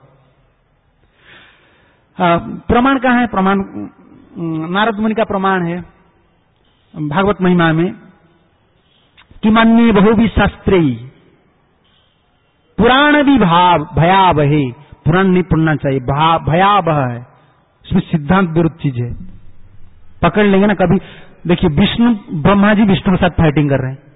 प्रमाण कहाँ है? प्रमाण नारद मुनि का प्रमाण है भागवत महिमा में कि मान्य बहुवी शास्त्रे पुराण भी भयावह है। पुराण नहीं पढ़ना चाहिए, भयावह है, इसमें सिद्धांत विरुद्ध चीज है। पकड़ लेंगे ना कभी। देखिए विष्णु, ब्रह्मा जी विष्णु के साथ फाइटिंग कर रहे हैं।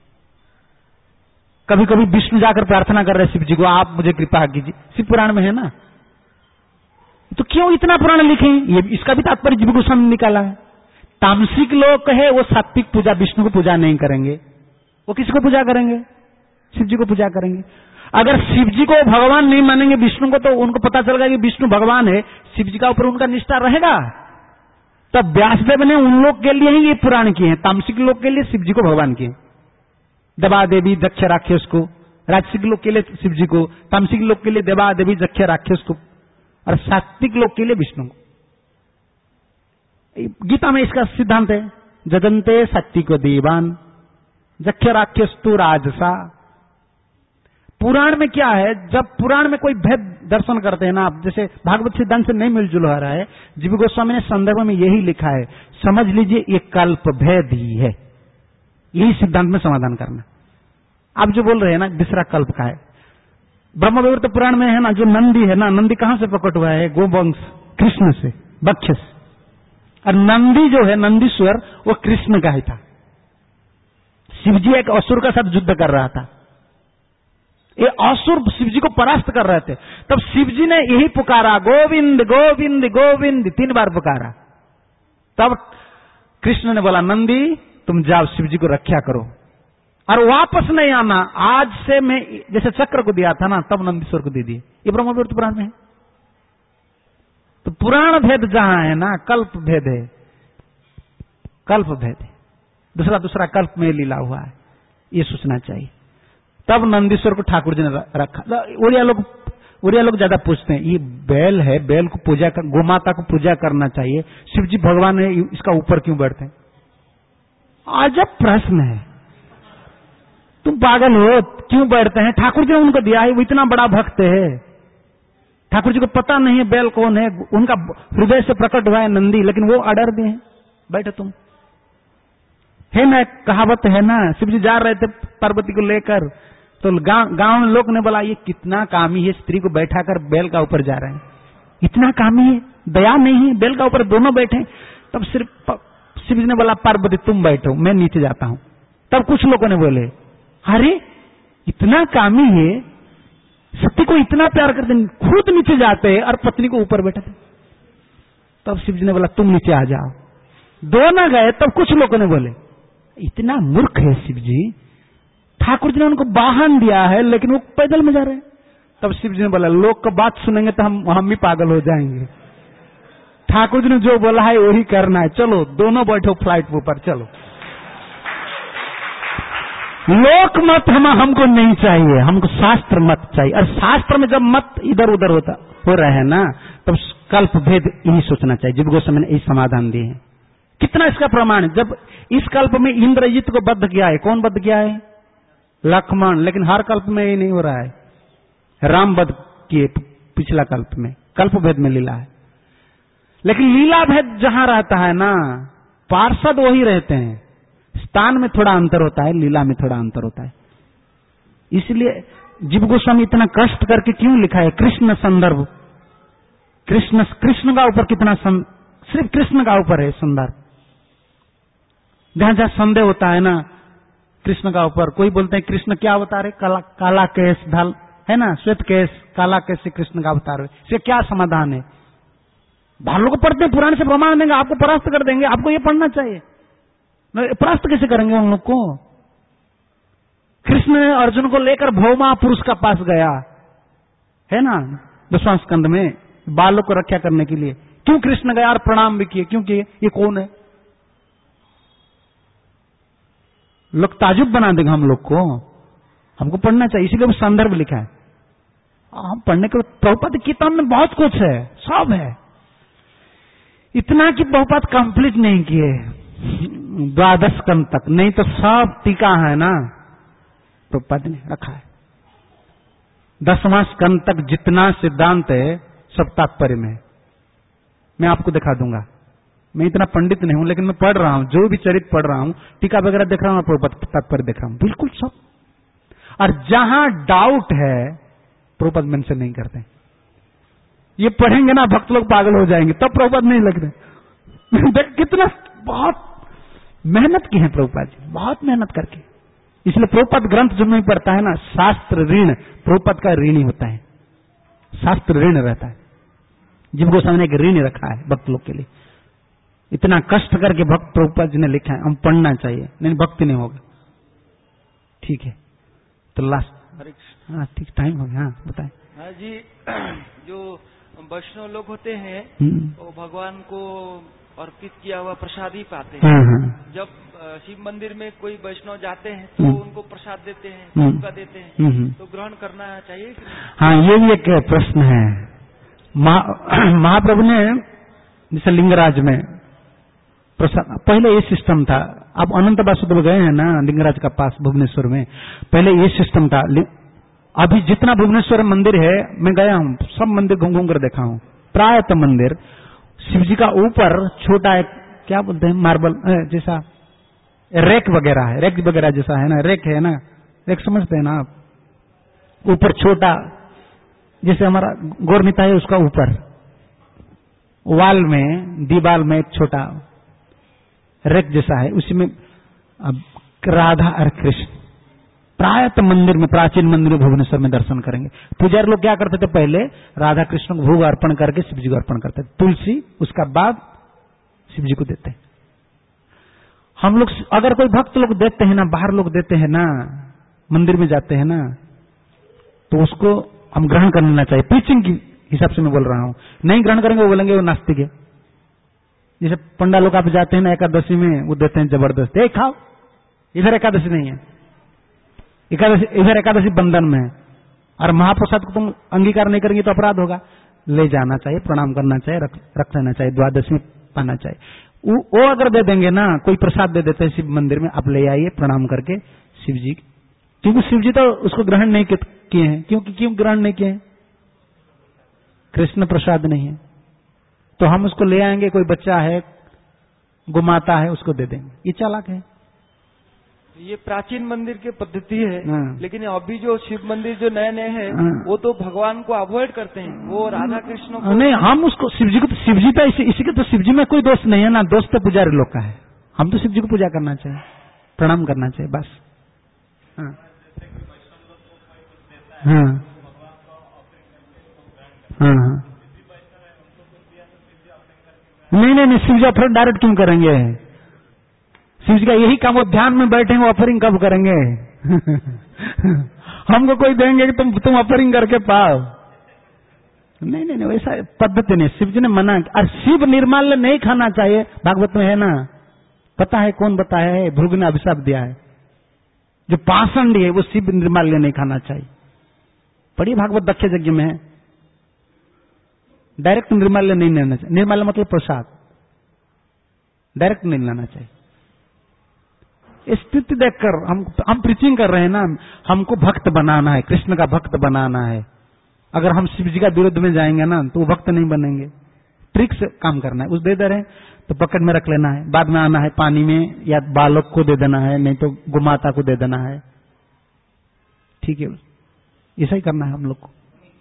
कभी कभी विष्णु जाकर प्रार्थना कर रहे हैं शिव जी को, आप मुझे कृपा कीजिए, शिव पुराण में है ना। तो क्यों इतना पुराण लिखे? ये इसका भी तात्पर्य जीव गोस्वामी ने निकाला है। तामसिक लोग है वो सात्विक पूजा, विष्णु को पूजा नहीं करेंगे, वो किसको पूजा करेंगे? शिव जी को पूजा करेंगे। अगर शिव जी को भगवान नहीं मानेंगे विष्णु को, तो उनको पता चलेगा कि विष्णु भगवान है, शिव जी का ऊपर उनका निष्ठा रहेगा। तब व्यासदेव ने उन लोग के लिए ही ये पुराण किए हैं, तामसिक लोग के लिए शिव जी को भगवान किए। देवा देवी दक्ष राक्षस को, राजसिक लोग के लिए शिव जी को, तामसिक लोग के लिए देवा देवी दक्ष राक्षस को, और सात्विक लोग के लिए विष्णु को। गीता में इसका सिद्धांत है, जजंते सात्विक देवान दक्ष राक्षस तो राजसा। पुराण में क्या है, जब पुराण में कोई भेद दर्शन करते हैं ना आप, जैसे भागवत सिद्धांत से नहीं मिलजुल हो रहा है, जीव गोस्वामी ने संदर्भ में यही लिखा है, समझ लीजिए ये कल्प भेद ही है। यही सिद्धांत में समाधान करना। आप जो बोल रहे हैं ना दूसरा कल्प का है, ब्रह्मवैवर्त पुराण में है ना, जो नंदी है ना, नंदी कहां से प्रकट हुआ है? गोवंश, कृष्ण से, बक्षस। और नंदी जो है, नंदीश्वर, वो कृष्ण का ही था। शिवजी एक असुर का साथ युद्ध कर रहा था, ये असुर शिवजी को परास्त कर रहे थे। तब शिवजी ने यही पुकारा, गोविंद गोविंद गोविंद, 3 बार पुकारा। तब कृष्ण ने बोला, नंदी तुम जाओ शिवजी को रक्षा करो और वापस नहीं आना। आज से मैं जैसे चक्र को दिया था ना, तब नंदीश्वर को दे दिए। ये ब्रह्मवैवर्त पुराण में है। तो पुराण भेद जहां है ना, कल्प भेद है, कल्प भेद है, दूसरा कल्प में लीला हुआ है, ये सोचना चाहिए। तब नंदीश्वर को ठाकुर जी ने रखा। उड़िया लोग ज्यादा पूछते हैं, ये बैल है, बैल को पूजा कर, गोमाता को पूजा करना चाहिए, शिव जी भगवान है, इसका ऊपर क्यों बैठते हैं? अजब प्रश्न है, तुम पागल हो, क्यों बैठते हैं? ठाकुर जी ने उनको दिया है, वो इतना बड़ा भक्त है, ठाकुर जी को पता नहीं है बैल कौन है, उनका हृदय से प्रकट हुआ है नंदी, लेकिन वो अडर दिए हैं, बैठे तुम। है ना, कहावत है ना, शिव जी जा रहे थे पार्वती को लेकर, तो गांव में लोग ने बोला ये कितना कामी है, स्त्री को बैठा कर बैल का ऊपर जा रहे हैं, इतना कामी है, दया नहीं है, बैल का ऊपर दोनों बैठे। तब सिर्फ शिव जी ने बोला, पार्वती तुम बैठो, मैं नीचे जाता हूं। तब कुछ लोगों ने बोले, अरे इतना कामी है, सती को इतना प्यार करते, खुद नीचे जाते हैं और पत्नी को ऊपर बैठे। तब शिव जी ने बोला, तुम नीचे आ जाओ। दोनों गए। तब कुछ लोगों ने बोले, इतना मूर्ख है शिव जी, ठाकुर जी ने उनको वाहन दिया है लेकिन वो पैदल में जा रहे हैं, तब शिव जी ने बोला लोग का बात सुनेंगे तो हम भी पागल हो जाएंगे। ठाकुर जी ने जो बोला है वही करना है, चलो दोनों बैठो फ्लाइट ऊपर, चलो। लोक मत हमको नहीं चाहिए, हमको शास्त्र मत चाहिए। और शास्त्र में जब मत इधर उधर हो रहे हैं ना, तब कल्प भेद यही सोचना चाहिए। जीव गोस्वामी ने यही समाधान दिए हैं। कितना इसका प्रमाण है, जब इस कल्प में इंद्रजित को बद्ध किया है, कौन बद्ध किया है? लक्ष्मण। लेकिन हर कल्प में ये नहीं हो रहा है, राम बद्ध किए पिछला कल्प में, कल्प भेद में लीला है। लेकिन लीला भेद जहां रहता है ना, पार्षद वही रहते हैं, स्थान में थोड़ा अंतर होता है, लीला में थोड़ा अंतर होता है। इसलिए जीव गोस्वामी इतना कष्ट करके क्यों लिखा है? कृष्ण संदर्भ, कृष्ण का ऊपर कितना सिर्फ कृष्ण का ऊपर है संदर्भ। जहां जहां संदेह होता है ना कृष्ण का ऊपर, कोई बोलते हैं कृष्ण क्या अवतार है? काला केस ढाल है ना, श्वेत केस, काला केस से कृष्ण का अवतार है, इसका क्या समाधान है? बाहर लोग पढ़ते हैं, पुराण से प्रमाण देंगे, आपको परास्त कर देंगे। आपको ये पढ़ना चाहिए। परास्त कैसे करेंगे उन लोग को? कृष्ण ने अर्जुन को लेकर भौमा पुरुष का पास गया है ना, 10वां स्कंद में, बालों को रक्षा करने के लिए। क्यों कृष्ण गया और प्रणाम भी किए? क्योंकि ये कौन है? लोग ताजुब बना देंगे हम लोग को। हमको पढ़ना चाहिए, इसीलिए वो संदर्भ लिखा है। हम पढ़ने के प्रभुपाद की किताब में बहुत कुछ है, सब है। इतना कि प्रभुपाद कंप्लीट नहीं किए 12 स्कंद तक, नहीं तो सब टीका है ना प्रभुपाद ने रखा है। 10वां स्कंद तक जितना सिद्धांत है सब तात्पर्य में है। मैं आपको दिखा दूंगा। मैं इतना पंडित नहीं हूं, लेकिन मैं पढ़ रहा हूं, जो भी चरित्र पढ़ रहा हूं, टीका वगैरह देख रहा हूं, प्रभुपाद तात्पर्य देख रहा हूं, बिल्कुल सब। और जहां डाउट है प्रभुपाद मेंशन नहीं करते। ये पढ़ेंगे ना भक्त लोग पागल हो जाएंगे, तब प्रभुपाद नहीं लग रहे। कितना बहुत मेहनत की है प्रभुपाद जी, बहुत मेहनत करके। इसलिए प्रभुपाद ग्रंथ जो नहीं पढ़ता है ना, शास्त्र ऋण प्रभुपाद का ऋण ही होता है, शास्त्र ऋण रहता है। जीव गोस्वामी ने एक ऋण रखा है भक्त लोग के लिए। इतना कष्ट करके भक्त प्रभुपाद जी ने लिखा है, हम पढ़ना चाहिए, नहीं भक्ति नहीं होगा। ठीक है, तो लास्ट, हाँ ठीक, टाइम हो गया। हाँ बताएं। हाँ जी, जो वैष्णव लोग होते हैं वो भगवान को अर्पित किया हुआ प्रसाद ही पाते हैं। जब शिव मंदिर में कोई वैष्णव जाते हैं तो उनको प्रसाद देते हैं, का देते हैं, तो ग्रहण करना चाहिए कि नहीं? हाँ, ये भी एक प्रश्न है। महाप्रभु ने जैसे लिंगराज में प्रसाद, पहले ये सिस्टम था। अब अनंत वासुदेव गए हैं ना लिंगराज का पास भुवनेश्वर में, पहले ये सिस्टम था। अभी जितना भुवनेश्वर मंदिर है, मैं गया हूँ, सब मंदिर घूम घूम कर देखा हूँ। प्रायतः मंदिर शिव जी का ऊपर छोटा एक क्या बोलते हैं, मार्बल जैसा रेक वगैरह है, रेक वगैरह जैसा है ना, रेक है ना, रेक समझते हैं ना आप? ऊपर छोटा, जैसे हमारा गौरमिता है उसका ऊपर वाल में, दीवार में एक छोटा रेक जैसा है, उसी में राधा और कृष्ण प्रायतः मंदिर में, प्राचीन मंदिर में भुवनेश्वर में दर्शन करेंगे। पुजारी लोग क्या करते थे, पहले राधा कृष्ण को भोग अर्पण करके शिव जी को अर्पण करते थे, तुलसी, उसका बाद शिव जी को देते। हम लोग अगर कोई भक्त लोग देते हैं ना, बाहर लोग देते हैं ना, मंदिर में जाते हैं ना, तो उसको हम ग्रहण कर लेना चाहिए। प्रीचिंग की हिसाब से मैं बोल रहा हूं, नहीं ग्रहण करेंगे वो बोलेंगे वो नास्तिक है। जैसे पंडा लोग आप जाते हैं ना एकादशी में, वो देते हैं जबरदस्त, खाओ, इधर एकादशी नहीं है, इधर एकादशी बंधन में है, और महाप्रसाद को तुम अंगीकार नहीं करेंगे तो अपराध होगा। ले जाना चाहिए, प्रणाम करना चाहिए, रख लेना चाहिए, द्वादशी में पाना चाहिए। वो अगर दे देंगे ना, कोई प्रसाद दे देते हैं शिव मंदिर में, आप ले आइए प्रणाम करके शिव जी, क्योंकि शिव जी तो उसको ग्रहण नहीं किए हैं। क्यों ग्रहण नहीं किए हैं? कृष्ण प्रसाद नहीं है, तो हम उसको ले आएंगे। कोई बच्चा है, गुमाता है, उसको दे देंगे, ये चालाक है। ये प्राचीन मंदिर की पद्धति है, लेकिन अभी जो शिव मंदिर जो नए नए हैं, वो तो भगवान को अवॉइड करते हैं, वो राधा कृष्ण को नहीं। हम उसको शिव जी को, शिव जी पे इसी के तो शिव जी में कोई दोष नहीं है ना, दोष तो पुजारी लोग का है। हम तो शिव जी को पूजा करना चाहिए, प्रणाम करना चाहिए, बस। हाँ हाँ हाँ हाँ, नहीं, शिव जी ऑफरिंग डायरेक्ट क्यों करेंगे? शिव जी का यही काम, वो ध्यान में बैठे, वो ऑफरिंग कब करेंगे? हमको कोई देंगे कि तुम ऑफरिंग करके पाओ। नहीं, वैसा पद्धति नहीं। शिव जी ने मना। और शिव निर्माल्य नहीं खाना चाहिए, भागवत में है ना, पता है कौन बताया है? भृगु ने अभिशाप दिया है। जो पाषंडी है वो शिव निर्माल्य नहीं खाना चाहिए। पढ़िए भागवत दक्ष यज्ञ में है। डायरेक्ट निर्माल्य नहीं लेना चाहिए। निर्माल्य मतलब प्रसाद, डायरेक्ट नहीं लेना चाहिए। स्थिति देखकर हम प्रीचिंग कर रहे हैं ना, हमको भक्त बनाना है, कृष्ण का भक्त बनाना है। अगर हम शिव जी का विरुद्ध में जाएंगे ना तो वो भक्त नहीं बनेंगे। ट्रिक से काम करना है। उस दे रहे हैं तो पकड़ में रख लेना है, बाद में आना है पानी में, या बालक को दे देना है, नहीं तो गुमाता को दे देना है। ठीक है, ऐसा ही करना है हम लोग को।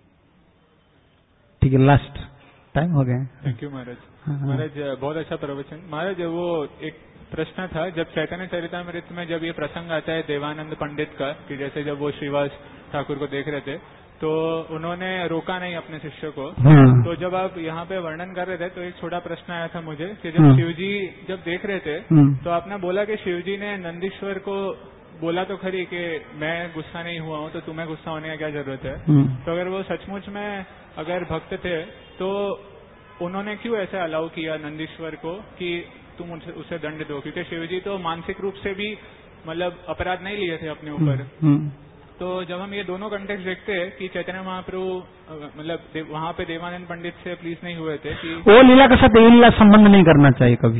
ठीक है, लास्ट टाइम हो गया। थैंक यू महाराज। महाराज बहुत अच्छा प्रवचन। महाराज वो एक प्रश्न था, जब चैतन्य चरितामृत में जब ये प्रसंग आता है देवानंद पंडित का, कि जैसे जब वो श्रीवास ठाकुर को देख रहे थे तो उन्होंने रोका नहीं अपने शिष्य को। तो जब आप यहाँ पे वर्णन कर रहे थे तो एक छोटा प्रश्न आया था मुझे कि जब शिवजी जब देख रहे थे तो आपने बोला कि शिवजी ने नंदीश्वर को बोला तो खरी कि मैं गुस्सा नहीं हुआ हूँ तो तुम्हें गुस्सा होने की क्या जरूरत है। तो अगर वो सचमुच में अगर भक्त थे तो उन्होंने क्यों ऐसा अलाउ किया नंदीश्वर को कि तुम उसे दंड दो, क्योंकि शिवजी तो मानसिक रूप से भी मतलब अपराध नहीं लिए थे अपने ऊपर। तो जब हम ये दोनों कंटेक्स्ट देखते हैं कि चैतन्य महाप्रभु मतलब वहाँ पे देवानंद पंडित से प्लीज नहीं हुए थे कि वो लीला के साथ ये लीला संबंध नहीं करना चाहिए। कभी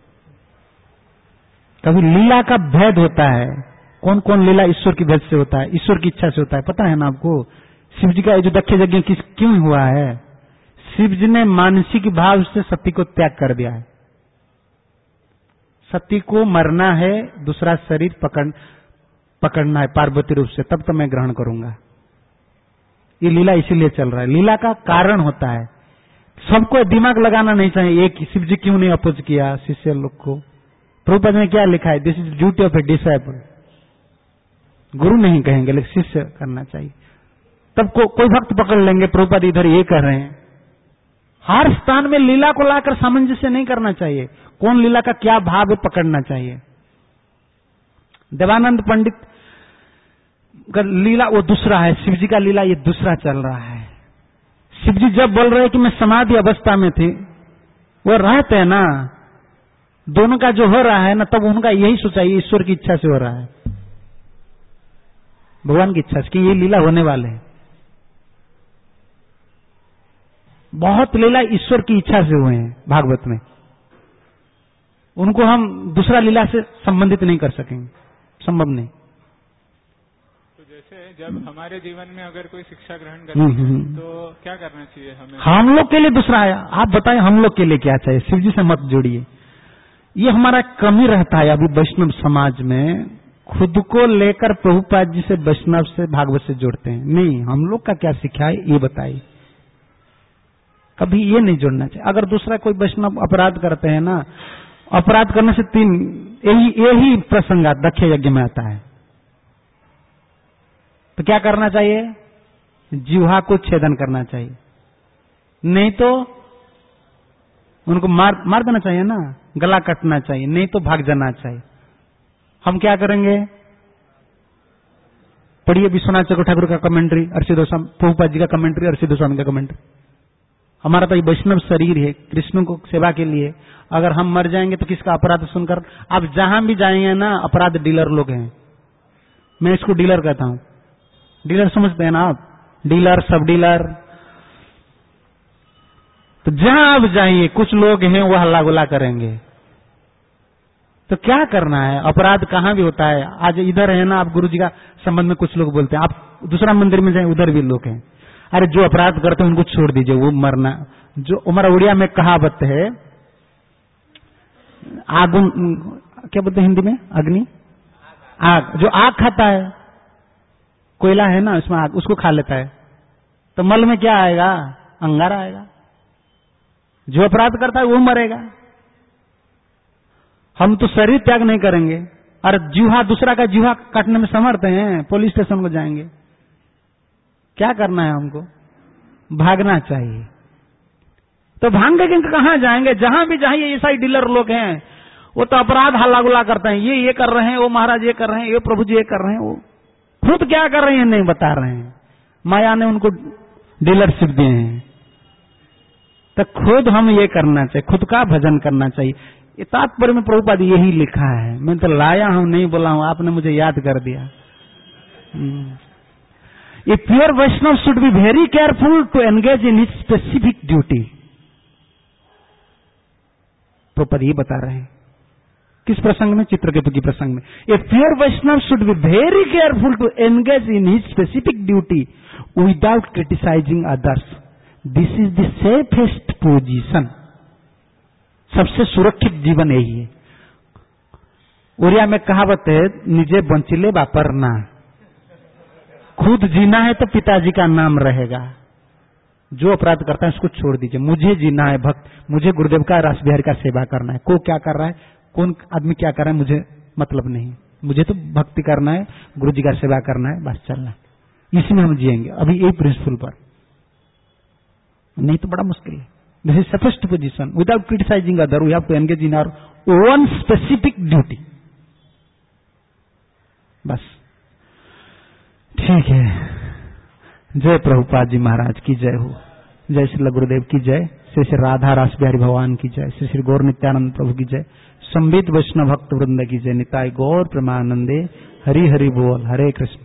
कभी लीला का भेद होता है। कौन कौन लीला ईश्वर की भेद से होता है, ईश्वर की इच्छा से होता है, पता है ना आपको। शिव जी का जो दक्ष यज्ञ क्यों हुआ है? शिव जी ने मानसिक भाव से सती को त्याग कर दिया है। सती को मरना है, दूसरा शरीर पकड़ना है पार्वती रूप से, तब तो मैं ग्रहण करूंगा। ये लीला इसीलिए चल रहा है। लीला का कारण होता है। सबको दिमाग लगाना नहीं चाहिए एक शिव जी क्यों नहीं अपोज किया शिष्य लोग को। प्रभुपाद ने क्या लिखा है? This is duty of a disciple. गुरु नहीं कहेंगे लेकिन शिष्य करना चाहिए। तब कोई भक्त पकड़ लेंगे प्रभुपाद इधर ये कर रहे हैं। हर स्थान में लीला को लाकर सामंजस्य नहीं करना चाहिए। कौन लीला का क्या भाव है पकड़ना चाहिए। देवानंद पंडित का लीला वो दूसरा है, शिव जी का लीला ये दूसरा चल रहा है। शिव जी जब बोल रहे हैं कि मैं समाधि अवस्था में थी, वो रहते हैं ना, दोनों का जो हो रहा है ना, तब उनका यही सोचा ये ईश्वर की इच्छा से हो रहा है, भगवान की इच्छा से कि ये लीला होने वाले हैं। बहुत लीला ईश्वर की इच्छा से हुए हैं भागवत में। उनको हम दूसरा लीला से संबंधित नहीं कर सकेंगे, संभव नहीं। तो जैसे जब हमारे जीवन में अगर कोई शिक्षा ग्रहण करनी है तो क्या करना चाहिए हमें? हम लोग के लिए दूसरा है। आप बताएं हम लोग के लिए क्या चाहिए? शिव जी से मत जोड़िए। ये हमारा कमी रहता है अभी वैष्णव समाज में, खुद को लेकर प्रभुपाद जी से वैष्णव से भागवत से जोड़ते हैं। नहीं, हम लोग का क्या शिक्षा है ये बताइए। कभी ये नहीं जोड़ना चाहिए। अगर दूसरा कोई वैष्णव अपराध करते हैं ना, अपराध करने से तीन यही प्रसंग दक्ष यज्ञ में आता है। तो क्या करना चाहिए? जिह्वा को छेदन करना चाहिए, नहीं तो उनको मार देना चाहिए ना, गला काटना चाहिए, नहीं तो भाग जाना चाहिए। हम क्या करेंगे? पढ़िए विश्वनाथ चक्रवर्ती ठाकुर का कमेंट्री, अर्षि गोस्वामी, प्रभुपाद जी का कमेंट्री, अर्षि गोस्वामी का कमेंट्री। हमारा तो ये वैष्णव शरीर है कृष्ण को सेवा के लिए। अगर हम मर जाएंगे तो किसका अपराध सुनकर? आप जहां भी जाएंगे ना, अपराध डीलर लोग हैं। मैं इसको डीलर कहता हूं। डीलर समझते हैं ना आप? डीलर, सब डीलर। तो जहां आप जाइए कुछ लोग हैं वो हल्ला गुल्ला करेंगे। तो क्या करना है? अपराध कहां भी होता है। आज इधर है ना, आप गुरु जी का संबंध में कुछ लोग बोलते हैं, आप दूसरा मंदिर में जाए उधर भी लोग हैं। अरे जो अपराध करते हैं उनको छोड़ दीजिए, वो मरना। जो हमारा उड़िया में कहावत है, आगुन क्या बोलते हैं हिंदी में? अग्नि, आग। जो आग खाता है, कोयला है ना उसमें आग, उसको खा लेता है तो मल में क्या आएगा? अंगारा आएगा। जो अपराध करता है वो मरेगा। हम तो शरीर त्याग नहीं करेंगे। और जीवा, दूसरा का जीवा काटने में समर्थ हैं, पुलिस स्टेशन को जाएंगे। क्या करना है हमको? भागना चाहिए। तो भाग के कहां जाएंगे? जहां भी जाइए ऐसा ही डीलर लोग हैं, वो तो अपराध हल्ला गुल्ला करते हैं। ये कर रहे हैं, वो महाराज ये कर रहे हैं, ये प्रभु जी ये कर रहे हैं, वो खुद क्या कर रहे हैं नहीं बता रहे हैं, माया ने उनको डीलरशिप दिए हैं। तो खुद हम ये करना चाहिए, खुद का भजन करना चाहिए। ये तात्पर्य में प्रभुपाद यही लिखा है, मैं तो लाया हूं नहीं बोला हूं, आपने मुझे याद कर दिया। A pure Vaishnava should be very careful to engage in his specific duty. Prabhupada ये बता रहे हैं किस प्रसंग में? चित्रकेतु की प्रसंग में। A pure Vaishnava should be very careful to engage in his specific duty without criticising others. This is the safest position. सबसे सुरक्षित जीवन यही है। ओरिया में कहावत है, निजे बंचिले वापरना। खुद जीना है तो पिताजी का नाम रहेगा। जो अपराध करता है उसको छोड़ दीजिए। मुझे जीना है भक्त, मुझे गुरुदेव का रास बिहारी का सेवा करना है। को क्या कर रहा है, कौन आदमी क्या कर रहा है, मुझे मतलब नहीं। मुझे तो भक्ति करना है, गुरु जी का सेवा करना है, बस चलना है। इसमें हम जिएंगे अभी यही प्रिंसिपल पर, नहीं तो बड़ा मुश्किल है। This is safest position without criticising other. We have to engage in our own specific duty. बस ठीक है। जय प्रभुपाद जी महाराज की जय हो। जय श्री गुरुदेव की जय। श्री श्री राधा रास बिहारी भगवान की जय। श्री श्री गौर नित्यानंद प्रभु की जय। संबित वैष्णव भक्त वृंद की जय। निताय गौर प्रेमानंदे। हरि हरि बोल। हरे कृष्ण।